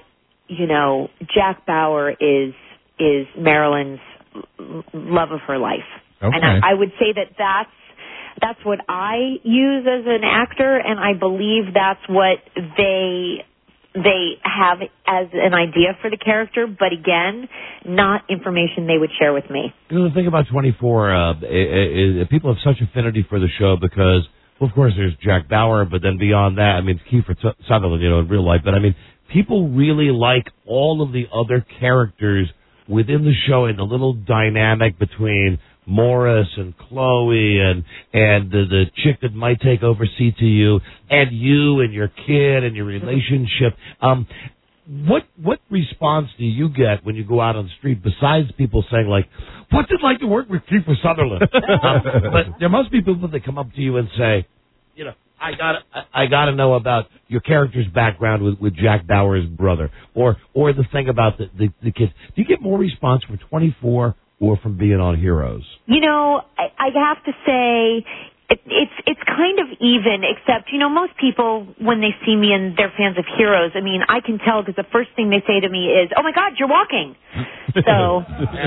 Jack Bauer is Marilyn's love of her life. Okay. And I would say that's what I use as an actor, and I believe that's what they have as an idea for the character, but again, not information they would share with me. The thing about 24, people have such affinity for the show because, well, of course, there's Jack Bauer, but then beyond that, I mean, Kiefer Sutherland, in real life, but I mean, people really like all of the other characters within the show and the little dynamic between Morris and Chloe and the chick that might take over CTU and you and your kid and your relationship. What response do you get when you go out on the street besides people saying like, "What's it like to work with Kiefer Sutherland?" But there must be people that come up to you and say, I gotta know about your character's background with Jack Bauer's brother, or the thing about the kids. Do you get more response from 24 or from being on Heroes? I have to say it's kind of even, except, most people, when they see me and they're fans of Heroes, I mean, I can tell because the first thing they say to me is, "Oh my God, you're walking." So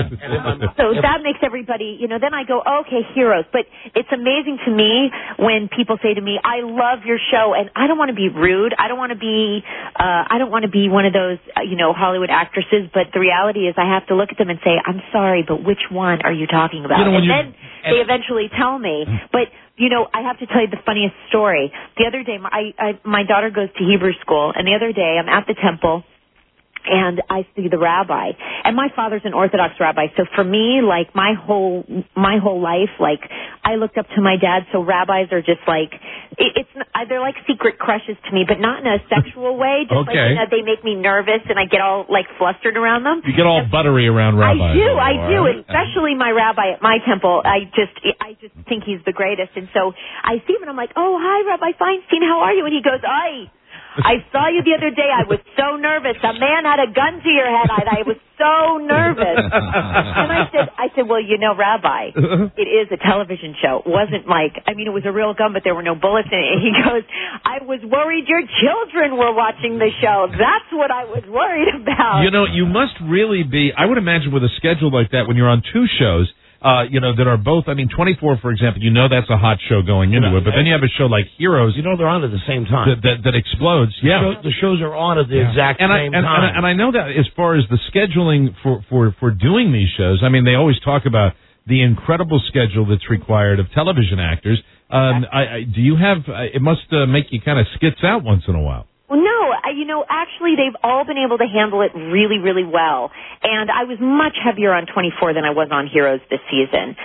that makes everybody, then I go, "Okay, Heroes." But it's amazing to me when people say to me, "I love your show," and I don't want to be rude. I don't want to be one of those, Hollywood actresses, but the reality is I have to look at them and say, "I'm sorry, but which one are you talking about?" And then they eventually tell me. But I have to tell you the funniest story. The other day, my daughter goes to Hebrew school, and the other day I'm at the temple, and I see the rabbi. And my father's an Orthodox rabbi, so for me, like, my whole life, like, I looked up to my dad, so rabbis are just like, they're like secret crushes to me, but not in a sexual way, just okay. Like, they make me nervous, and I get all, like, flustered around them. You get all buttery around rabbis. I do, especially my rabbi at my temple. I just think he's the greatest, and so I see him, and I'm like, "Oh, hi, Rabbi Feinstein, how are you?" And he goes, I saw you the other day. I was so nervous. A man had a gun to your head. I was so nervous. And I said, "Well, Rabbi, it is a television show. It wasn't it was a real gun, but there were no bullets in it." And he goes, "I was worried your children were watching the show. That's what I was worried about." You must really be, I would imagine with a schedule like that, when you're on two shows, that are both, 24, for example, that's a hot show going into it, but then you have a show like Heroes. They're on at the same time. That explodes. Yeah. The shows are on at the exact same time. And I know that as far as the scheduling for doing these shows, they always talk about the incredible schedule that's required of television actors. Do you have, it must make you kind of skits out once in a while. Well, no, actually they've all been able to handle it really, really well. And I was much heavier on 24 than I was on Heroes this season.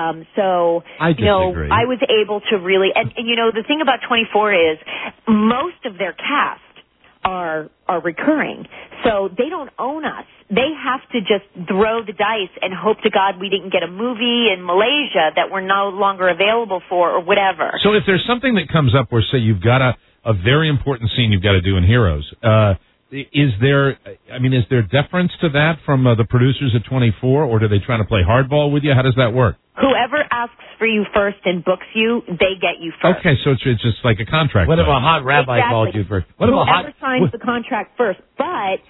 So, I disagree. I was able to really, and the thing about 24 is most of their cast are recurring. So they don't own us. They have to just throw the dice and hope to God we didn't get a movie in Malaysia that we're no longer available for or whatever. So if there's something that comes up where, say, you've got a very important scene you've got to do in Heroes. Is there deference to that from the producers at 24, or do they try to play hardball with you? How does that work? Whoever asks for you first and books you, they get you first. Okay, so it's just like a contract. What if a hot rabbi called you first? Whoever signs the contract first. But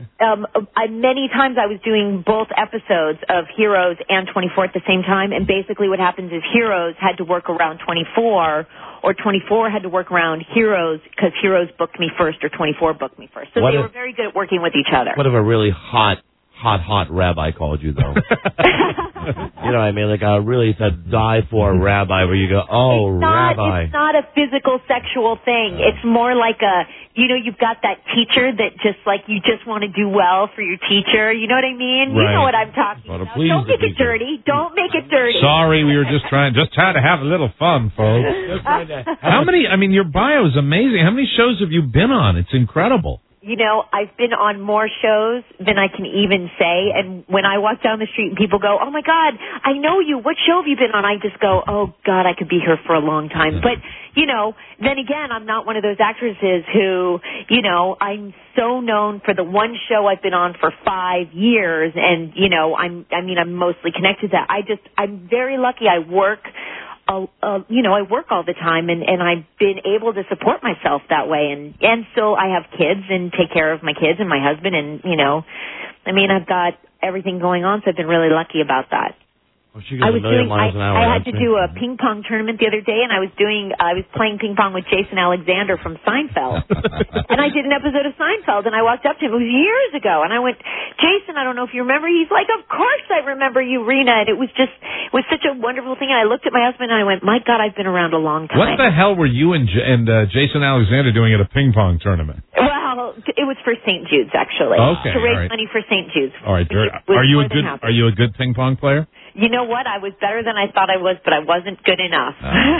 many times I was doing both episodes of Heroes and 24 at the same time, and basically what happens is Heroes had to work around 24, or 24 had to work around Heroes because Heroes booked me first or 24 booked me first. So they were very good at working with each other. What if a really hot rabbi called you, though? You know what I mean? Like a really die for rabbi where you go, rabbi. It's not a physical sexual thing. It's more like you've got that teacher that just you just want to do well for your teacher. You know what I mean? Right. You know what I'm talking about. Don't make it dirty. Don't make it dirty. Sorry, we were just trying to have a little fun, folks. How many, your bio is amazing. How many shows have you been on? It's incredible. You know, I've been on more shows than I can even say, and when I walk down the street and people go, "Oh my God, I know you. What show have you been on?" I just go, "Oh God, I could be here for a long time." But, you know, then again, I'm not one of those actresses who, you know, I'm so known for the one show I've been on for 5 years, and, you know, I'm mostly connected to that. I'm very lucky. I work I work all the time, and I've been able to support myself that way, and still I have kids and take care of my kids and my husband, and, you know, I mean, I've got everything going on, so I've been really lucky about that. Well, she goes a million miles an hour. I had to do a ping pong tournament the other day, and I was playing ping pong with Jason Alexander from Seinfeld. And I did an episode of Seinfeld, and I walked up to him. It was years ago, and I went, "Jason, I don't know if you remember." He's like, "Of course I remember you, Rena." And it was such a wonderful thing. And I looked at my husband, and I went, "My God, I've been around a long time." What the hell were you and Jason Alexander doing at a ping pong tournament? Well, it was for St. Jude's, actually. Okay, to raise money for St. Jude's. All right, are you a good ping pong player? You know what? I was better than I thought I was, but I wasn't good enough.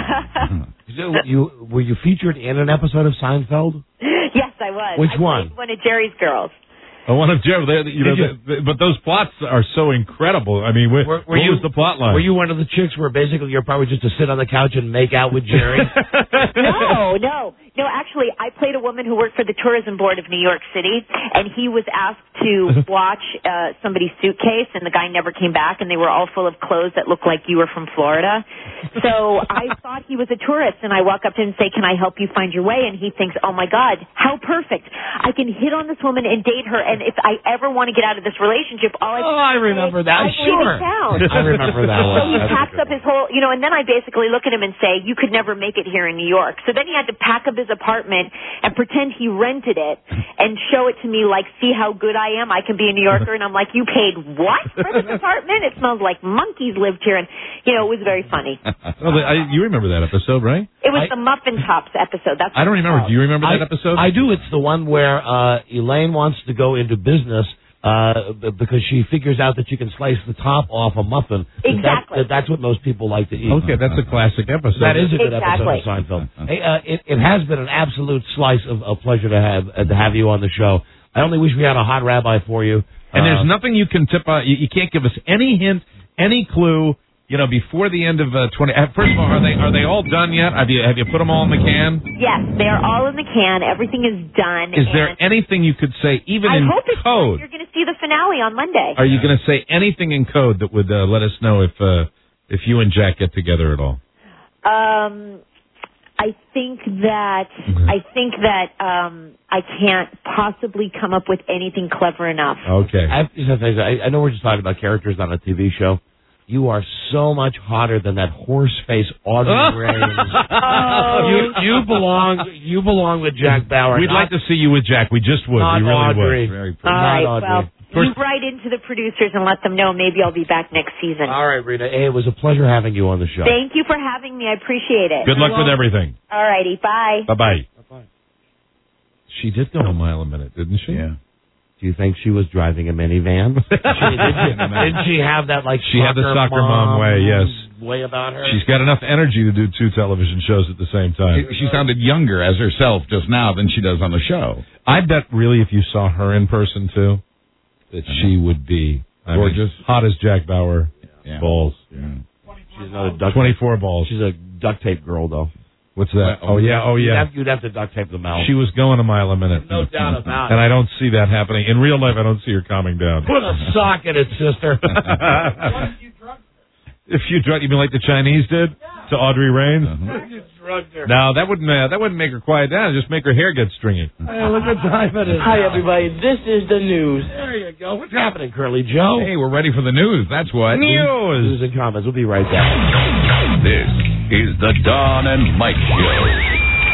Were you featured in an episode of Seinfeld? Yes, I was. Which one? One of Jerry's girls. One of Jerry. But those plots are so incredible. I mean, what was the plot line? Were you one of the chicks where basically you're probably just to sit on the couch and make out with Jerry? No, actually, I played a woman who worked for the Tourism Board of New York City, and he was asked to watch somebody's suitcase, and the guy never came back, and they were all full of clothes that looked like you were from Florida. So I thought he was a tourist, and I walk up to him and say, "Can I help you find your way?" And he thinks, "Oh my God, how perfect. I can hit on this woman and date her, and if I ever want to get out of this relationship, I remember that. Sure. I remember that one. So he packs up his whole, you know, and then I basically look at him and say, "You could never make it here in New York." So then he had to pack up his apartment and pretend he rented it and show it to me like, "See how good I am? I can be a New Yorker." And I'm like, "You paid what for this apartment? It smells like monkeys lived here." And, you know, it was very funny. You remember that episode, right? It was the Muffin Tops episode. That's I don't remember. Do you remember that episode? I do. It's the one where Elaine wants to go into business because she figures out that she can slice the top off a muffin. Exactly. That's what most people like to eat. Okay, that's a classic episode. That is a good episode of Seinfeld. Hey, it has been an absolute slice of pleasure to have you on the show. I only wish we had a hot rabbi for you. And there's nothing you can tip out. You can't give us any hint, any clue. You know, before the end of 20. First of all, are they all done yet? Have you put them all in the can? Yes, they are all in the can. Everything is done. Is there anything you could say, even in code? You're going to see the finale on Monday. Are you going to say anything in code that would let us know if you and Jack get together at all? I think that I can't possibly come up with anything clever enough. Okay. I know we're just talking about characters on a TV show. You are so much hotter than that horse face Audrey Raines. You belong with Jack Bauer. We'd like to see you with Jack. We just would. We really Audrey. would. Very all right. Well, you write into the producers and let them know. Maybe I'll be back next season. All right, Rita. Hey, it was a pleasure having you on the show. Thank you for having me. I appreciate it. Good luck with everything. All righty. Bye. Bye-bye. Bye-bye. She did go a mile a minute, didn't she? Yeah. Do you think she was driving a minivan? Didn't she have that She had the soccer mom way, yes. Way about her? She's got enough energy to do 2 television shows at the same time. She sounded younger as herself just now than she does on the show. I bet really if you saw her in person too, that she would be gorgeous, hot as Jack Bauer. Yeah. Balls. Yeah. She's not a 24 balls. She's a duct tape girl though. What's that? Oh yeah. You'd have to duct tape the mouth. She was going a mile a minute. No doubt about it. And I don't see that happening. In real life, I don't see her calming down. Put a sock in it, sister. If you drugged, you mean like the Chinese did to Audrey Raines? You drugged her. No, that wouldn't make her quiet down. Just make her hair get stringy. Hey, look what time it is. Hi, everybody. This is the news. There you go. What's happening, Curly Joe? Hey, we're ready for the news. That's what. News and comments. We'll be right back. This is the Don and Mike Show.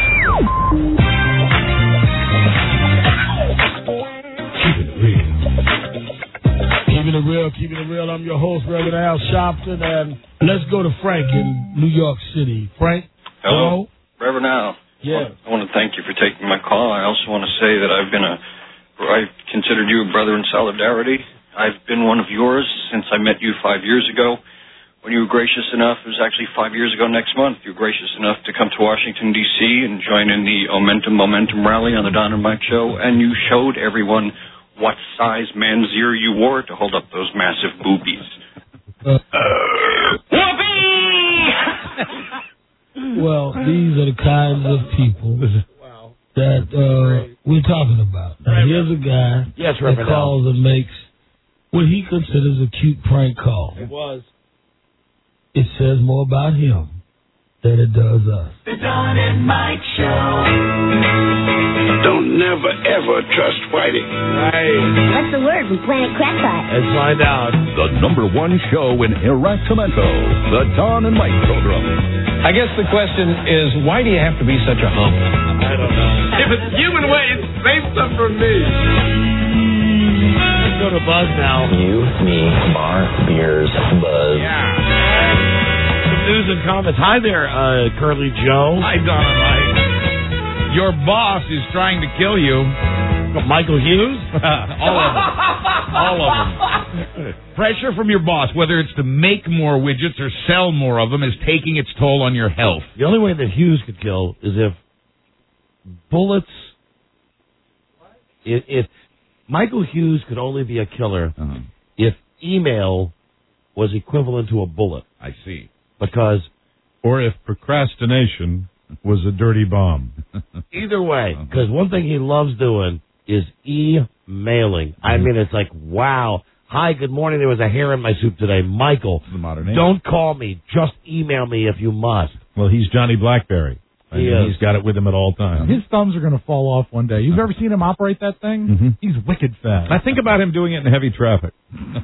Keeping it real. I'm your host, Reverend Al Sharpton, and let's go to Frank in New York City. Frank? Hello? Reverend Al. Yeah. I want to thank you for taking my call. I also want to say that I considered you a brother in solidarity. I've been one of yours since I met you 5 years ago when you were gracious enough, it was actually 5 years ago next month, you were gracious enough to come to Washington, D.C. and join in the Momentum rally on the Don and Mike Show, and you showed everyone what size man's ear you wore to hold up those massive boobies. Well, these are the kinds of people that we're talking about. Now, here's a guy that calls and makes what he considers a cute prank call. It was. It says more about him than it does us. The Don and Mike Show. Don't never, ever trust Whitey. Right. What's the word from Planet Crackpot? Let's find out. The #1 show in Iraq-Cemento, the Don and Mike program. I guess the question is, why do you have to be such a hump? I don't know. If it's human waste, save some for me. Let's go to Buzz now. You, me, bar, beers, Buzz. Yeah. Some news and comments. Hi there, Curly Joe. Hi, Don and Mike. Your boss is trying to kill you. Michael Hughes? All of them. All of them. Pressure from your boss, whether it's to make more widgets or sell more of them, is taking its toll on your health. The only way that Hughes could kill is if bullets... If Michael Hughes could only be a killer if email was equivalent to a bullet. I see. Because... Or if procrastination was a dirty bomb. Either way, because one thing he loves doing is emailing. I mean, it's like, wow. Hi, good morning. There was a hair in my soup today. Michael, the modern name. Don't call me. Just email me if you must. Well, he's Johnny Blackberry. He's got it with him at all times. His thumbs are going to fall off one day. You've ever seen him operate that thing? He's wicked fast. I think about him doing it in heavy traffic.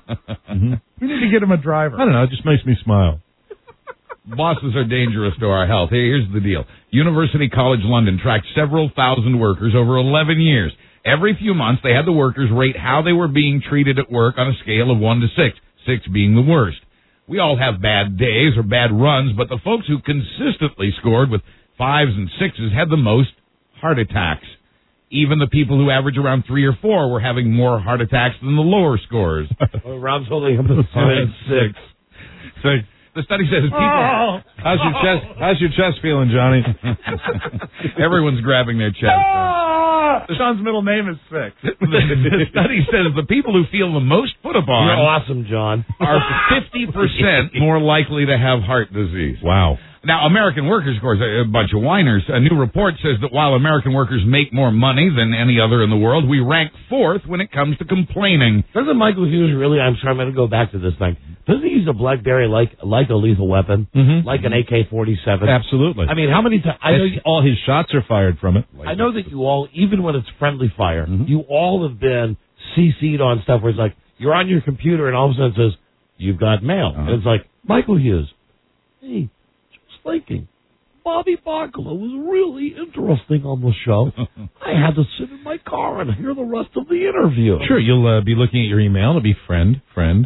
We need to get him a driver. I don't know. It just makes me smile. Bosses are dangerous to our health. Here's the deal. University College London tracked several thousand workers over 11 years. Every few months, they had the workers rate how they were being treated at work on a scale of 1 to 6, 6 being the worst. We all have bad days or bad runs, but the folks who consistently scored with 5s and 6s had the most heart attacks. Even the people who average around 3 or 4 were having more heart attacks than the lower scores. Rob's holding up a 5 and 6. So the study says people... Oh. How's your chest feeling, Johnny? Everyone's grabbing their chest. Sean's middle name is 6. The study says the people who feel the most put upon... You're awesome, John. ...are 50% more likely to have heart disease. Wow. Now, American workers, of course, a bunch of whiners. A new report says that while American workers make more money than any other in the world, we rank 4th when it comes to complaining. Doesn't Michael Hughes really, I'm sorry, I'm going to go back to this thing. Doesn't he use a BlackBerry like a lethal weapon? Like an AK-47? Absolutely. I mean, how many times... all his shots are fired from it. I know that you all, even when it's friendly fire, you all have been CC'd on stuff where it's like, you're on your computer and all of a sudden it says, you've got mail. And it's like, Michael Hughes, hey, thinking Bobby Bacala was really interesting on the show. I had to sit in my car and hear the rest of the interview. Sure, you'll be looking at your email. It'll be friend,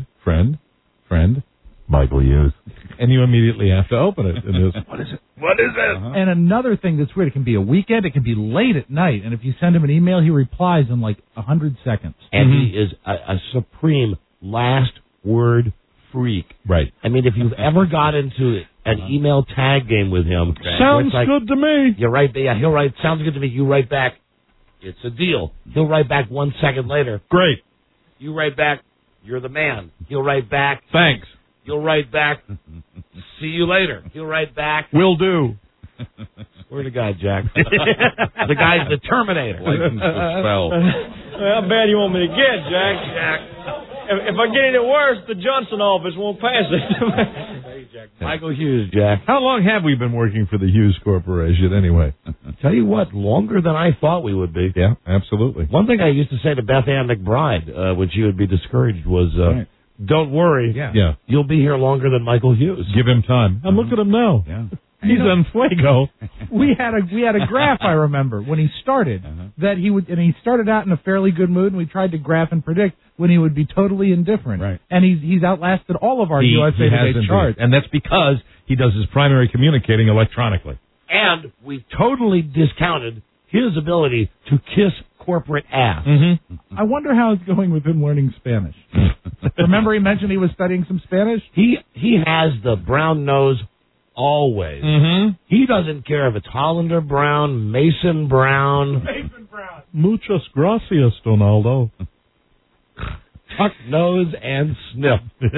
Michael Hughes. And you immediately have to open it. What is it? And another thing that's weird, it can be a weekend, it can be late at night, and if you send him an email, he replies in like 100 seconds. And he is a supreme last word freak. Right. I mean, if you've ever got into an email tag game with him... Sounds like, good to me. You're right. Yeah, he'll write, sounds good to me. You write back, it's a deal. He'll write back 1 second later. Great. You write back, you're the man. He'll write back, thanks. You'll write back, see you later. He'll write back, will do. Where's the guy, Jack? The guy's the Terminator. How bad you want me to get, Jack? If I get any worse, the Johnson office won't pass it. Michael Hughes, Jack. How long have we been working for the Hughes Corporation anyway? Tell you what, longer than I thought we would be. Yeah, absolutely. One thing I used to say to Beth Ann McBride when she would be discouraged was, don't worry, you'll be here longer than Michael Hughes. Give him time. And look at him now. Yeah. He's on fuego. We had a graph, I remember, when he started, that he would, and he started out in a fairly good mood, and we tried to graph and predict when he would be totally indifferent. Right. And he's outlasted all of our USA Today charts. And that's because he does his primary communicating electronically. And we totally discounted his ability to kiss corporate ass. Mm-hmm. I wonder how it's going with him learning Spanish. Remember he mentioned he was studying some Spanish? He has the brown nose always. Mm-hmm. He doesn't care if it's Hollander Brown, Mason Brown. Muchas gracias, Donaldo. Tuck nose and sniff.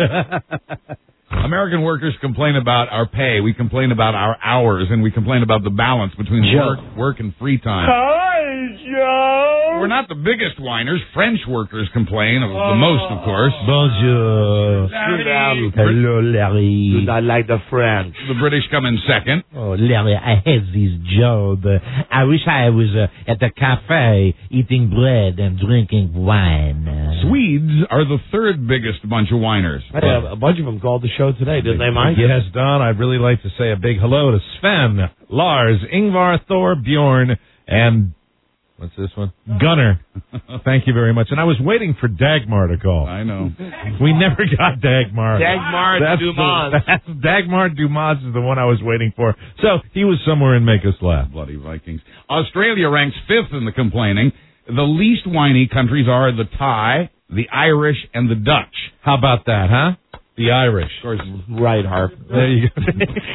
American workers complain about our pay, we complain about our hours, and we complain about the balance between work and free time. Hi, Joe. We're not the biggest whiners. French workers complain the most, of course. Bonjour. Hello, Larry. Do not like the French. The British come in second. Oh, Larry, I hate this job. I wish I was at the cafe eating bread and drinking wine. Swedes are the third biggest bunch of whiners. A bunch of them called the show today, didn't they, Mike? Yes, Don. I'd really like to say a big hello to Sven, Lars, Ingvar, Thor, Bjorn, and what's this one? Gunnar. Thank you very much. And I was waiting for Dagmar to call. I know. We never got Dagmar. Dagmar Dumas. Dagmar Dumas is the one I was waiting for. So he was somewhere in Make Us Laugh. Bloody Vikings. Australia ranks 5th in the complaining. The least whiny countries are the Thai, the Irish, and the Dutch. How about that, huh? The Irish. Of course. Right, Harp. There you go.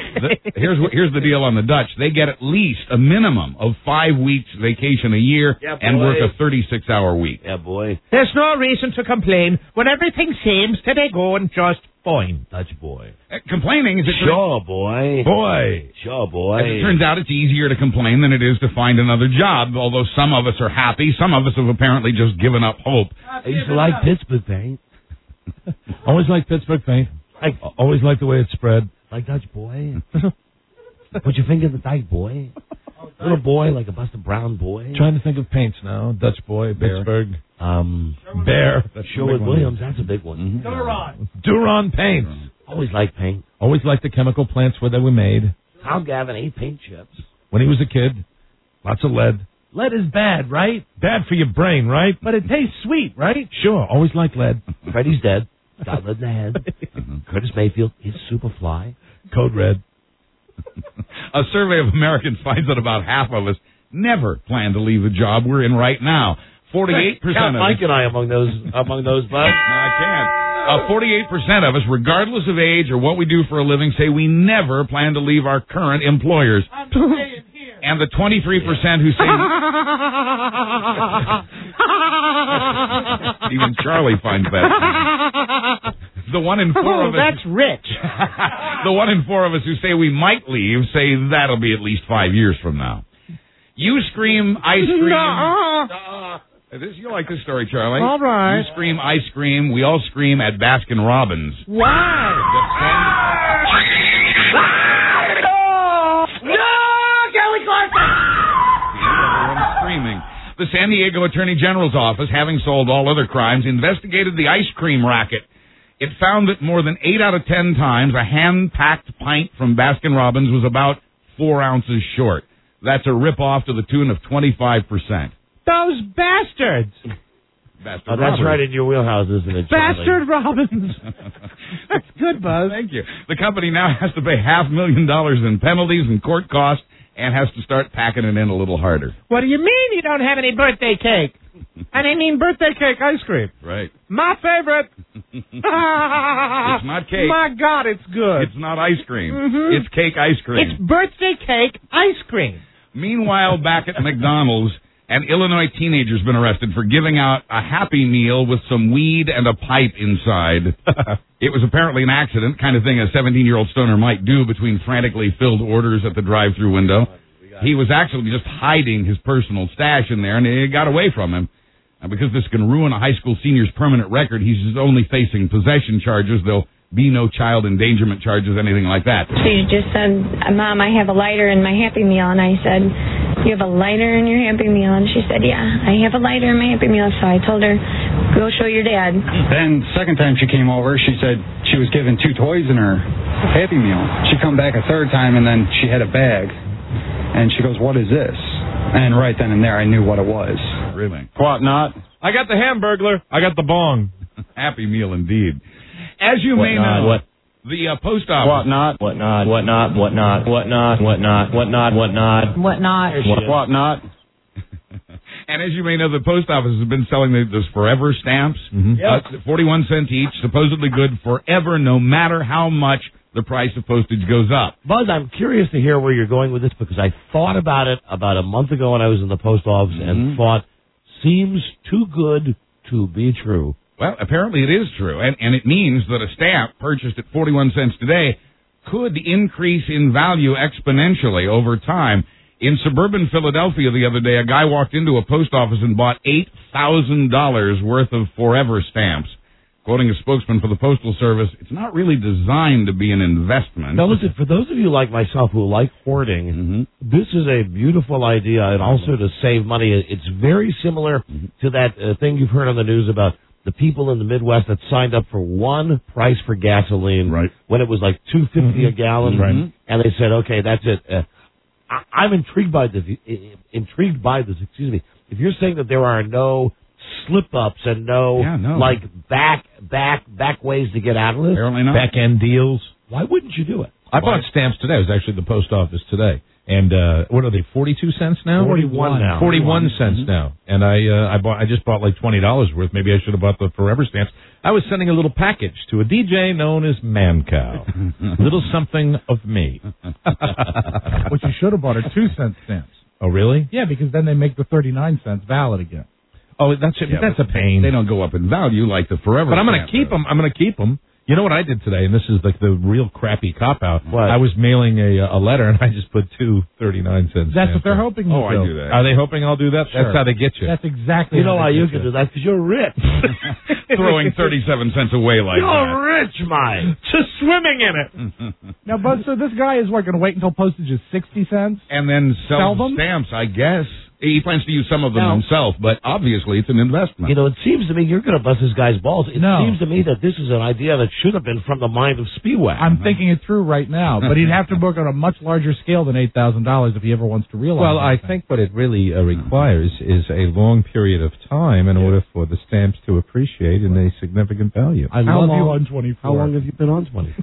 Here's the deal on the Dutch. They get at least a minimum of 5 weeks vacation a year and work a 36-hour week. Yeah, boy. There's no reason to complain when everything seems to be going just fine. Dutch boy. Complaining is Sure, boy. Sure, boy. As it turns out, it's easier to complain than it is to find another job, although some of us are happy. Some of us have apparently just given up hope. I used to like Pittsburgh paint. Always liked Pittsburgh paint. Always liked the way it spread. Like Dutch boy. Put your finger in the dike, boy. Little boy, like a Buster Brown boy. Trying to think of paints now. Dutch boy, Pittsburgh. Bear. Sherwood-Williams, that's a big one. Duron paints. Always liked paint. Always liked the chemical plants where they were made. Tom Gavin ate paint chips. When he was a kid, lots of lead. Lead is bad, right? Bad for your brain, right? But it tastes sweet, right? Sure, always liked lead. Freddie's dead. Got lead in the head. Curtis Mayfield is Superfly. Code Red. A survey of Americans finds that about half of us never plan to leave the job we're in right now. 48% Count of Mike us. and I among those buds. No, I can't. 48% of us, regardless of age or what we do for a living, say we never plan to leave our current employers. I'm staying here. And the 23% who say... Even Charlie finds that. The 1 in 4 of us... that's rich. The 1 in 4 of us who say we might leave say that'll be at least 5 years from now. You scream, I scream... You like this story, Charlie. All right. You scream, I scream, we all scream at Baskin Robbins. Why? Everyone's screaming. The San Diego Attorney General's office, having solved all other crimes, investigated the ice cream racket. It found that more than 8 out of 10 times a hand-packed pint from Baskin Robbins was about 4 ounces short. That's a rip-off to the tune of 25%. Those bastards. Bastard that's right in your wheelhouse, isn't it, Charlie? Bastard Robbins. That's good, Buzz. Thank you. The company now has to pay $500,000 in penalties and court costs and has to start packing it in a little harder. What do you mean you don't have any birthday cake? And I mean birthday cake ice cream. Right. My favorite. It's not cake. My God, it's good. It's not ice cream. Mm-hmm. It's cake ice cream. It's birthday cake ice cream. Meanwhile, back at McDonald's, an Illinois teenager's been arrested for giving out a Happy Meal with some weed and a pipe inside. It was apparently an accident, kind of thing a 17-year-old stoner might do between frantically filled orders at the drive-thru window. He was actually just hiding his personal stash in there, and it got away from him. And because this can ruin a high school senior's permanent record, he's only facing possession charges. There'll be no child endangerment charges, anything like that. She just said, Mom, I have a lighter in my Happy Meal. And I said, you have a lighter in your Happy Meal? And she said, yeah, I have a lighter in my Happy Meal. So I told her, go show your dad. Then second time she came over, she said she was given 2 toys in her Happy Meal. She come back a third time, and then she had a bag. And she goes, what is this? And right then and there, I knew what it was. Really? What not? I got the Hamburglar. I got the bong. Happy Meal indeed. As you may know, the post office. What not? What not? What not? What not? What not? What not? What not? What not? What not? What not? And as you may know, the post office has been selling those forever stamps. 41 cents each, supposedly good forever, no matter how much the price of postage goes up. Buzz, I'm curious to hear where you're going with this because I thought about it about a month ago when I was in the post office and thought, seems too good to be true. Well, apparently it is true, and it means that a stamp purchased at 41 cents today could increase in value exponentially over time. In suburban Philadelphia the other day, a guy walked into a post office and bought $8,000 worth of forever stamps. Quoting a spokesman for the Postal Service, it's not really designed to be an investment. Now, listen, for those of you like myself who like hoarding, this is a beautiful idea, and also to save money. It's very similar to that thing you've heard on the news about the people in the Midwest that signed up for one price for gasoline when it was like $2.50 a gallon, and they said, "Okay, that's it." I'm intrigued by this. Excuse me. If you're saying that there are no slip-ups and no like back ways to get out of this, apparently not. Back end deals. Why wouldn't you do it? I bought stamps today. I was actually at the post office today. And what are they? 42 cents now? 41 now. 41 cents now. And I just bought like $20 worth. Maybe I should have bought the forever stamps. I was sending a little package to a DJ known as Mancow. Little something of me. What you should have bought are 2-cent stamps. Oh, really? Yeah, because then they make the 39 cents valid again. Oh, that's it. Yeah, that's a pain. They don't go up in value like the forever. But I'm going to keep them. I'm going to keep them. You know what I did today, and this is like the real crappy cop-out. I was mailing a letter, and I just put 2 39-cent That's what they're hoping you do. I do that. Are they hoping I'll do that? Sure. That's how they get you. That's exactly You know why you can do that? Because you're rich. Throwing 37 cents away like that. You're rich, Mike. Just swimming in it. Now, Buzz, so this guy is going to wait until postage is 60 cents? And then sell them? Stamps, I guess. He plans to use some of them himself, but obviously it's an investment. You know, it seems to me you're going to bust this guy's balls. It seems to me that this is an idea that should have been from the mind of Spiewak. I'm thinking it through right now, but he'd have to book on a much larger scale than $8,000 if he ever wants to realize. Well, I think what it really requires is a long period of time in order for the stamps to appreciate in a significant value. I love you on 24. How long have you been on 24?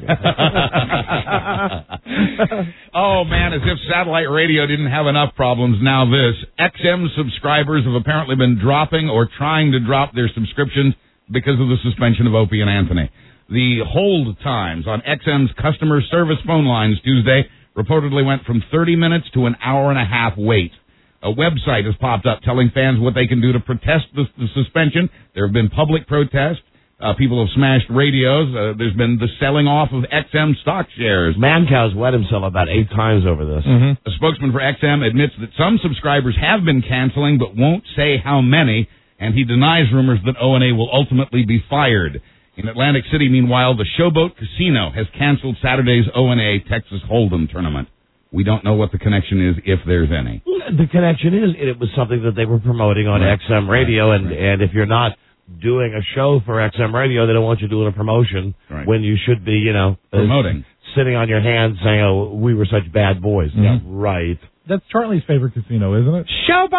Oh, man, as if satellite radio didn't have enough problems, now this. XM subscribers have apparently been dropping or trying to drop their subscriptions because of the suspension of Opie and Anthony. The hold times on XM's customer service phone lines Tuesday reportedly went from 30 minutes to an hour and a half wait. A website has popped up telling fans what they can do to protest the suspension. There have been public protests. People have smashed radios. There's been the selling off of XM stock shares. Mancow's wet himself about 8 times over this. A spokesman for XM admits that some subscribers have been canceling but won't say how many, and he denies rumors that O&A will ultimately be fired. In Atlantic City, meanwhile, the Showboat Casino has canceled Saturday's O&A Texas Hold'em tournament. We don't know what the connection is, if there's any. The connection is it was something that they were promoting on XM Radio, and if you're not doing a show for XM Radio, they don't want you doing a promotion when you should be, promoting. Sitting on your hands saying, oh, we were such bad boys. Yeah, right. That's Charlie's favorite casino, isn't it?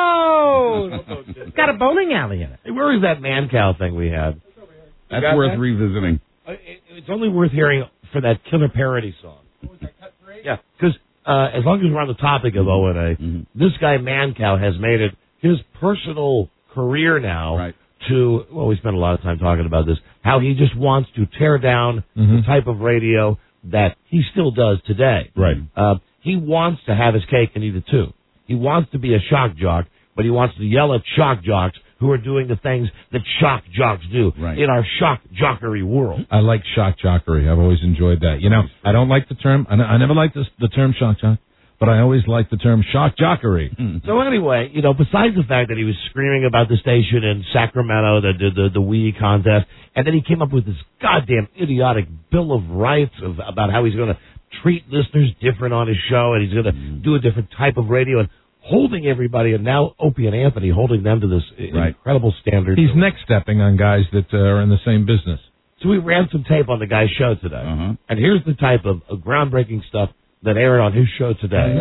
Showboat! It's got a bowling alley in it. Hey, where is that Mancow thing we had? That's worth revisiting. It's only worth hearing for that killer parody song. Yeah, because as long as we're on the topic of O&A, this guy Mancow has made it his personal career now to, well, we spent a lot of time talking about this, how he just wants to tear down the type of radio that he still does today. Right. He wants to have his cake and eat it too. He wants to be a shock jock, but he wants to yell at shock jocks who are doing the things that shock jocks do in our shock jockery world. I like shock jockery. I've always enjoyed that. You know, I don't like the term, I never liked the term shock jock, but I always liked the term shock jockery. So anyway, besides the fact that he was screaming about the station in Sacramento that did the Wii contest, and then he came up with this goddamn idiotic Bill of Rights about how he's going to treat listeners different on his show, and he's going to do a different type of radio, and holding everybody, and now Opie and Anthony holding them to this incredible standard. He's next-stepping on guys that are in the same business. So we ran some tape on the guy's show today, and here's the type of groundbreaking stuff that aired on his show today. A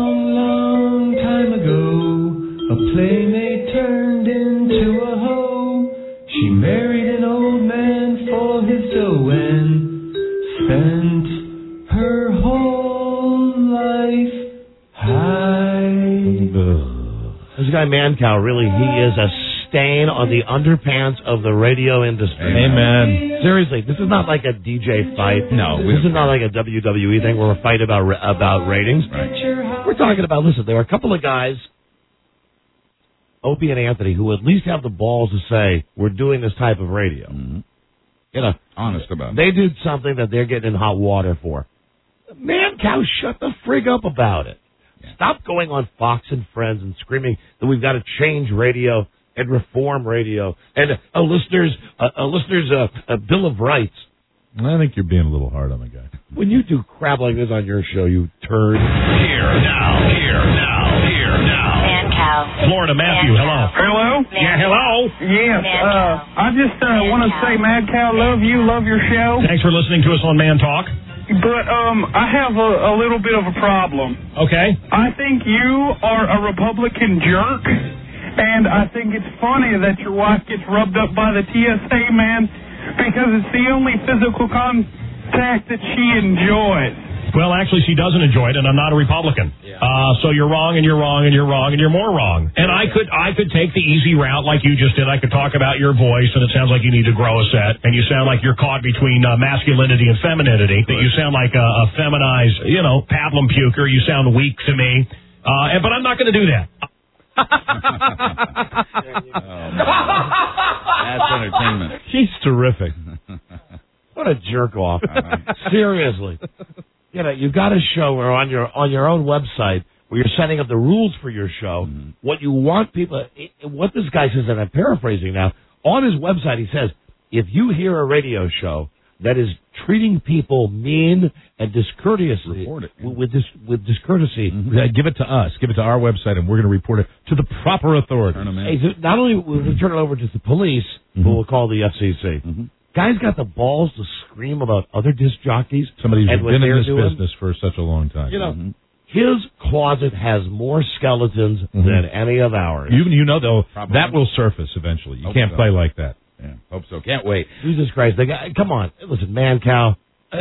long time ago, a playmate turned into a hoe. She married an old man for his dough and spent her whole life high. There's This guy Mancow, really, he is a stain on the underpants of the radio industry. Amen. Seriously, this is not like a DJ fight. No. This is not like a WWE thing where we fight about ratings. Right. We're talking about, listen, there are a couple of guys, Opie and Anthony, who at least have the balls to say, we're doing this type of radio. Mm-hmm. You know, honest about it. They did something that they're getting in hot water for. Mancow, shut the frig up about it. Yeah. Stop going on Fox and Friends and screaming that we've got to change radio and reform radio and a listener's Bill of Rights. I think you're being a little hard on the guy. When you do crap like this on your show, you turd. Here now. Mancow. Florida, Matthew, hello. Hello? Yeah, hello. Yes, I just want to say, Mancow, love you, love your show. Thanks for listening to us on Man Talk. But I have a little bit of a problem. Okay. I think you are a Republican jerk, and I think it's funny that your wife gets rubbed up by the TSA man because it's the only physical contact that she enjoys. Well, actually, she doesn't enjoy it, and I'm not a Republican. Yeah. So you're wrong, and you're wrong, and you're wrong, and you're more wrong. And I could take the easy route like you just did. I could talk about your voice, and it sounds like you need to grow a set, and you sound like you're caught between masculinity and femininity. That you sound like a feminized, pablum puker. You sound weak to me. But I'm not going to do that. That's entertainment. She's terrific. What a jerk off. Seriously. You've got a show where on your own website where you're setting up the rules for your show, what you want people, what this guy says, and I'm paraphrasing now, on his website he says, if you hear a radio show that is treating people mean and discourteously, report it, with discourtesy, give it to us, give it to our website, and we're going to report it to the proper authorities. Not only will we turn it over to the police, but we'll call the FCC. Guy's got the balls to scream about other disc jockeys. Somebody who's been in this business for such a long time. His closet has more skeletons than any of ours. Though, that will surface eventually. You can't play like that. Yeah, hope so. Can't wait. Jesus Christ. The guy, come on. Listen, Mancow.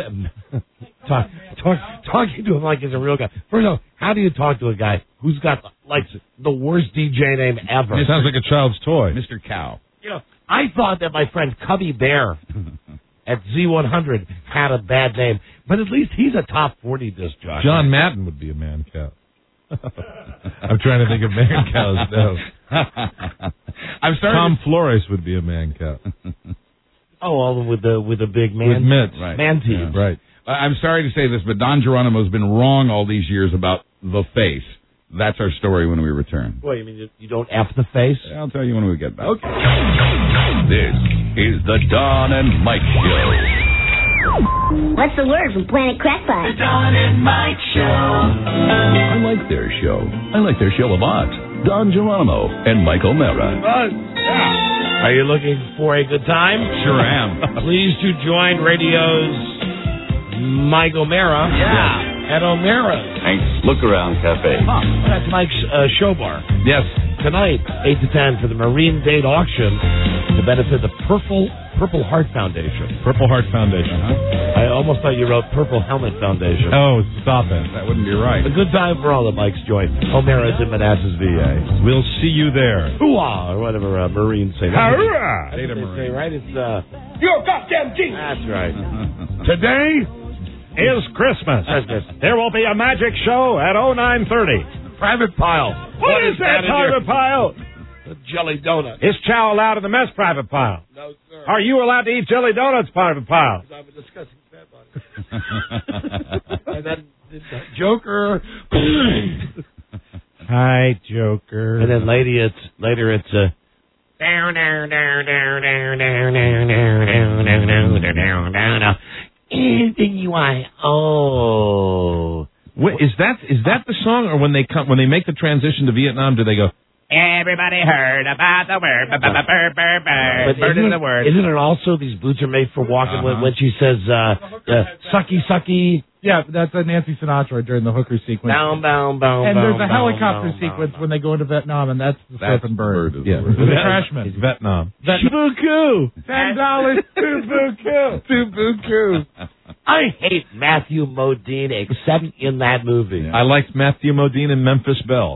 Talking to him like he's a real guy. First of all, how do you talk to a guy who's got, the worst DJ name ever? It sounds like a child's toy. Mr. Cow. I thought that my friend Cubby Bear at Z100 had a bad name, but at least he's a top 40 disc jockey. John Madden would be a Mancow. I'm trying to think of Mancow's now. Tom Flores would be a Mancow. All with the big man. With mitts. Right. Man teeth. Yeah. Right. I'm sorry to say this, but Don Geronimo's been wrong all these years about the face. That's our story when we return. Well, you mean you don't F the face? I'll tell you when we get back. Okay. This is the Don and Mike Show. What's the word from Planet Crackpot? The Don and Mike Show. I like their show. I like their show a lot. Don Geronimo and Mike O'Mara. Are you looking for a good time? Sure am. Please to join radio's Mike O'Mara. Yeah. At O'Mara's. Thanks. Look Around Cafe. That's Mike's show bar. Yes. Tonight, 8 to 10 for the Marine Date Auction to benefit the Purple Heart Foundation. Purple Heart Foundation. I almost thought you wrote Purple Helmet Foundation. Oh, stop it. That wouldn't be right. A good time for all the Mikes join. O'Mara's in Manassas, VA. We'll see you there. Hoo-ah, or whatever Marines say. Hurrah! That's what they say, right? It's, You're a goddamn genius. That's right. Today is Christmas. There will be a magic show at 09:30. Private Pile. What is that, Private Pile? A jelly donut. Is chow allowed in the mess, Private Pile? No, sir. Are you allowed to eat jelly donuts, Private Pile? I'm a disgusting fat body. And then Joker. Hi, Joker. And then later it's anything you want. Oh. Wait, is that the song, or when they make the transition to Vietnam, do they go, everybody heard about the word, Isn't it also these boots are made for walking when she says, sucky, sucky? Yeah, that's a Nancy Sinatra during the hooker sequence. Bound. And there's a helicopter sequence when they go into Vietnam, and that's the surfing bird. Yeah, the Crashman. It's Vietnam. Shibuku. $10 Shibuku. I hate Matthew Modine except in that movie. I liked Matthew Modine and Memphis Belle.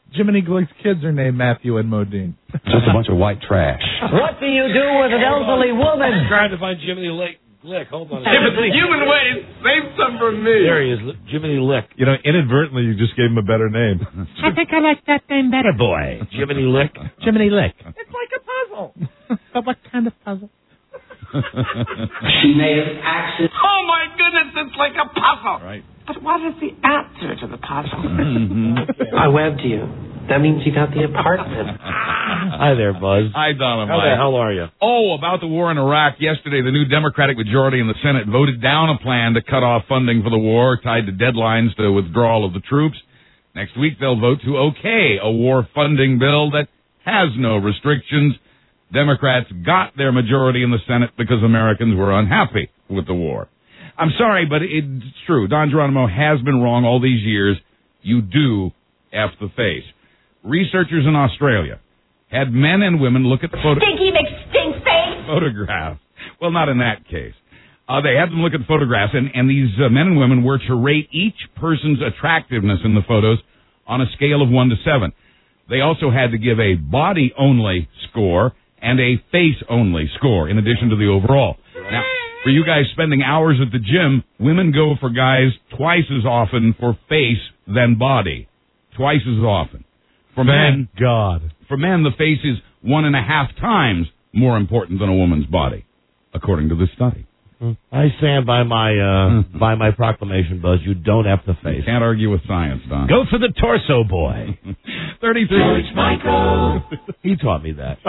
Jiminy Glick's kids are named Matthew and Modine. Just a bunch of white trash. What do you do with an elderly woman? I'm trying to find Jiminy Glick. Hold on. If it's the human ways, save some for me. There he is, Jiminy Lick. You know, inadvertently, you just gave him a better name. I think I like that name better, boy. Jiminy Lick. Jiminy Lick. It's like a puzzle. But what kind of puzzle? She may have accidentally... Oh, my goodness, it's like a puzzle. Right. But what is the answer to the puzzle? I webbed you. That means you got the apartment. Hi there, Buzz. Hi, Donna. How the hell are you? Oh, about the war in Iraq. Yesterday, the new Democratic majority in the Senate voted down a plan to cut off funding for the war, tied to deadlines to withdrawal of the troops. Next week, they'll vote to okay a war funding bill that has no restrictions. Democrats got their majority in the Senate because Americans were unhappy with the war. I'm sorry, but it's true. Don Geronimo has been wrong all these years. You do F the face. Researchers in Australia had men and women look at the Stinky McStink face! photographs. Well, not in that case. They had them look at the photographs, and these men and women were to rate each person's attractiveness in the photos on a scale of 1 to 7. They also had to give a body-only score and a face-only score, in addition to the overall. Now, for you guys spending hours at the gym, women go for guys twice as often for face than body. Twice as often. For men, for men, the face is 1.5 times more important than a woman's body, according to this study. I stand by my proclamation, Buzz. You don't F the face. You can't argue with science, Don. Go for the torso, boy. 33. George Michael. He taught me that.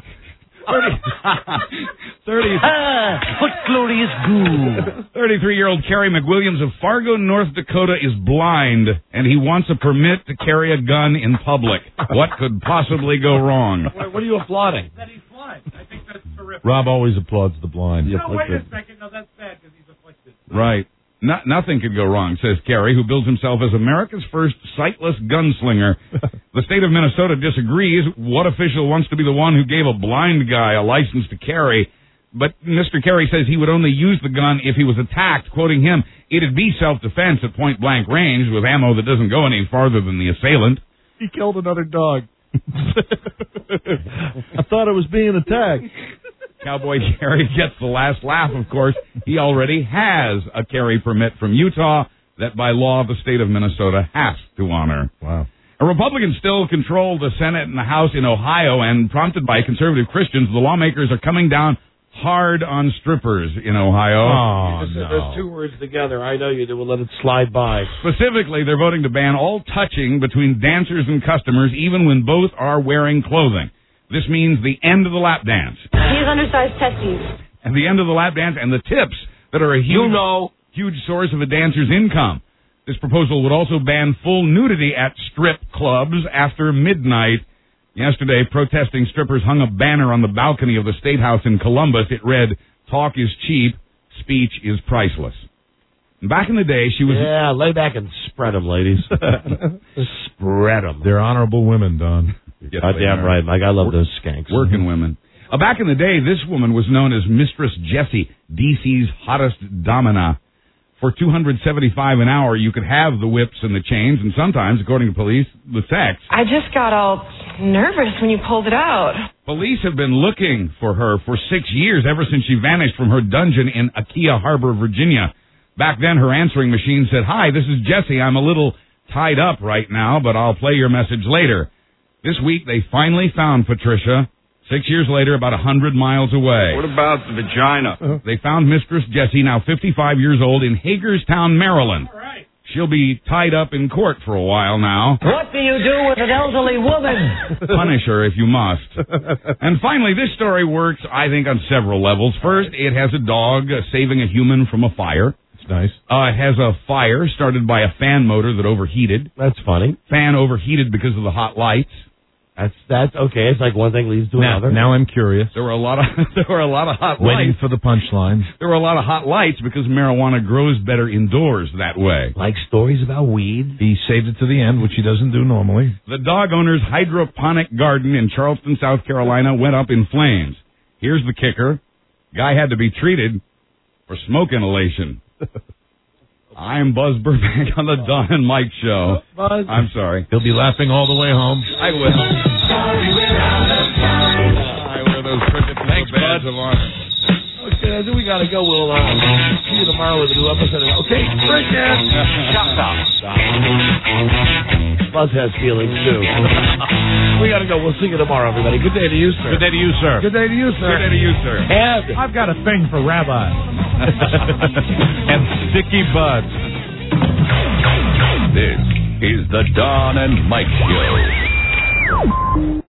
33-year-old Kerry McWilliams of Fargo, North Dakota is blind, and he wants a permit to carry a gun in public. What could possibly go wrong? What are you applauding? That he's blind. I think that's terrific. Rob always applauds the blind. No, wait a second. No, that's bad because he's afflicted. Right. Nothing could go wrong, says Kerry, who bills himself as America's first sightless gunslinger. The state of Minnesota disagrees. What official wants to be the one who gave a blind guy a license to carry? But Mr. Kerry says he would only use the gun if he was attacked. Quoting him, it'd be self-defense at point-blank range with ammo that doesn't go any farther than the assailant. He killed another dog. I thought it was being attacked. Cowboy Kerry gets the last laugh, of course. He already has a carry permit from Utah that by law the state of Minnesota has to honor. Wow. A Republican still control the Senate and the House in Ohio, and prompted by conservative Christians, the lawmakers are coming down hard on strippers in Ohio. Oh, no. Those two words together, I know you do. We'll let it slide by. Specifically, they're voting to ban all touching between dancers and customers, even when both are wearing clothing. This means the end of the lap dance. He's undersized testes. And the end of the lap dance and the tips that are a huge source of a dancer's income. This proposal would also ban full nudity at strip clubs after midnight. Yesterday, protesting strippers hung a banner on the balcony of the State House in Columbus. It read, "Talk is cheap, speech is priceless." And back in the day, she was... Yeah, lay back and spread them, ladies. Spread them. They're honorable women, Don. Goddamn right, Mike. I love those skanks. Working women. Back in the day, this woman was known as Mistress Jessie, DC's hottest domina. For $275 an hour, you could have the whips and the chains, and sometimes, according to police, the sex. I just got all nervous when you pulled it out. Police have been looking for her for 6 years, ever since she vanished from her dungeon in Aquia Harbor, Virginia. Back then, her answering machine said, "Hi, this is Jessie. I'm a little tied up right now, but I'll play your message later." This week, they finally found Patricia, 6 years later, about 100 miles away. What about the vagina? They found Mistress Jessie, now 55 years old, in Hagerstown, Maryland. All right. She'll be tied up in court for a while now. What do you do with an elderly woman? Punish her if you must. And finally, this story works, I think, on several levels. First, it has a dog saving a human from a fire. It's nice. It has a fire started by a fan motor that overheated. That's funny. Fan overheated because of the hot lights. That's okay. It's like one thing leads to another. Now I'm curious. There were a lot of hot Waiting lights. for the punchline. There were a lot of hot lights because marijuana grows better indoors that way. Like stories about weed. He saved it to the end, which he doesn't do normally. The dog owner's hydroponic garden in Charleston, South Carolina went up in flames. Here's the kicker. Guy had to be treated for smoke inhalation. I'm Buzz Burbank on the Don and Mike Show. Buzz. I'm sorry. He'll be laughing all the way home. I will. I wear those crickets. Thanks, badge of honor. Okay, I think we gotta go. We'll see you tomorrow with a new episode. Okay, cricket. Shut up. Buzz has feelings too. We gotta go. We'll see you tomorrow, everybody. Good day to you, sir. Good day to you, sir. Good day to you, sir. Good day to you, sir. And I've got a thing for rabbis. And sticky buds. This is the Don and Mike Show.